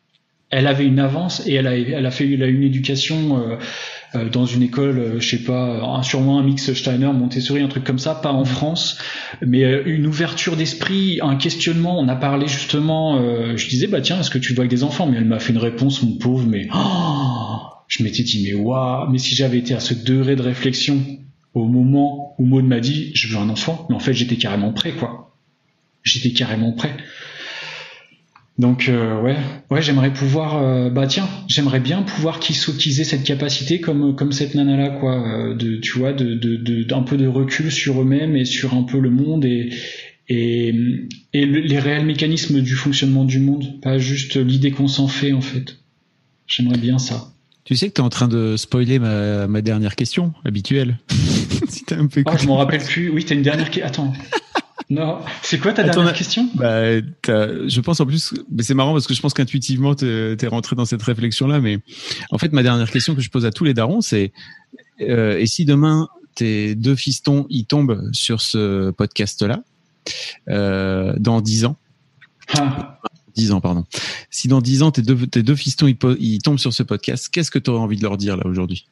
elle avait une avance et elle a, elle a fait elle a une éducation euh, euh, dans une école, euh, je sais pas, un, sûrement un mix Steiner, Montessori, un truc comme ça, pas en France, mais euh, une ouverture d'esprit, un questionnement. On a parlé justement, euh, je disais bah tiens, est-ce que tu dois avec des enfants? Mais elle m'a fait une réponse, mon pauvre, mais oh, je m'étais dit mais waouh, mais si j'avais été à ce degré de réflexion au moment où Maud m'a dit je veux un enfant, mais en fait j'étais carrément prêt quoi, j'étais carrément prêt. Donc euh, ouais, ouais, j'aimerais pouvoir, euh, bah tiens, j'aimerais bien pouvoir qu'ils qu'ils aient cette capacité comme comme cette nana là quoi, euh, de tu vois, de de de d'un peu de recul sur eux-mêmes et sur un peu le monde et et et le, les réels mécanismes du fonctionnement du monde, pas juste l'idée qu'on s'en fait en fait. J'aimerais bien ça. Tu sais que t'es en train de spoiler ma ma dernière question habituelle. Si t'as un peu écouté. Oh, je m'en rappelle plus. Oui, t'as une dernière question. Attends. Non, c'est quoi ta Attends, dernière question? Bah, je pense en plus, mais c'est marrant parce que je pense qu'intuitivement t'es, t'es rentré dans cette réflexion-là, mais en fait ma dernière question que je pose à tous les darons, c'est euh, et si demain tes deux fistons ils tombent sur ce podcast-là euh, dans dix ans, ah. dix ans pardon, si dans dix ans tes deux tes deux fistons ils, ils tombent sur ce podcast, qu'est-ce que tu aurais envie de leur dire là aujourd'hui?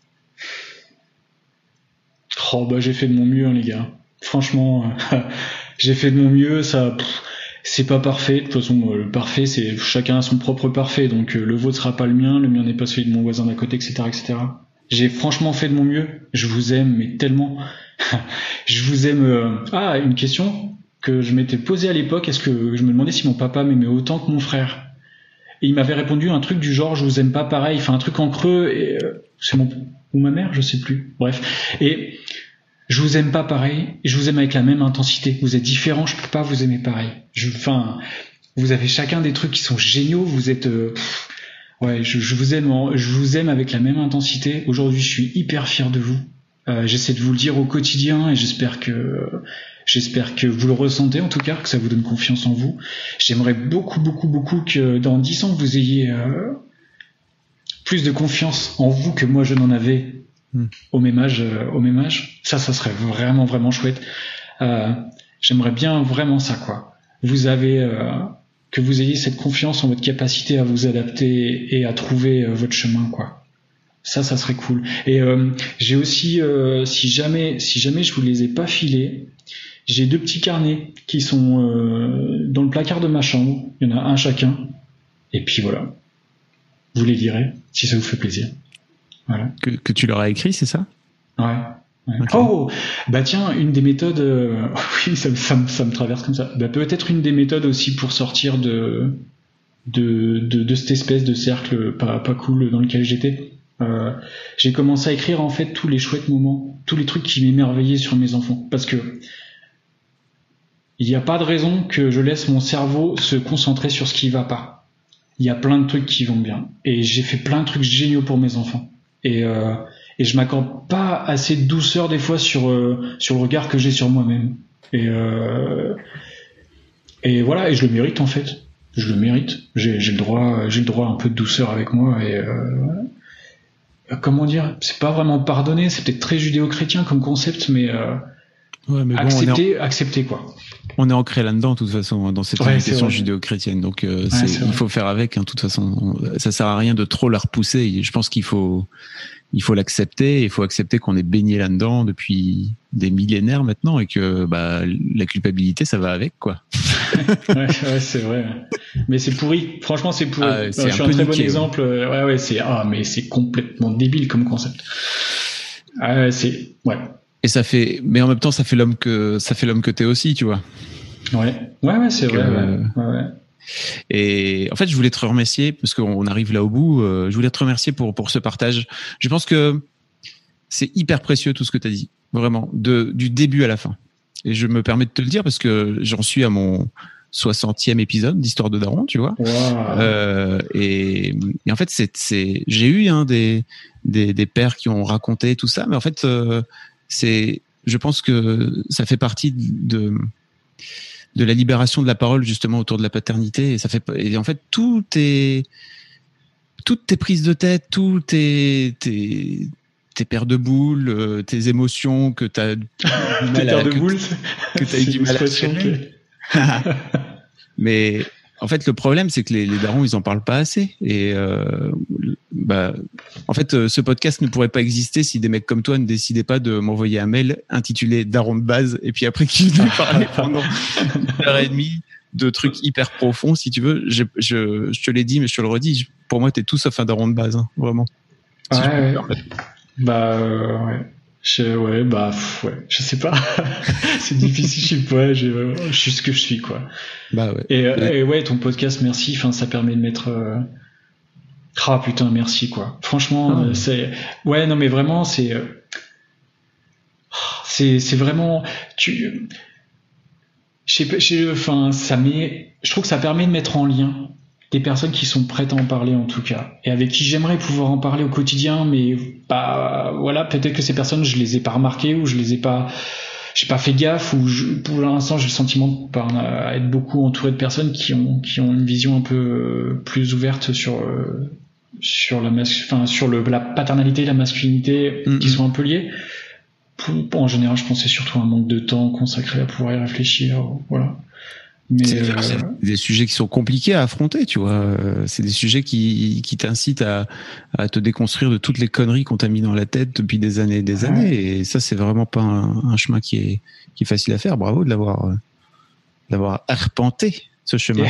Oh bah j'ai fait de mon mieux hein, les gars. Franchement, euh, j'ai fait de mon mieux. Ça, pff, c'est pas parfait. De toute façon, euh, le parfait, c'est chacun a son propre parfait. Donc euh, le vôtre sera pas le mien, le mien n'est pas celui de mon voisin d'à côté, et cetera, et cetera. J'ai franchement fait de mon mieux. Je vous aime, mais tellement. je vous aime. Euh... Ah, une question que je m'étais posée à l'époque. Est-ce que je me demandais si mon papa m'aimait autant que mon frère? Et il m'avait répondu un truc du genre, je vous aime pas pareil. Enfin, un truc en creux. Et euh, c'est mon ou ma mère, je sais plus. Bref. Et je vous aime pas pareil, je vous aime avec la même intensité. Vous êtes différents, je peux pas vous aimer pareil. Je, enfin, vous avez chacun des trucs qui sont géniaux. Vous êtes, euh, pff, ouais, je, je vous aime, je vous aime avec la même intensité. Aujourd'hui, je suis hyper fier de vous. Euh, j'essaie de vous le dire au quotidien et j'espère que, j'espère que vous le ressentez en tout cas, que ça vous donne confiance en vous. J'aimerais beaucoup, beaucoup, beaucoup que dans dix ans vous ayez euh, plus de confiance en vous que moi je n'en avais. Au même âge, euh, au même âge, ça, ça serait vraiment, vraiment chouette. Euh, j'aimerais bien vraiment ça, quoi. Vous avez, euh, que vous ayez cette confiance en votre capacité à vous adapter et à trouver euh, votre chemin, quoi. Ça, ça serait cool. Et euh, j'ai aussi, euh, si jamais, si jamais je vous les ai pas filés, j'ai deux petits carnets qui sont euh, dans le placard de ma chambre. Il y en a un chacun. Et puis voilà. Vous les lirez si ça vous fait plaisir. Voilà. Que, que tu leur as écrit, c'est ça? Ouais. ouais. Okay. Oh, bah tiens, une des méthodes, euh, oui, ça, ça, ça me traverse comme ça. Bah peut-être une des méthodes aussi pour sortir de de de, de cette espèce de cercle pas pas cool dans lequel j'étais. Euh, j'ai commencé à écrire en fait tous les chouettes moments, tous les trucs qui m'émerveillaient sur mes enfants, parce que il n'y a pas de raison que je laisse mon cerveau se concentrer sur ce qui va pas. Il y a plein de trucs qui vont bien, et j'ai fait plein de trucs géniaux pour mes enfants. Et, euh, et je m'accorde pas assez de douceur des fois sur euh, sur le regard que j'ai sur moi-même. Et euh, et voilà, et je le mérite en fait. Je le mérite. J'ai, j'ai le droit, j'ai le droit à un peu de douceur avec moi. Et euh, comment dire, c'est pas vraiment pardonner, c'est peut-être très judéo-chrétien comme concept, mais, euh, ouais, mais bon, accepter, en... accepter quoi. On est ancré là-dedans, de toute façon, dans cette ouais, éducation judéo-chrétienne. Donc, euh, ouais, c'est, c'est il faut faire avec. Hein, de toute façon, ça sert à rien de trop la repousser. Je pense qu'il faut, il faut l'accepter. Il faut accepter qu'on est baigné là-dedans depuis des millénaires maintenant et que bah, la culpabilité, ça va avec, quoi. ouais, ouais, c'est vrai. Mais c'est pourri. Franchement, c'est pourri. Ah, c'est je un suis un peu très niqué, bon exemple. Ouais, ouais, ouais, c'est ah, mais c'est complètement débile comme concept. Ah, c'est ouais. Et ça fait, mais en même temps, ça fait l'homme que ça fait l'homme que t'es aussi, tu vois. Ouais, ouais, ouais, c'est Donc, vrai. Euh, ouais. Ouais, ouais. Et en fait, je voulais te remercier parce qu'on arrive là au bout. Euh, je voulais te remercier pour pour ce partage. Je pense que c'est hyper précieux tout ce que t'as dit, vraiment, de du début à la fin. Et je me permets de te le dire parce que j'en suis à mon soixantième épisode d'Histoire de Daron, tu vois. Wow. Euh, et, et en fait, c'est c'est j'ai eu hein, des des des pères qui ont raconté tout ça, mais en fait, euh, c'est je pense que ça fait partie de de la libération de la parole justement autour de la paternité et ça fait et en fait tout est toutes tes prises de tête, tout tes tes tes paires de boules, tes émotions que t'as du mal tes paires à, de que, boules, que t'as eu du mal à gérer. Mais En fait, le problème, c'est que les, les darons, ils en parlent pas assez. Et euh, bah, en fait, ce podcast ne pourrait pas exister si des mecs comme toi ne décidaient pas de m'envoyer un mail intitulé Daron de base, et puis après qu'ils nous parlaient pendant une heure et demie de trucs hyper profonds, si tu veux. Je, je, je te l'ai dit, mais je te le redis. Pour moi, t'es tout sauf un daron de base, hein, vraiment. Si ouais, ouais. Bah euh, ouais. Je, ouais, bah, pff, ouais, je sais pas. C'est difficile, je sais pas, je, je suis ce que je suis, quoi. Bah ouais. Et, ouais. et ouais, ton podcast, merci, enfin, ça permet de mettre, euh... ah, putain, merci, quoi. Franchement, ah, ouais. c'est, ouais, non, mais vraiment, c'est, c'est, c'est vraiment, tu, je sais pas, je, enfin, ça met, je trouve que ça permet de mettre en lien des personnes qui sont prêtes à en parler, en tout cas, et avec qui j'aimerais pouvoir en parler au quotidien, mais bah voilà, peut-être que ces personnes je les ai pas remarquées, ou je les ai pas j'ai pas fait gaffe, ou je, pour l'instant j'ai le sentiment de pas être beaucoup entouré de personnes qui ont qui ont une vision un peu plus ouverte sur sur la mas- enfin sur le la paternalité, la masculinité, mm-hmm. qui sont un peu liées. Pour, en général, je pense que c'est surtout un manque de temps consacré à pouvoir y réfléchir, voilà. Mais c'est, euh... c'est des sujets qui sont compliqués à affronter, tu vois. C'est des sujets qui, qui t'incitent à, à te déconstruire de toutes les conneries qu'on t'a mis dans la tête depuis des années et des ouais. années. Et ça, c'est vraiment pas un, un chemin qui est, qui est facile à faire. Bravo de l'avoir, d'avoir arpenté ce chemin.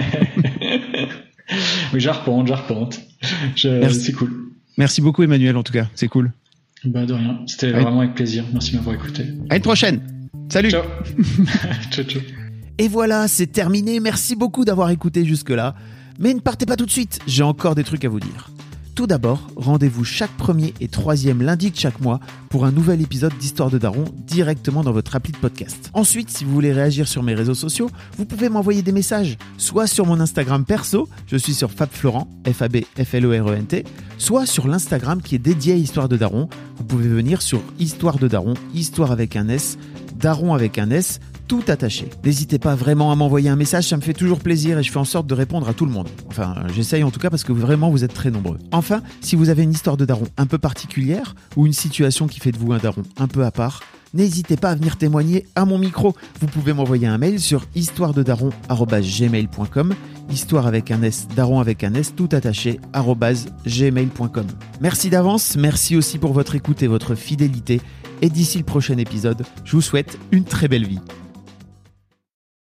Oui, j'arpente, j'arpente. Je, c'est cool. Merci beaucoup, Emmanuel, en tout cas. C'est cool. Bah, de rien. C'était ouais. vraiment avec plaisir. Merci de m'avoir écouté. À une prochaine. Salut. Ciao. Ciao, ciao. Et voilà, c'est terminé. Merci beaucoup d'avoir écouté jusque-là. Mais ne partez pas tout de suite, j'ai encore des trucs à vous dire. Tout d'abord, rendez-vous chaque premier et troisième lundi de chaque mois pour un nouvel épisode d'Histoire de Daron directement dans votre appli de podcast. Ensuite, si vous voulez réagir sur mes réseaux sociaux, vous pouvez m'envoyer des messages, soit sur mon Instagram perso, je suis sur FabFlorent, F A B F L O R E N T, soit sur l'Instagram qui est dédié à Histoire de Daron. Vous pouvez venir sur Histoire de Daron, Histoire avec un S, Daron avec un S, tout attaché. N'hésitez pas vraiment à m'envoyer un message, ça me fait toujours plaisir et je fais en sorte de répondre à tout le monde. Enfin, j'essaye en tout cas parce que vraiment vous êtes très nombreux. Enfin, si vous avez une histoire de daron un peu particulière ou une situation qui fait de vous un daron un peu à part, n'hésitez pas à venir témoigner à mon micro. Vous pouvez m'envoyer un mail sur histoire de daron arobase gmail point com, histoire avec un S, daron avec un S, tout attaché, arobase gmail point com. Merci d'avance, merci aussi pour votre écoute et votre fidélité. Et d'ici le prochain épisode, je vous souhaite une très belle vie.